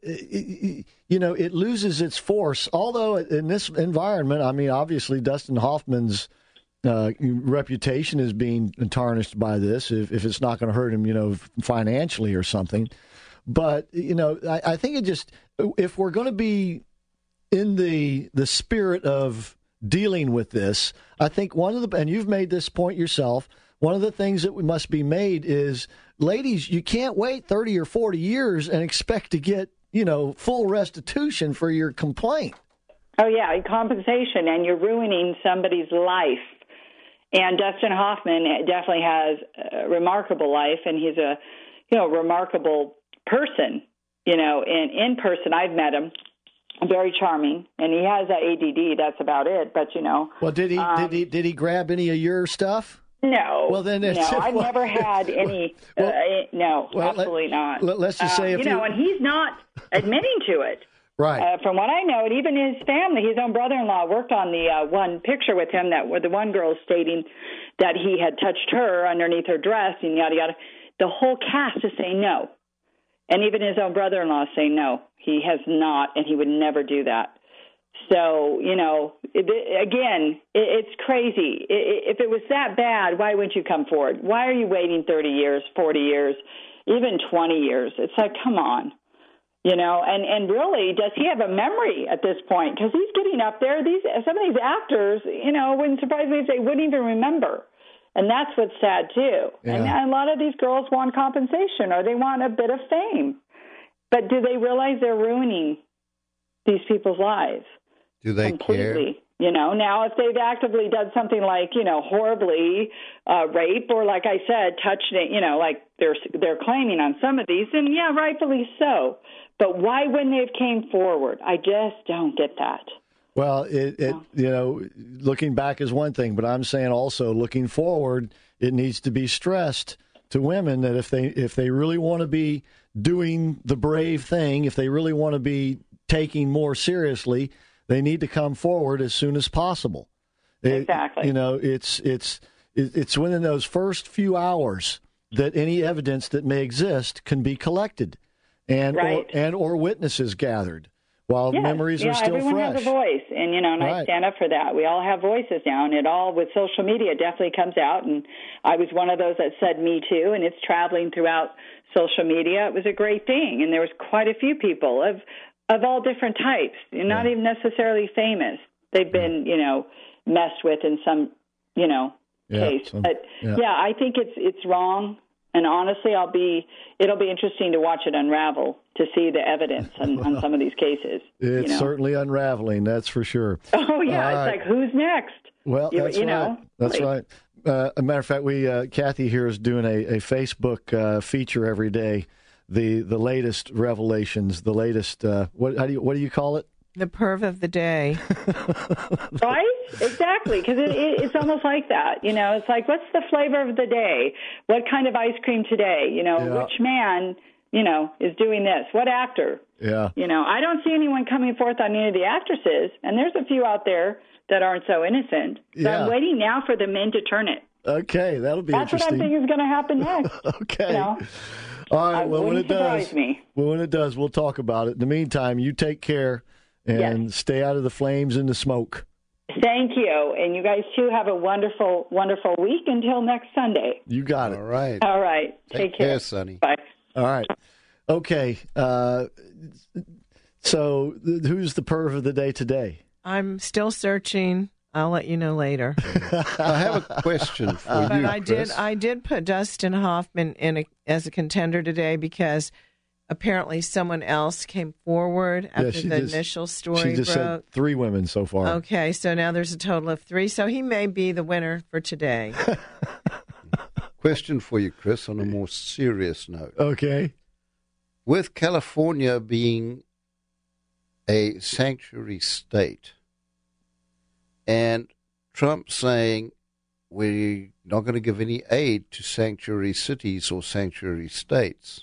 it loses its force. Although in this environment, I mean, obviously Dustin Hoffman's reputation is being tarnished by this, if it's not going to hurt him, financially or something. But, I think it just, if we're going to be in the spirit of dealing with this, I think and you've made this point yourself, one of the things that must be made is, ladies, you can't wait 30 or 40 years and expect to get, full restitution for your complaint. Oh, yeah, compensation, and you're ruining somebody's life. And Dustin Hoffman definitely has a remarkable life, and he's a, remarkable person. In person, I've met him. Very charming, and he has ADD. That's about it. But well, did he grab any of your stuff? No. Well, then I've never had any. No, absolutely not. Let's just say, and he's not admitting to it. Right. From what I know, and even his family, his own brother-in-law worked on the one picture with him where the one girl stating that he had touched her underneath her dress and yada yada. The whole cast is saying no. And even his own brother-in-law is saying no, he has not, and he would never do that. So, it's crazy. If it was that bad, why wouldn't you come forward? Why are you waiting 30 years, 40 years, even 20 years? It's like, come on. And really, does he have a memory at this point? Because he's getting up there. Some of these actors, wouldn't surprise me if they wouldn't even remember. And that's what's sad, too. Yeah. And a lot of these girls want compensation or they want a bit of fame. But do they realize they're ruining these people's lives? Do they completely? care? Now if they've actively done something like, horribly rape or, like I said, touched it, like they're claiming on some of these, then, yeah, rightfully so. But why wouldn't they have came forward? I just don't get that. Well, looking back is one thing, but I'm saying also looking forward, it needs to be stressed to women that if they really want to be doing the brave thing, if they really want to be taking more seriously, they need to come forward as soon as possible. Exactly. It's within those first few hours that any evidence that may exist can be collected, or witnesses gathered. While memories are still everyone fresh. Has a voice, and I stand up for that. We all have voices now, and it all with social media definitely comes out. And I was one of those that said "Me Too," and it's traveling throughout social media. It was a great thing, and there was quite a few people of all different types, not even necessarily famous. They've been messed with in some case. But I think it's wrong. And honestly, it'll be interesting to watch it unravel, to see the evidence on some of these cases. It's certainly unraveling, that's for sure. Oh, yeah. It's like, who's next? Well, that's right. That's right. a matter of fact, Kathy here is doing a Facebook feature every day. The latest revelations, the latest what do you call it? The perv of the day. Right? Exactly, because it's almost like that. You know, it's like, what's the flavor of the day? What kind of ice cream today? You know, Yeah. which man, you know, is doing this? What actor? Yeah. You know, I don't see anyone coming forth on any of the actresses, and there's a few out there that aren't so innocent. So Yeah. I'm waiting now for the men to turn it. Okay, that'll be That's what interesting. I'm thinking is going to happen next. Okay. You know? All right. Well, when wouldn't it does, surprise me. when it does, we'll talk about it. In the meantime, you take care and stay out of the flames and the smoke. Thank you. And you guys, too, have a wonderful, wonderful week until next Sunday. You got it. All right. All right. Take care. Sonny. Bye. All right. Okay. So who's the perv of the day today? I'm still searching. I'll let you know later. I have a question for But you, I did put Dustin Hoffman as a contender today because apparently someone else came forward after the initial story She just broke. said 3 women so far. Okay, so now there's a total of 3. So he may be the winner for today. Question for you, Chris, on a more serious note. Okay. With California being a sanctuary state and Trump saying we're not going to give any aid to sanctuary cities or sanctuary states,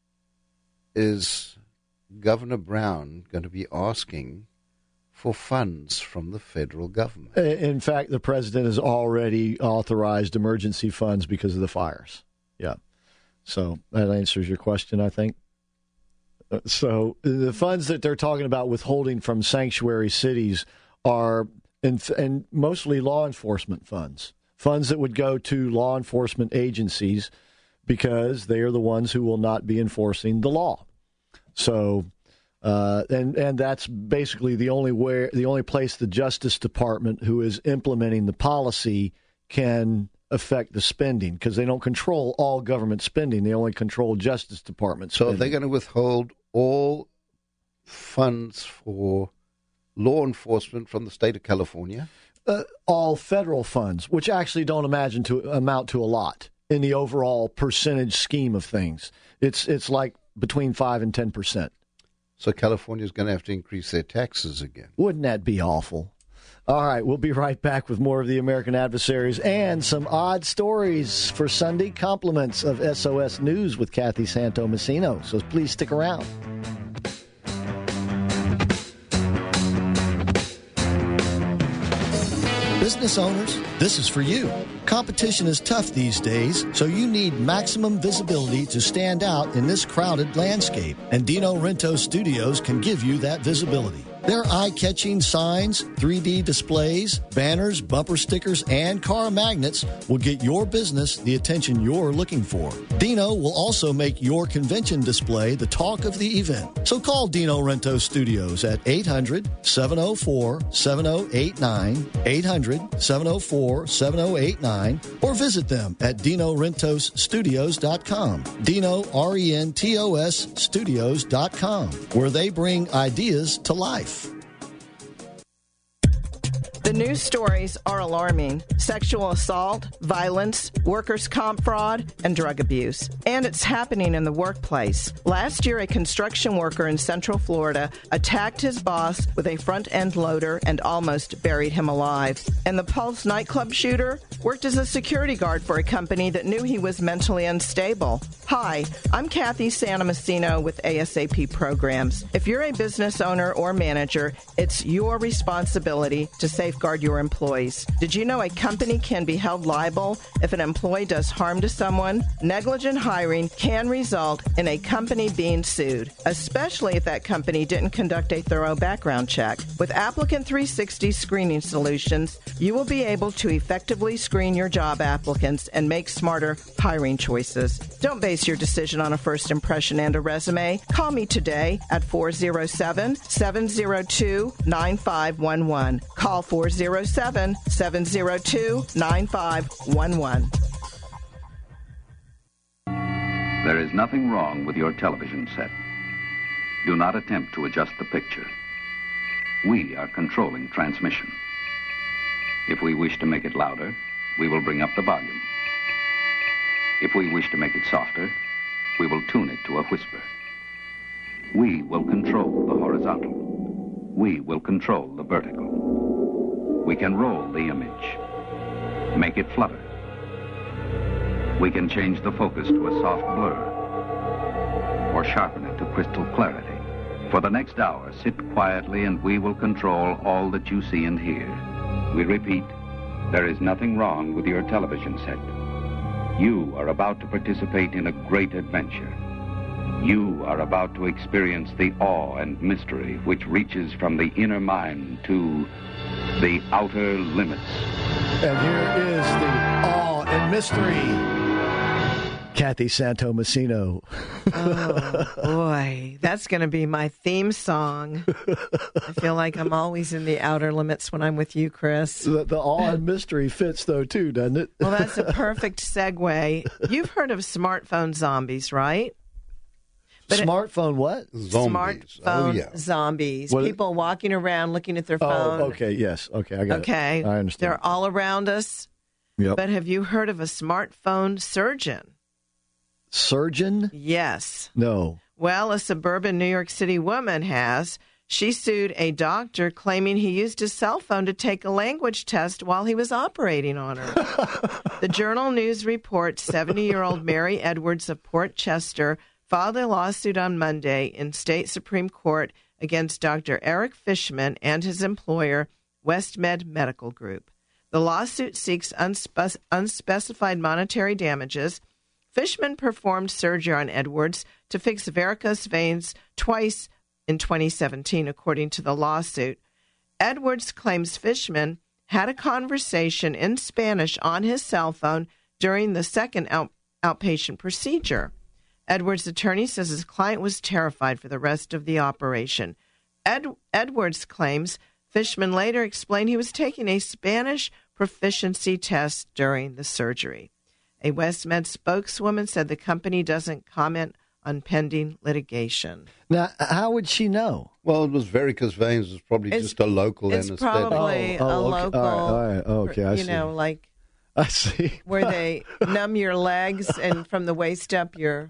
is Governor Brown going to be asking for funds from the federal government? In fact, the president has already authorized emergency funds because of the fires. Yeah. So that answers your question, I think. So the funds that they're talking about withholding from sanctuary cities are and mostly law enforcement funds that would go to law enforcement agencies because they are the ones who will not be enforcing the law. So, and that's basically the only place the Justice Department, who is implementing the policy, can affect the spending, because they don't control all government spending. They only control Justice Department spending. So are they going to withhold all funds for law enforcement from the state of California? All federal funds, which actually don't amount to a lot in the overall percentage scheme of things. It's like between 5 and 10%. So California's going to have to increase their taxes again. Wouldn't that be awful? All right, we'll be right back with more of the American Adversaries and some odd stories for Sunday compliments of SOS News with Kathy Santo-Messino. So please stick around. Business owners, this is for you. Competition is tough these days, so you need maximum visibility to stand out in this crowded landscape. And Dino Rento Studios can give you that visibility. Their eye-catching signs, 3D displays, banners, bumper stickers, and car magnets will get your business the attention you're looking for. Dino will also make your convention display the talk of the event. So call Dino Rento Studios at 800-704-7089, 800-704-7089, or visit them at DinoRentosStudios.com. Dino, R-E-N-T-O-S, Studios.com, where they bring ideas to life. The news stories are alarming. Sexual assault, violence, workers' comp fraud, and drug abuse. And it's happening in the workplace. Last year, a construction worker in Central Florida attacked his boss with a front-end loader and almost buried him alive. And the Pulse nightclub shooter worked as a security guard for a company that knew he was mentally unstable. Hi, I'm Kathy Santo-Messino with ASAP Programs. If you're a business owner or manager, it's your responsibility to safeguard your employees. Did you know a company can be held liable if an employee does harm to someone? Negligent hiring can result in a company being sued, especially if that company didn't conduct a thorough background check. With Applicant 360 screening solutions, you will be able to effectively screen your job applicants and make smarter hiring choices. Don't base your decision on a first impression and a resume. Call me today at 407-702-9511. Call 407-702-9511. There is nothing wrong with your television set. Do not attempt to adjust the picture. We are controlling transmission. If we wish to make it louder, we will bring up the volume. If we wish to make it softer, we will tune it to a whisper. We will control the horizontal. We will control the vertical. We can roll the image, make it flutter. We can change the focus to a soft blur, or sharpen it to crystal clarity. For the next hour, sit quietly and we will control all that you see and hear. We repeat, there is nothing wrong with your television set. You are about to participate in a great adventure. You are about to experience the awe and mystery which reaches from the inner mind to the outer limits. And here is the awe and mystery. Kathy Santomassino. Oh, boy. That's going to be my theme song. I feel like I'm always in the outer limits when I'm with you, Chris. The awe and mystery fits, though, too, doesn't it? Well, that's a perfect segue. You've heard of smartphone zombies, right? Smartphone what? Zombies. Smartphone zombies. What? People walking around looking at their phone. Oh, okay, yes. Okay, I got it. Okay. I understand. They're all around us. Yep. But have you heard of a smartphone surgeon? Surgeon? Yes. No. Well, a suburban New York City woman has. She sued a doctor claiming he used his cell phone to take a language test while he was operating on her. The Journal News reports 70-year-old Mary Edwards of Port Chester filed a lawsuit on Monday in state Supreme Court against Dr. Eric Fishman and his employer, WestMed Medical Group. The lawsuit seeks unspecified monetary damages. Fishman performed surgery on Edwards to fix varicose veins twice in 2017, according to the lawsuit. Edwards claims Fishman had a conversation in Spanish on his cell phone during the second outpatient procedure. Edwards' attorney says his client was terrified for the rest of the operation. Edwards claims Fishman later explained he was taking a Spanish proficiency test during the surgery. A WestMed spokeswoman said the company doesn't comment on pending litigation. Now, how would she know? Well, it was varicose veins. It's probably just a local It's anesthetic. probably a local. All right. Okay, I see. You know, like I see. where they numb your legs and from the waist up you're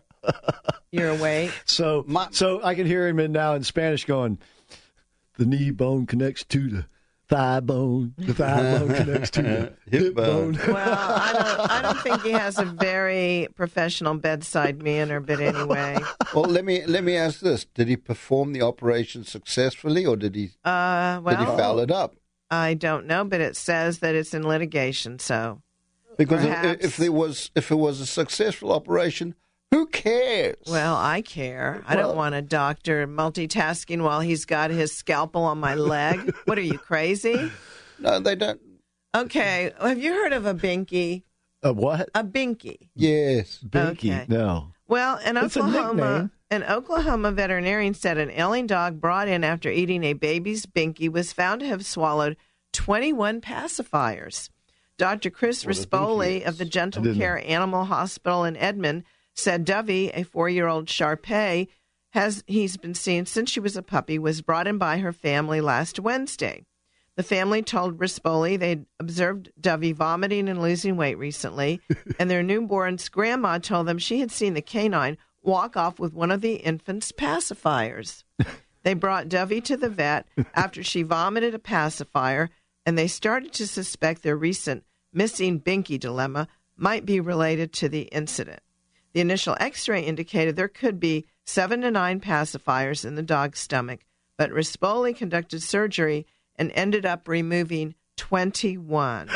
awake. So I can hear him now in Spanish going, the knee bone connects to the thigh bone. The thigh bone connects to the hip bone. Well, I don't think he has a very professional bedside manner, but anyway. Well, let me ask this: did he perform the operation successfully, or did he? Did he foul it up? I don't know, but it says that it's in litigation. So, because perhaps, if it was a successful operation, who cares? Well, I care. I don't want a doctor multitasking while he's got his scalpel on my leg. What are you, crazy? No, they don't. Okay. Have you heard of a binky? A what? A binky. Yes. Binky. Okay. No. Well, in It's a nickname. an Oklahoma veterinarian said an ailing dog brought in after eating a baby's binky was found to have swallowed 21 pacifiers. Dr. Chris Rispoli of the Gentle Care Animal Hospital in Edmond said Dovey, a 4-year-old Shar-Pei, he's been seen since she was a puppy, was brought in by her family last Wednesday. The family told Rispoli they'd observed Dovey vomiting and losing weight recently, and their newborn's grandma told them she had seen the canine walk off with one of the infant's pacifiers. They brought Dovey to the vet after she vomited a pacifier, and they started to suspect their recent missing binky dilemma might be related to the incident. The initial X-ray indicated there could be 7 to 9 pacifiers in the dog's stomach, but Rispoli conducted surgery and ended up removing 21.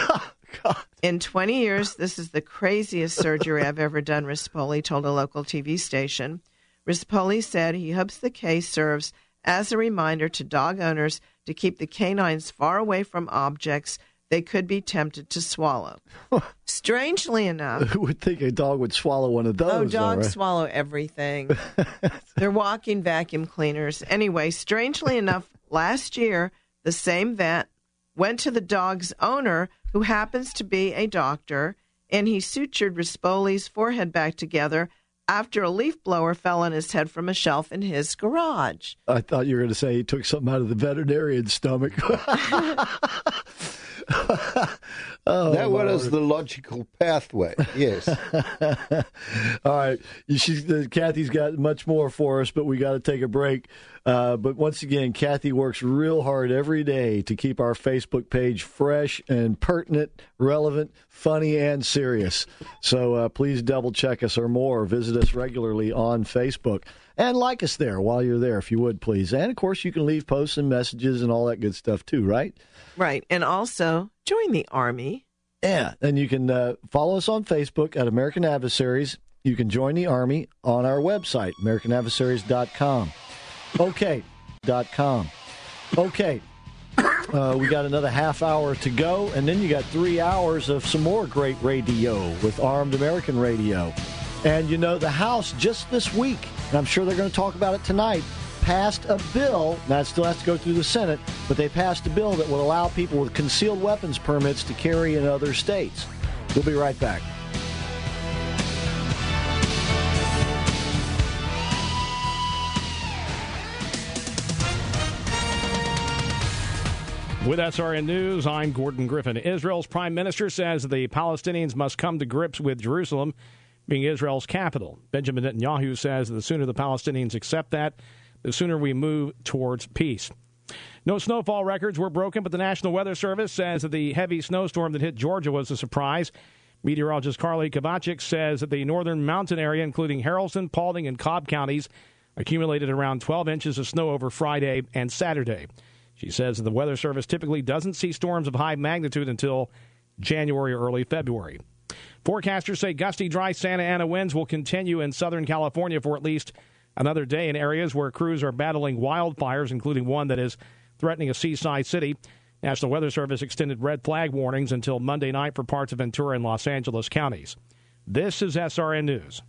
In 20 years, this is the craziest surgery I've ever done, Rispoli told a local TV station. Rispoli said he hopes the case serves as a reminder to dog owners to keep the canines far away from objects they could be tempted to swallow. Strangely enough... Who would think a dog would swallow one of those? Oh, dogs right? swallow everything. They're walking vacuum cleaners. Anyway, strangely enough, last year, the same vet went to the dog's owner, who happens to be a doctor, and he sutured Rispoli's forehead back together after a leaf blower fell on his head from a shelf in his garage. I thought you were going to say he took something out of the veterinarian's stomach. Oh, that was the logical pathway. Yes. All right. Kathy's got much more for us, but we got to take a break. But once again, Kathy works real hard every day to keep our Facebook page fresh and pertinent, relevant, funny, and serious. So please double check us or more. Visit us regularly on Facebook. And like us there while you're there, if you would, please. And, of course, you can leave posts and messages and all that good stuff, too, right? Right. And also, join the Army. Yeah. And you can follow us on Facebook at American Adversaries. You can join the Army on our website, AmericanAdversaries.com. Okay.com. Okay. We got another half hour to go, and then you got 3 hours of some more great radio with Armed American Radio. And, the House just this week, and I'm sure they're going to talk about it tonight, passed a bill. Now, it still has to go through the Senate, but they passed a bill that would allow people with concealed weapons permits to carry in other states. We'll be right back. With SRN News, I'm Gordon Griffin. Israel's prime minister says the Palestinians must come to grips with Jerusalem being Israel's capital. Benjamin Netanyahu says the sooner the Palestinians accept that, the sooner we move towards peace. No snowfall records were broken, but the National Weather Service says that the heavy snowstorm that hit Georgia was a surprise. Meteorologist Carly Kovacic says that the northern mountain area, including Haralson, Paulding, and Cobb counties, accumulated around 12 inches of snow over Friday and Saturday. She says that the Weather Service typically doesn't see storms of high magnitude until January or early February. Forecasters say gusty, dry Santa Ana winds will continue in Southern California for at least another day in areas where crews are battling wildfires, including one that is threatening a seaside city. National Weather Service extended red flag warnings until Monday night for parts of Ventura and Los Angeles counties. This is SRN News.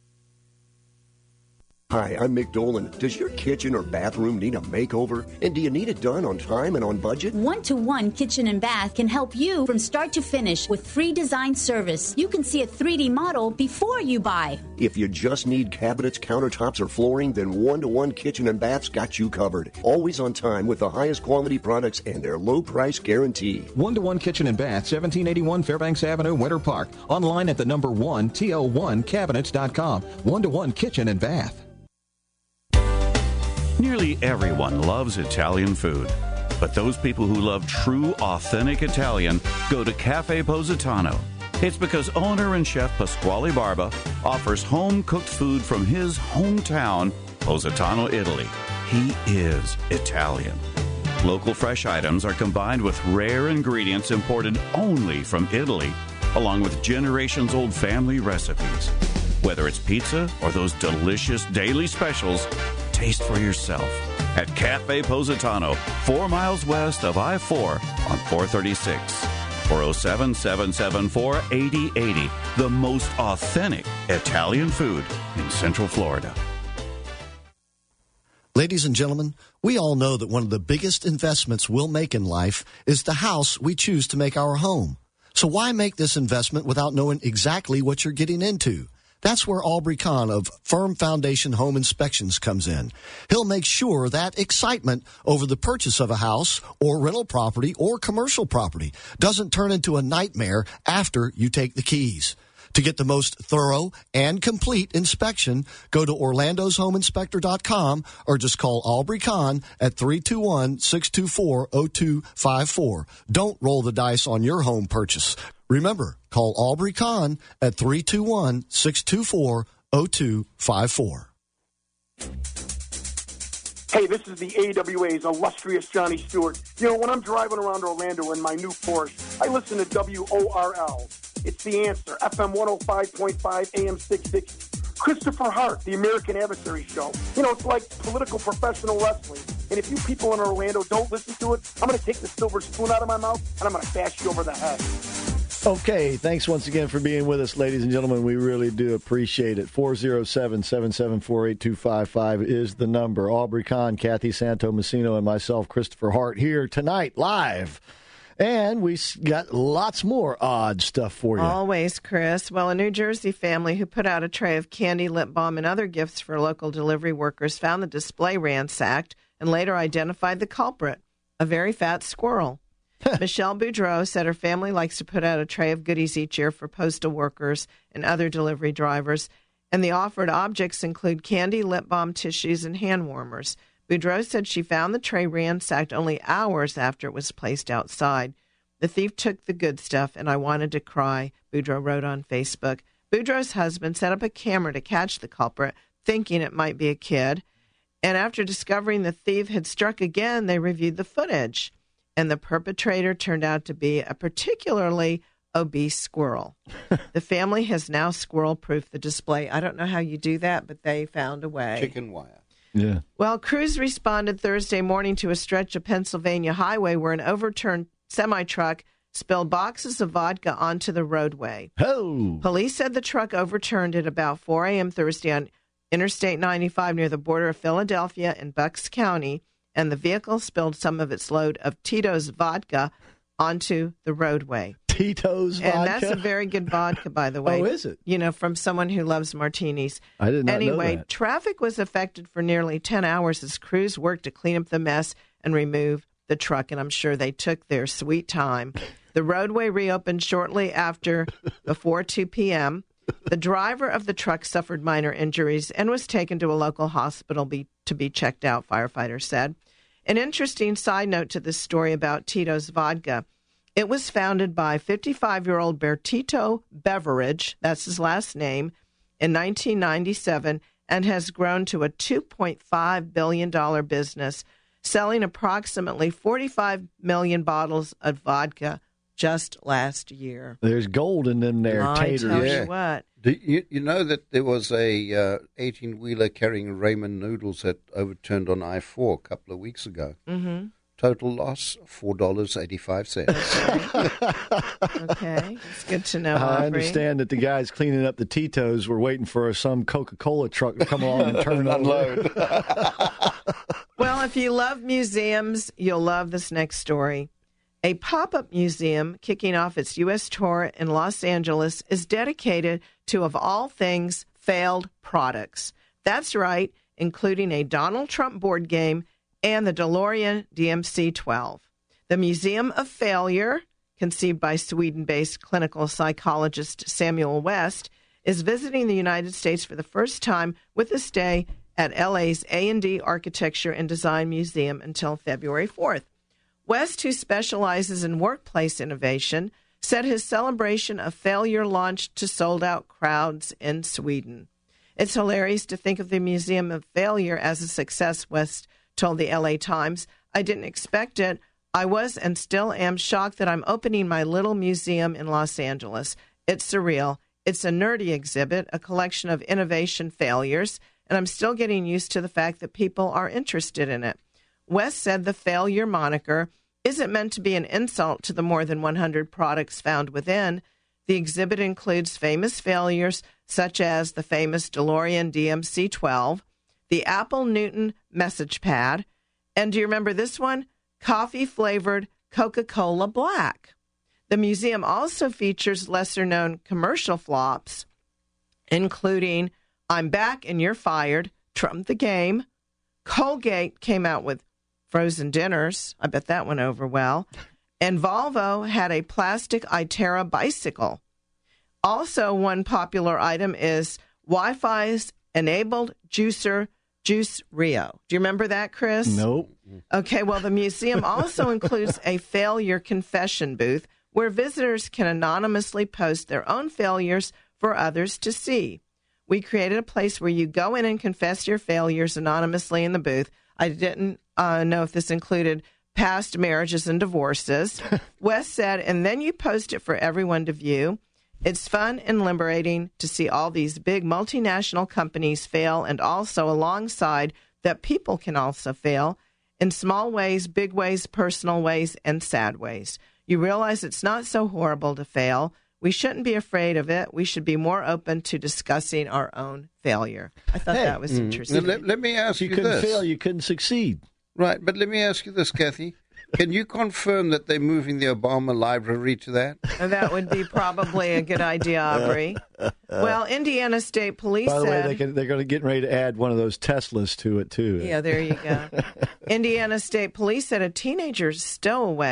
Hi, I'm Mick Dolan. Does your kitchen or bathroom need a makeover? And do you need it done on time and on budget? One-to-One Kitchen and Bath can help you from start to finish with free design service. You can see a 3D model before you buy. If you just need cabinets, countertops, or flooring, then One-to-One Kitchen and Bath's got you covered. Always on time with the highest quality products and their low price guarantee. One-to-One Kitchen and Bath, 1781 Fairbanks Avenue, Winter Park. Online at the number 1, TL1cabinets.com. One-to-One Kitchen and Bath. Nearly everyone loves Italian food, but those people who love true, authentic Italian go to Cafe Positano. It's because owner and chef Pasquale Barba offers home-cooked food from his hometown, Positano, Italy. He is Italian. Local fresh items are combined with rare ingredients imported only from Italy, along with generations-old family recipes. Whether it's pizza or those delicious daily specials, taste for yourself at Cafe Positano, 4 miles west of I-4 on 436. 407-774-8080. The most authentic Italian food in Central Florida. Ladies and gentlemen, we all know that one of the biggest investments we'll make in life is the house we choose to make our home. So why make this investment without knowing exactly what you're getting into? That's where Aubrey Kahn of Firm Foundation Home Inspections comes in. He'll make sure that excitement over the purchase of a house or rental property or commercial property doesn't turn into a nightmare after you take the keys. To get the most thorough and complete inspection, go to orlandoshomeinspector.com or just call Aubrey Kahn at 321-624-0254. Don't roll the dice on your home purchase. Remember, call Aubrey Kahn at 321-624-0254. Hey, this is the AWA's illustrious Johnny Stewart. You know, when I'm driving around Orlando in my new Porsche, I listen to WORL. It's The Answer, FM 105.5, AM 660. Christopher Hart, the American Adversary Show. You know, it's like political professional wrestling. And if you people in Orlando don't listen to it, I'm going to take the silver spoon out of my mouth and I'm going to bash you over the head. Okay, thanks once again for being with us, ladies and gentlemen. We really do appreciate it. 407-774-8255 is the number. Aubrey Kahn, Kathy Santo-Messino, and myself, Christopher Hart, here tonight, live. And we got lots more odd stuff for you. Always, Chris. Well, a New Jersey family who put out a tray of candy, lip balm, and other gifts for local delivery workers found the display ransacked and later identified the culprit, a very fat squirrel. Michelle Boudreau said her family likes to put out a tray of goodies each year for postal workers and other delivery drivers, and the offered objects include candy, lip balm, tissues, and hand warmers. Boudreau said she found the tray ransacked only hours after it was placed outside. The thief took the good stuff, and I wanted to cry, Boudreau wrote on Facebook. Boudreau's husband set up a camera to catch the culprit, thinking it might be a kid. And after discovering the thief had struck again, they reviewed the footage. And the perpetrator turned out to be a particularly obese squirrel. The family has now squirrel-proofed the display. I don't know how you do that, but they found a way. Chicken wire. Yeah. Well, crews responded Thursday morning to a stretch of Pennsylvania highway where an overturned semi-truck spilled boxes of vodka onto the roadway. Oh! Police said the truck overturned at about 4 a.m. Thursday on Interstate 95 near the border of Philadelphia and Bucks County, and the vehicle spilled some of its load of Tito's vodka onto the roadway. Tito's vodka? And that's a very good vodka, by the way. Oh, is it? You know, from someone who loves martinis. I did not know Anyway, that. traffic was affected for nearly 10 hours as crews worked to clean up the mess and remove the truck, and I'm sure they took their sweet time. The roadway reopened shortly before 2 p.m. The driver of the truck suffered minor injuries and was taken to a local hospital to be checked out, firefighters said. An interesting side note to this story about Tito's vodka. It was founded by 55-year-old Bertito Beveridge, that's his last name, in 1997 and has grown to a $2.5 billion business, selling approximately 45 million bottles of vodka just last year. There's gold in them there taters. I tell you what. You know that there was a 18-wheeler carrying ramen noodles that overturned on I-4 a couple of weeks ago. Mm-hmm. Total loss, $4.85. Okay, it's good to know, I Aubrey. understand that the guys cleaning up the Tito's were waiting for some Coca-Cola truck to come along and turn unload. Well, if you love museums, you'll love this next story. A pop-up museum kicking off its U.S. tour in Los Angeles is dedicated to, of all things, failed products. That's right, including a Donald Trump board game and the DeLorean DMC-12. The Museum of Failure, conceived by Sweden-based clinical psychologist Samuel West, is visiting the United States for the first time with a stay at LA's A&D Architecture and Design Museum until February 4th. West, who specializes in workplace innovation, said his celebration of failure launched to sold-out crowds in Sweden. It's hilarious to think of the Museum of Failure as a success, West told the LA Times. I didn't expect it. I was and still am shocked that I'm opening my little museum in Los Angeles. It's surreal. It's a nerdy exhibit, a collection of innovation failures, and I'm still getting used to the fact that people are interested in it. West said the failure moniker isn't meant to be an insult to the more than 100 products found within. The exhibit includes famous failures such as the famous DeLorean DMC-12, the Apple Newton message pad, and do you remember this one? Coffee-flavored Coca-Cola Black. The museum also features lesser-known commercial flops, including I'm Back and You're Fired, Trump the Game. Colgate came out with frozen dinners. I bet that went over well. And Volvo had a plastic Itera bicycle. Also, one popular item is Wi-Fi's enabled juicer, Juice Rio. Do you remember that, Chris? Nope. Okay, well, the museum also includes a failure confession booth where visitors can anonymously post their own failures for others to see. We created a place where you go in and confess your failures anonymously in the booth. I didn't know if this included past marriages and divorces. Wes said, and then you post it for everyone to view. It's fun and liberating to see all these big multinational companies fail, and also alongside that people can also fail in small ways, big ways, personal ways, and sad ways. You realize it's not so horrible to fail. We shouldn't be afraid of it. We should be more open to discussing our own failure. I thought that was interesting. Let me ask you You couldn't this. fail, you couldn't succeed. Right, but let me ask you this, Kathy. Can you confirm that they're moving the Obama library to that? That would be probably a good idea, Aubrey. Well, Indiana State Police By the said... way, they're going to get ready to add one of those Teslas to it, too. Yeah, there you go. Indiana State Police said a teenager's stowaway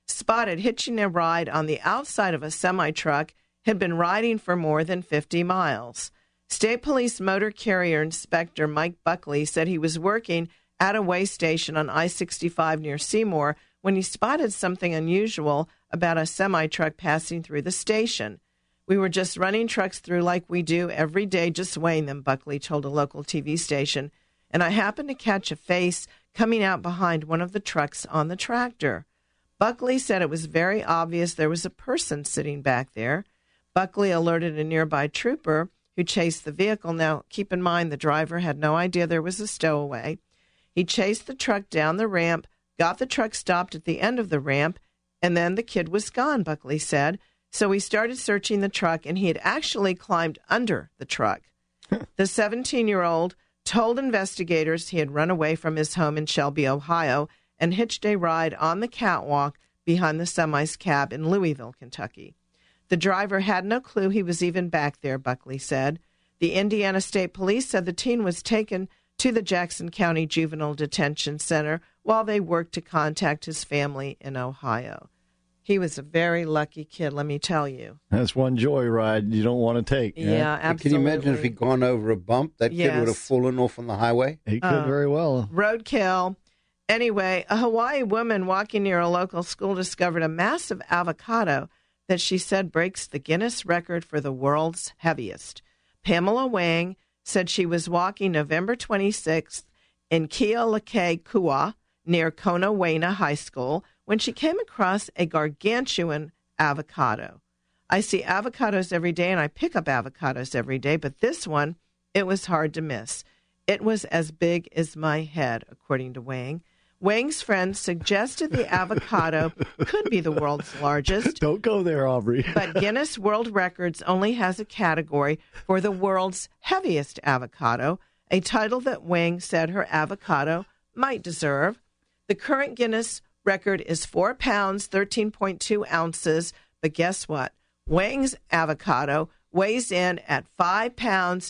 spotted hitching a ride on the outside of a semi-truck, had been riding for more than 50 miles. State Police Motor Carrier Inspector Mike Buckley said he was working at a way station on I-65 near Seymour when he spotted something unusual about a semi-truck passing through the station. We were just running trucks through like we do every day, just weighing them, Buckley told a local TV station, and I happened to catch a face coming out behind one of the trucks on the tractor. Buckley said it was very obvious there was a person sitting back there. Buckley alerted a nearby trooper who chased the vehicle. Now, keep in mind, the driver had no idea there was a stowaway. He chased the truck down the ramp, got the truck stopped at the end of the ramp, and then the kid was gone, Buckley said. So he started searching the truck, and he had actually climbed under the truck. The 17-year-old told investigators he had run away from his home in Shelby, Ohio, and hitched a ride on the catwalk behind the semi's cab in Louisville, Kentucky. The driver had no clue he was even back there, Buckley said. The Indiana State Police said the teen was taken to the Jackson County Juvenile Detention Center while they worked to contact his family in Ohio. He was a very lucky kid, let me tell you. That's one joyride you don't want to take. Yeah, absolutely. Can you imagine if he'd gone over a bump? That kid would have fallen off on the highway? He could very well. Roadkill. Anyway, a Hawaii woman walking near a local school discovered a massive avocado that she said breaks the Guinness record for the world's heaviest. Pamela Wang said she was walking November 26th in Kealakekua near Kona Waina High School when she came across a gargantuan avocado. I see avocados every day, and I pick up avocados every day, but this one, it was hard to miss. It was as big as my head, according to Wang. Wang's friends suggested the avocado could be the world's largest. Don't go there, Aubrey. But Guinness World Records only has a category for the world's heaviest avocado, a title that Wang said her avocado might deserve. The current Guinness record is 4 pounds, 13.2 ounces. But guess what? Wang's avocado weighs in at 5 pounds,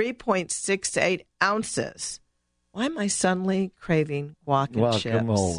3.68 ounces. Why am I suddenly craving guac and chips?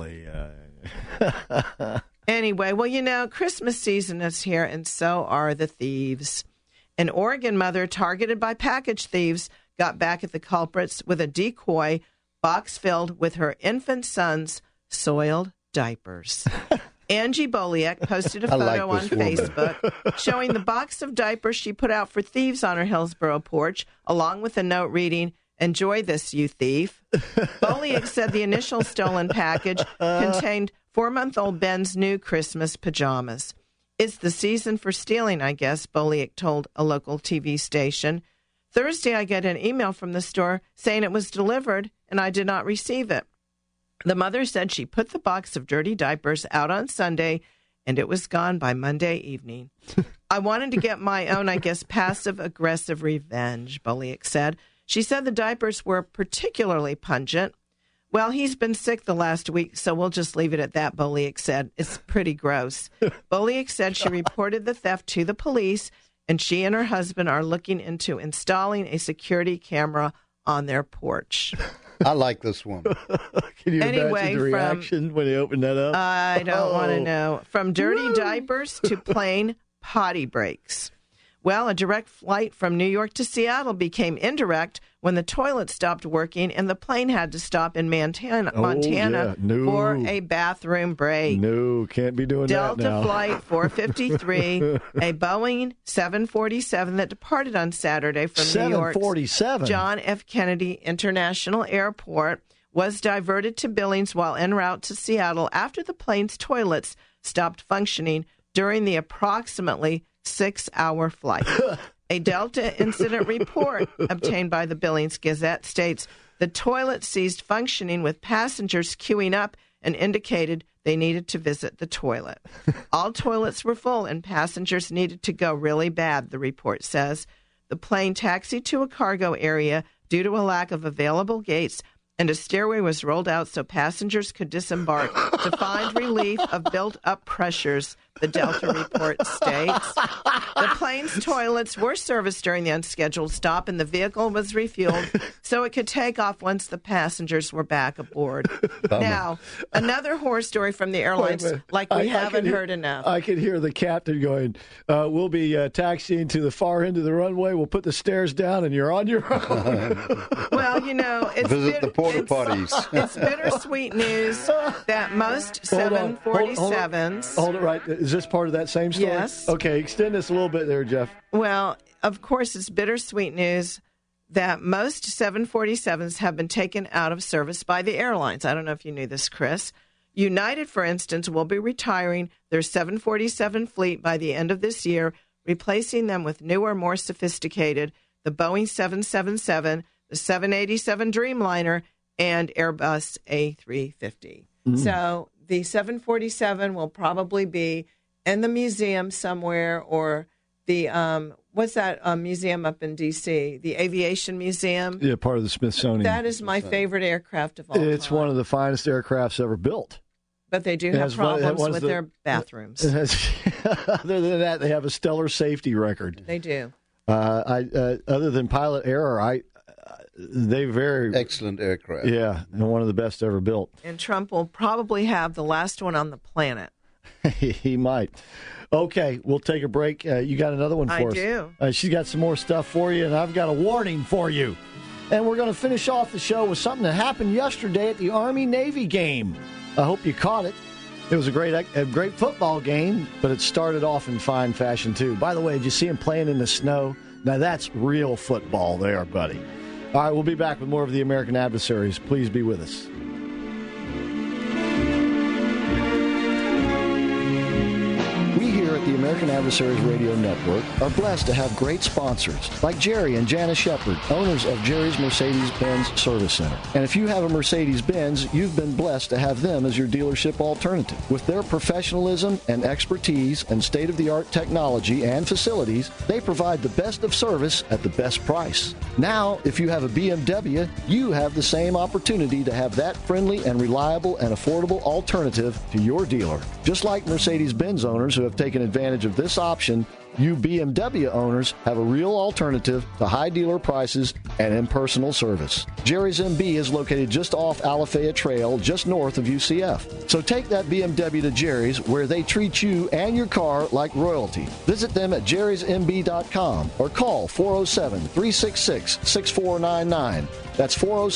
Guacamole. Anyway, well, you know, Christmas season is here, and so are the thieves. An Oregon mother targeted by package thieves got back at the culprits with a decoy box filled with her infant son's soiled diapers. Angie Boliak posted a photo on Facebook showing the box of diapers she put out for thieves on her Hillsborough porch, along with a note reading, "Enjoy this, you thief." Boliak said the initial stolen package contained 4-month-old Ben's new Christmas pajamas. It's the season for stealing, I guess, Boliak told a local TV station. Thursday, I get an email from the store saying it was delivered, and I did not receive it. The mother said she put the box of dirty diapers out on Sunday, and it was gone by Monday evening. I wanted to get my own, I guess, passive-aggressive revenge, Boliak said. She said the diapers were particularly pungent. Well, he's been sick the last week, so we'll just leave it at that, Boliak said. It's pretty gross. Boliak said she reported the theft to the police, and she and her husband are looking into installing a security camera on their porch. I like this one. Can you imagine the reaction when they opened that up? I don't want to know. From dirty diapers to plain potty breaks. Well, a direct flight from New York to Seattle became indirect when the toilet stopped working and the plane had to stop in Montana for a bathroom break. No, can't be doing that now. Delta Flight 453, a Boeing 747 that departed on Saturday from New York's John F. Kennedy International Airport, was diverted to Billings while en route to Seattle after the plane's toilets stopped functioning during the approximately 6-hour flight. A Delta incident report obtained by the Billings Gazette states the toilet ceased functioning with passengers queuing up and indicated they needed to visit the toilet. All toilets were full and passengers needed to go really bad, the report says. The plane taxied to a cargo area due to a lack of available gates and a stairway was rolled out so passengers could disembark to find relief of built-up pressures, the Delta report states. The plane's toilets were serviced during the unscheduled stop, and the vehicle was refueled so it could take off once the passengers were back aboard. Now, another horror story from the airlines, like we haven't heard enough. I could hear the captain going, we'll be taxiing to the far end of the runway. We'll put the stairs down, and you're on your own. Well, you know, it's Visit the porta potties. It's bittersweet news that most 747s... Hold it right. Is this part of that same story? Yes. Okay, extend this a little bit there, Jeff. Well, of course, it's bittersweet news that most 747s have been taken out of service by the airlines. I don't know if you knew this, Chris. United, for instance, will be retiring their 747 fleet by the end of this year, replacing them with newer, more sophisticated, the Boeing 777, the 787 Dreamliner, and Airbus A350. So the 747 will probably be in the museum somewhere, or the what's that museum up in D.C., the Aviation Museum? Yeah, part of the Smithsonian. That is my favorite aircraft of all time. It's one of the finest aircrafts ever built. But they do have problems with their bathrooms. Other than that, they have a stellar safety record. They do. Other than pilot error, they very excellent aircraft. Yeah, and one of the best ever built. And Trump will probably have the last one on the planet. He might. Okay, we'll take a break. You got another one for us? I do. She's got some more stuff for you, and I've got a warning for you. And we're going to finish off the show with something that happened yesterday at the Army-Navy game. I hope you caught it. It was a great football game, but it started off in fine fashion, too. By the way, did you see him playing in the snow? Now, that's real football there, buddy. All right, we'll be back with more of the American Adversaries. Please be with us. The American Adversaries Radio Network are blessed to have great sponsors like Jerry and Janice Shepard, owners of Jerry's Mercedes-Benz Service Center. And if you have a Mercedes-Benz, you've been blessed to have them as your dealership alternative. With their professionalism and expertise and state-of-the-art technology and facilities, they provide the best of service at the best price. Now, if you have a BMW, you have the same opportunity to have that friendly and reliable and affordable alternative to your dealer. Just like Mercedes-Benz owners who have taken advantage of this option, you BMW owners have a real alternative to high dealer prices and impersonal service. Jerry's MB is located just off Alafaya Trail, just north of UCF. So take that BMW to Jerry's, where they treat you and your car like royalty. Visit them at jerrysmb.com or call 407-366-6499. That's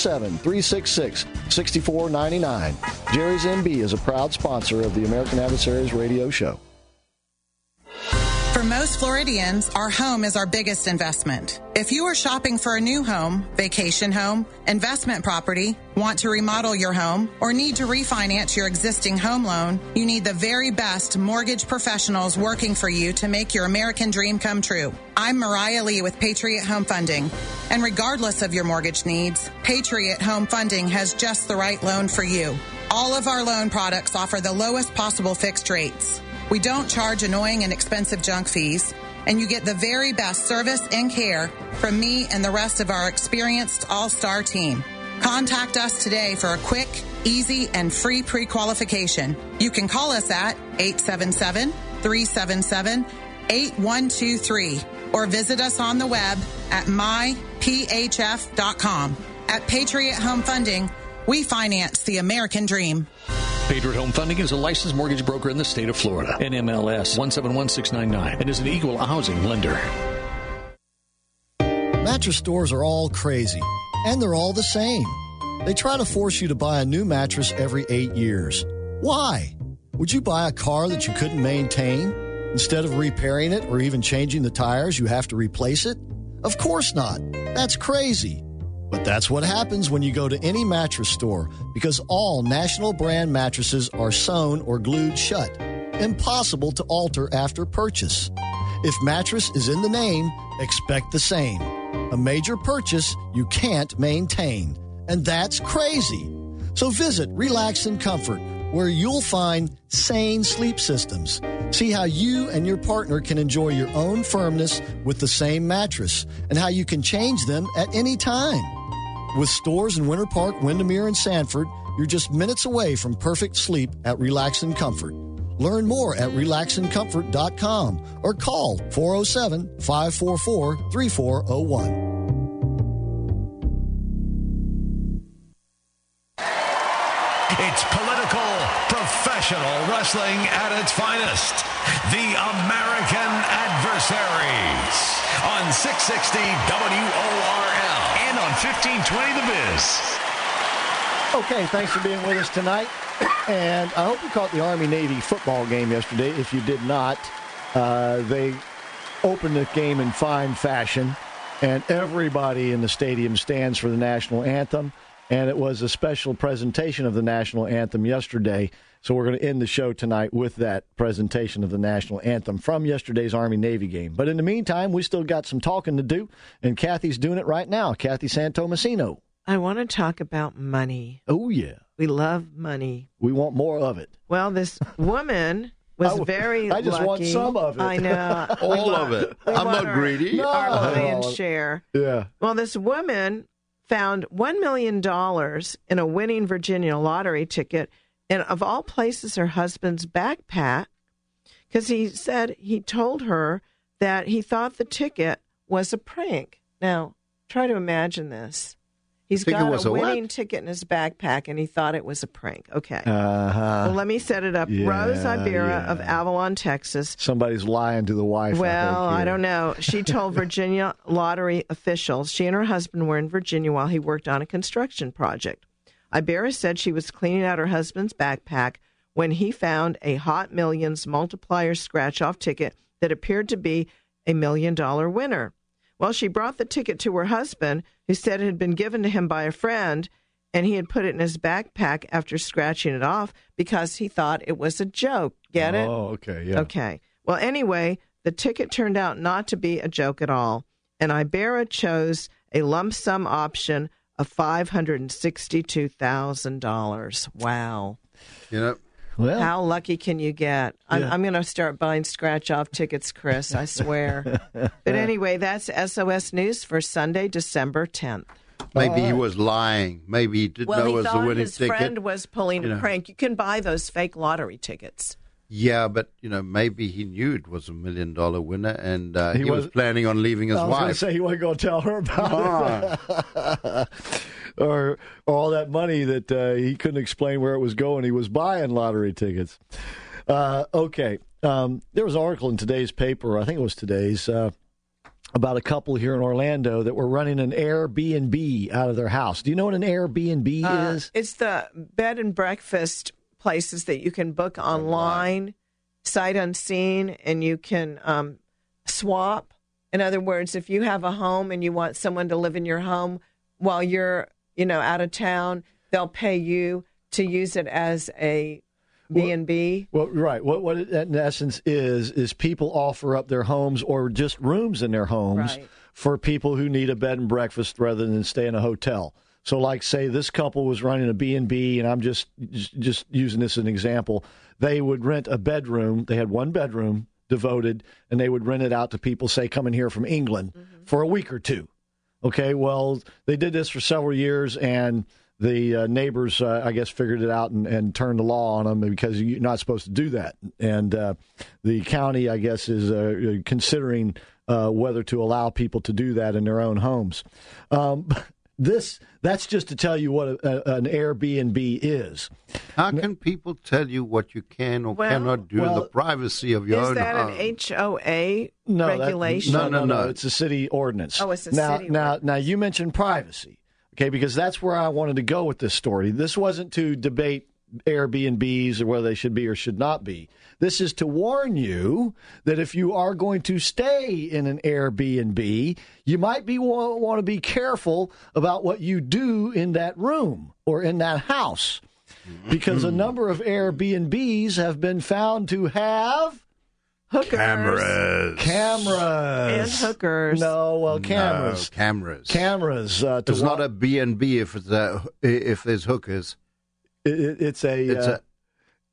407-366-6499. Jerry's MB is a proud sponsor of the American Adversaries Radio Show. For most Floridians, our home is our biggest investment. If you are shopping for a new home, vacation home, investment property, want to remodel your home, or need to refinance your existing home loan, you need the very best mortgage professionals working for you to make your American dream come true. I'm Mariah Lee with Patriot Home Funding. And regardless of your mortgage needs, Patriot Home Funding has just the right loan for you. All of our loan products offer the lowest possible fixed rates. We don't charge annoying and expensive junk fees, and you get the very best service and care from me and the rest of our experienced all-star team. Contact us today for a quick, easy, and free pre-qualification. You can call us at 877-377-8123 or visit us on the web at myphf.com. At Patriot Home Funding, we finance the American dream. Patriot Home Funding is a licensed mortgage broker in the state of Florida. NMLS 171699 and is an equal housing lender. Mattress stores are all crazy, and they're all the same. They try to force you to buy a new mattress every 8 years. Why? Would you buy a car that you couldn't maintain? Instead of repairing it or even changing the tires, you have to replace it? Of course not. That's crazy. But that's what happens when you go to any mattress store, because all national brand mattresses are sewn or glued shut. Impossible to alter after purchase. If mattress is in the name, expect the same. A major purchase you can't maintain. And that's crazy. So visit Relax and Comfort, where you'll find sane sleep systems. See how you and your partner can enjoy your own firmness with the same mattress, and how you can change them at any time. With stores in Winter Park, Windermere, and Sanford, you're just minutes away from perfect sleep at Relax and Comfort. Learn more at relaxandcomfort.com or call 407-544-3401. It's political, professional wrestling at its finest. The American Adversaries on 660 WORL and on 1520 The Biz. Okay, thanks for being with us tonight. And I hope you caught the Army-Navy football game yesterday. If you did not, they opened the game in fine fashion, and everybody in the stadium stands for the national anthem. And it was a special presentation of the national anthem yesterday. So we're going to end the show tonight with that presentation of the national anthem from yesterday's Army-Navy game. But in the meantime, we still got some talking to do, and Kathy's doing it right now. Kathy Santomasino. I want to talk about money. Oh, yeah. We love money. We want more of it. Well, this woman was very I just lucky. want some of it. I know. All of it. I'm not greedy. Our lion's share. Yeah. Well, this woman found $1 million in a winning Virginia lottery ticket, and of all places, her husband's backpack, because he said he told her that he thought the ticket was a prank. Now, try to imagine this. He's got a winning ticket in his backpack, and he thought it was a prank. Okay. Uh-huh. Well, let me set it up. Yeah, Rose Ibera of Avalon, Texas. Somebody's lying to the wife. Well, I don't know. She told Virginia lottery officials she and her husband were in Virginia while he worked on a construction project. Ibera said she was cleaning out her husband's backpack when he found a Hot Millions multiplier scratch-off ticket that appeared to be a $1 million winner. Well, she brought the ticket to her husband, who said it had been given to him by a friend, and he had put it in his backpack after scratching it off because he thought it was a joke. Get it? Oh, okay, yeah. Okay. Well, anyway, the ticket turned out not to be a joke at all, and Ibera chose a lump sum option of $562,000. Wow. You know, well, how lucky can you get? I'm going to start buying scratch-off tickets, Chris, I swear. But anyway, that's SOS News for Sunday, December 10th. Maybe he was lying. Maybe he didn't know it was a winning ticket. His friend was pulling a prank. You can buy those fake lottery tickets. Yeah, but, maybe he knew it was $1 million winner, and he was planning on leaving his wife. I was going to say he wasn't going to tell her about it. or all that money that he couldn't explain where it was going. He was buying lottery tickets. Okay. There was an article in today's paper, I think it was today's, about a couple here in Orlando that were running an Airbnb out of their house. Do you know what an Airbnb is? It's the bed and breakfast places that you can book online, sight unseen, and you can swap. In other words, if you have a home and you want someone to live in your home while you're, out of town, they'll pay you to use it as a B&B. Well, right. What it in essence is people offer up their homes or just rooms in their homes for people who need a bed and breakfast rather than stay in a hotel. So, like, say this couple was running a B&B, and I'm just using this as an example. They would rent a bedroom. They had one bedroom devoted, and they would rent it out to people, say, coming here from England for a week or two. Okay, well, they did this for several years, and the neighbors, I guess, figured it out and turned the law on them because you're not supposed to do that. And the county, I guess, is considering whether to allow people to do that in their own homes. That's just to tell you what an Airbnb is. How can people tell you what you can or cannot do in the privacy of your own home? Is that an HOA regulation? No. It's a city ordinance. Oh, it's a city ordinance. Now, you mentioned privacy, okay, because that's where I wanted to go with this story. This wasn't to debate Airbnbs or whether they should be or should not be. This is to warn you that if you are going to stay in an Airbnb, you might want to be careful about what you do in that room or in that house, because a number of Airbnbs have been found to have hookers. Cameras. And hookers. No, cameras. No, cameras. Cameras. It's not a B&B if there's hookers. It's a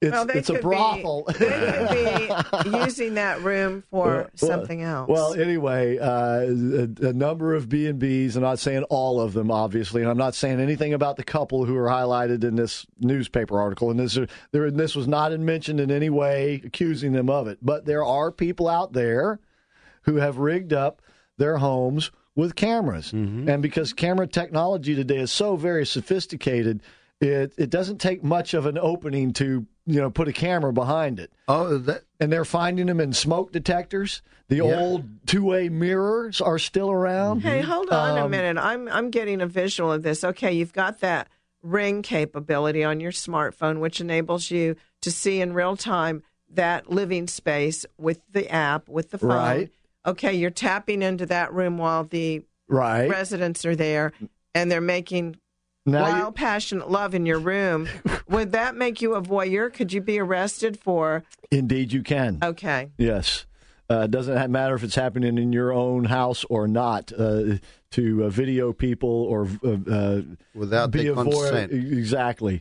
it's a brothel. They could be using that room for something else. Well, anyway, a number of B&Bs. I'm not saying all of them, obviously, and I'm not saying anything about the couple who are highlighted in this newspaper article. And this was not mentioned in any way, accusing them of it. But there are people out there who have rigged up their homes with cameras, and because camera technology today is so very sophisticated, it doesn't take much of an opening to put a camera behind it. And they're finding them in smoke detectors. The old two-way mirrors are still around. Hey, hold on a minute. I'm getting a visual of this. Okay, you've got that Ring capability on your smartphone, which enables you to see in real time that living space with the app, with the phone. Right. Okay, you're tapping into that room while the residents are there, and they're making wild, passionate love in your room. Would that make you a voyeur? Could you be arrested for? Indeed, you can. Okay. Yes. It doesn't matter if it's happening in your own house or not. To video people or without their consent. Exactly.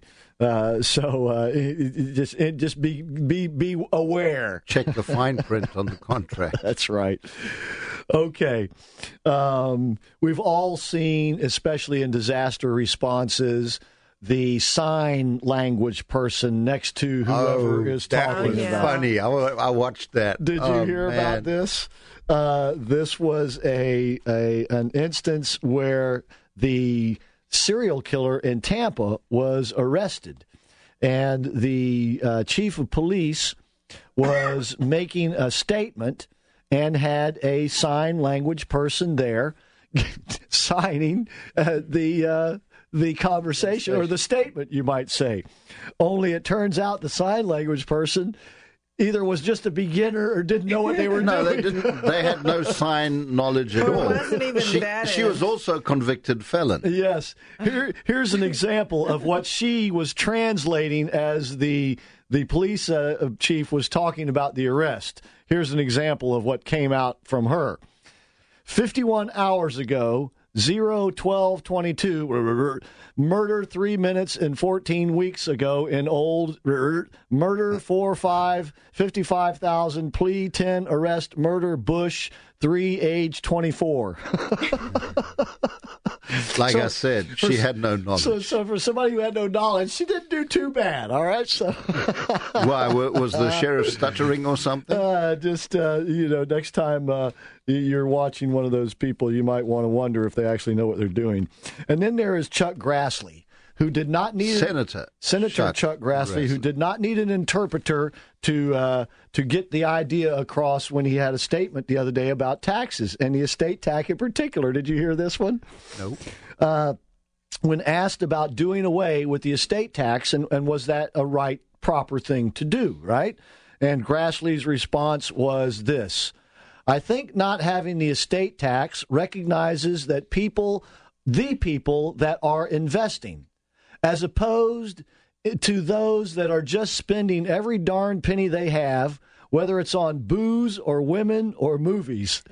Just be aware. Check the fine print on the contract. That's right. Okay. We've all seen, especially in disaster responses, the sign language person next to whoever is talking. That was funny. I watched that. Did you hear about this? This was an instance where the serial killer in Tampa was arrested, and the chief of police was making a statement and had a sign language person there signing the conversation or the statement, you might say. Only it turns out the sign language person either was just a beginner or didn't know what they were doing. No, they didn't. They had no sign knowledge at all. She was also a convicted felon. Yes. Here's an example of what she was translating as the police chief was talking about the arrest. Here's an example of what came out from her. 51 hours ago, 0/12/22, murder 3 minutes and 14 weeks ago in Old, murder 4/5, 55,000, plea 10, arrest, murder, Bush 3, age 24. I said, she had no knowledge. So for somebody who had no knowledge, she didn't do too bad, all right? So why, was the sheriff stuttering or something? Next time you're watching one of those people, you might want to wonder if they actually know what they're doing. And then there is Chuck Grassley, who did not need Senator Chuck Grassley, who did not need an interpreter to get the idea across when he had a statement the other day about taxes and the estate tax in particular. Did you hear this one? Nope. When asked about doing away with the estate tax and was that a right, proper thing to do, right? And Grassley's response was this: I think not having the estate tax recognizes that the people that are investing, as opposed to those that are just spending every darn penny they have, whether it's on booze or women or movies.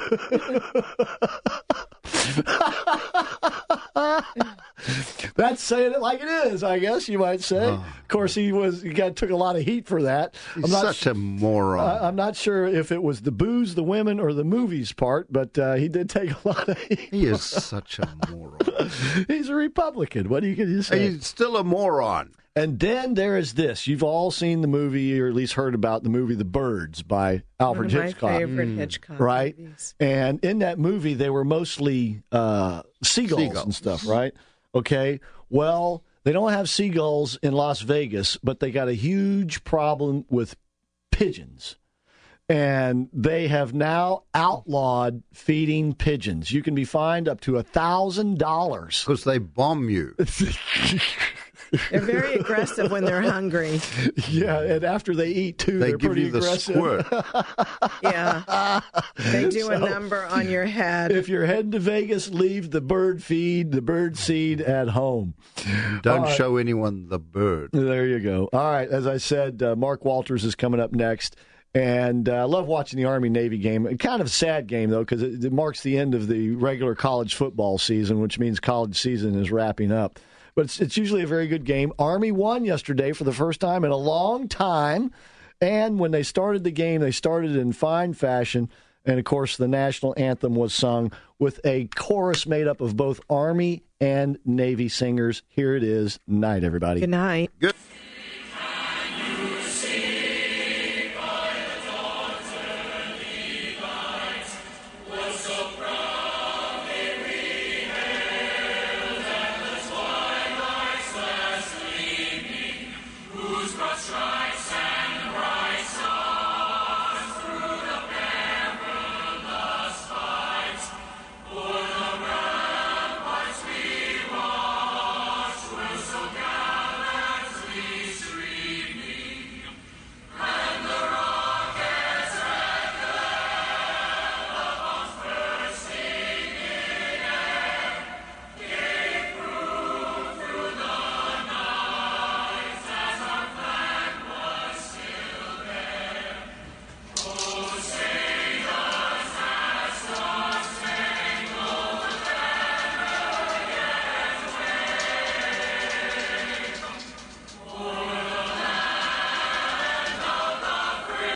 That's saying it like it is, I guess you might say. Of course, he took a lot of heat for that. He's such a moron. I'm not sure if it was the booze, the women, or the movies part, but he did take a lot of heat. He is such a moron. He's a Republican. What are you going to say? He's still a moron. And then there is this. You've all seen the movie, or at least heard about the movie The Birds by Alfred Hitchcock. One of my favorite Hitchcock right? movies. And in that movie, they were mostly seagulls and stuff, right? Okay. Well, they don't have seagulls in Las Vegas, but they got a huge problem with pigeons. And they have now outlawed feeding pigeons. You can be fined up to $1,000. Because they bomb you. They're very aggressive when they're hungry. Yeah, and after they eat, too, they're pretty aggressive. Yeah. They do a number on your head. If you're heading to Vegas, leave the bird seed at home. Don't show anyone the bird. There you go. All right, as I said, Mark Walters is coming up next. And I love watching the Army-Navy game. Kind of a sad game, though, because it marks the end of the regular college football season, which means college season is wrapping up. but it's usually a very good game. Army won yesterday for the first time in a long time, and when they started the game, they started in fine fashion. And, of course, the national anthem was sung with a chorus made up of both Army and Navy singers. Here it is. Night, everybody. Good night. Good.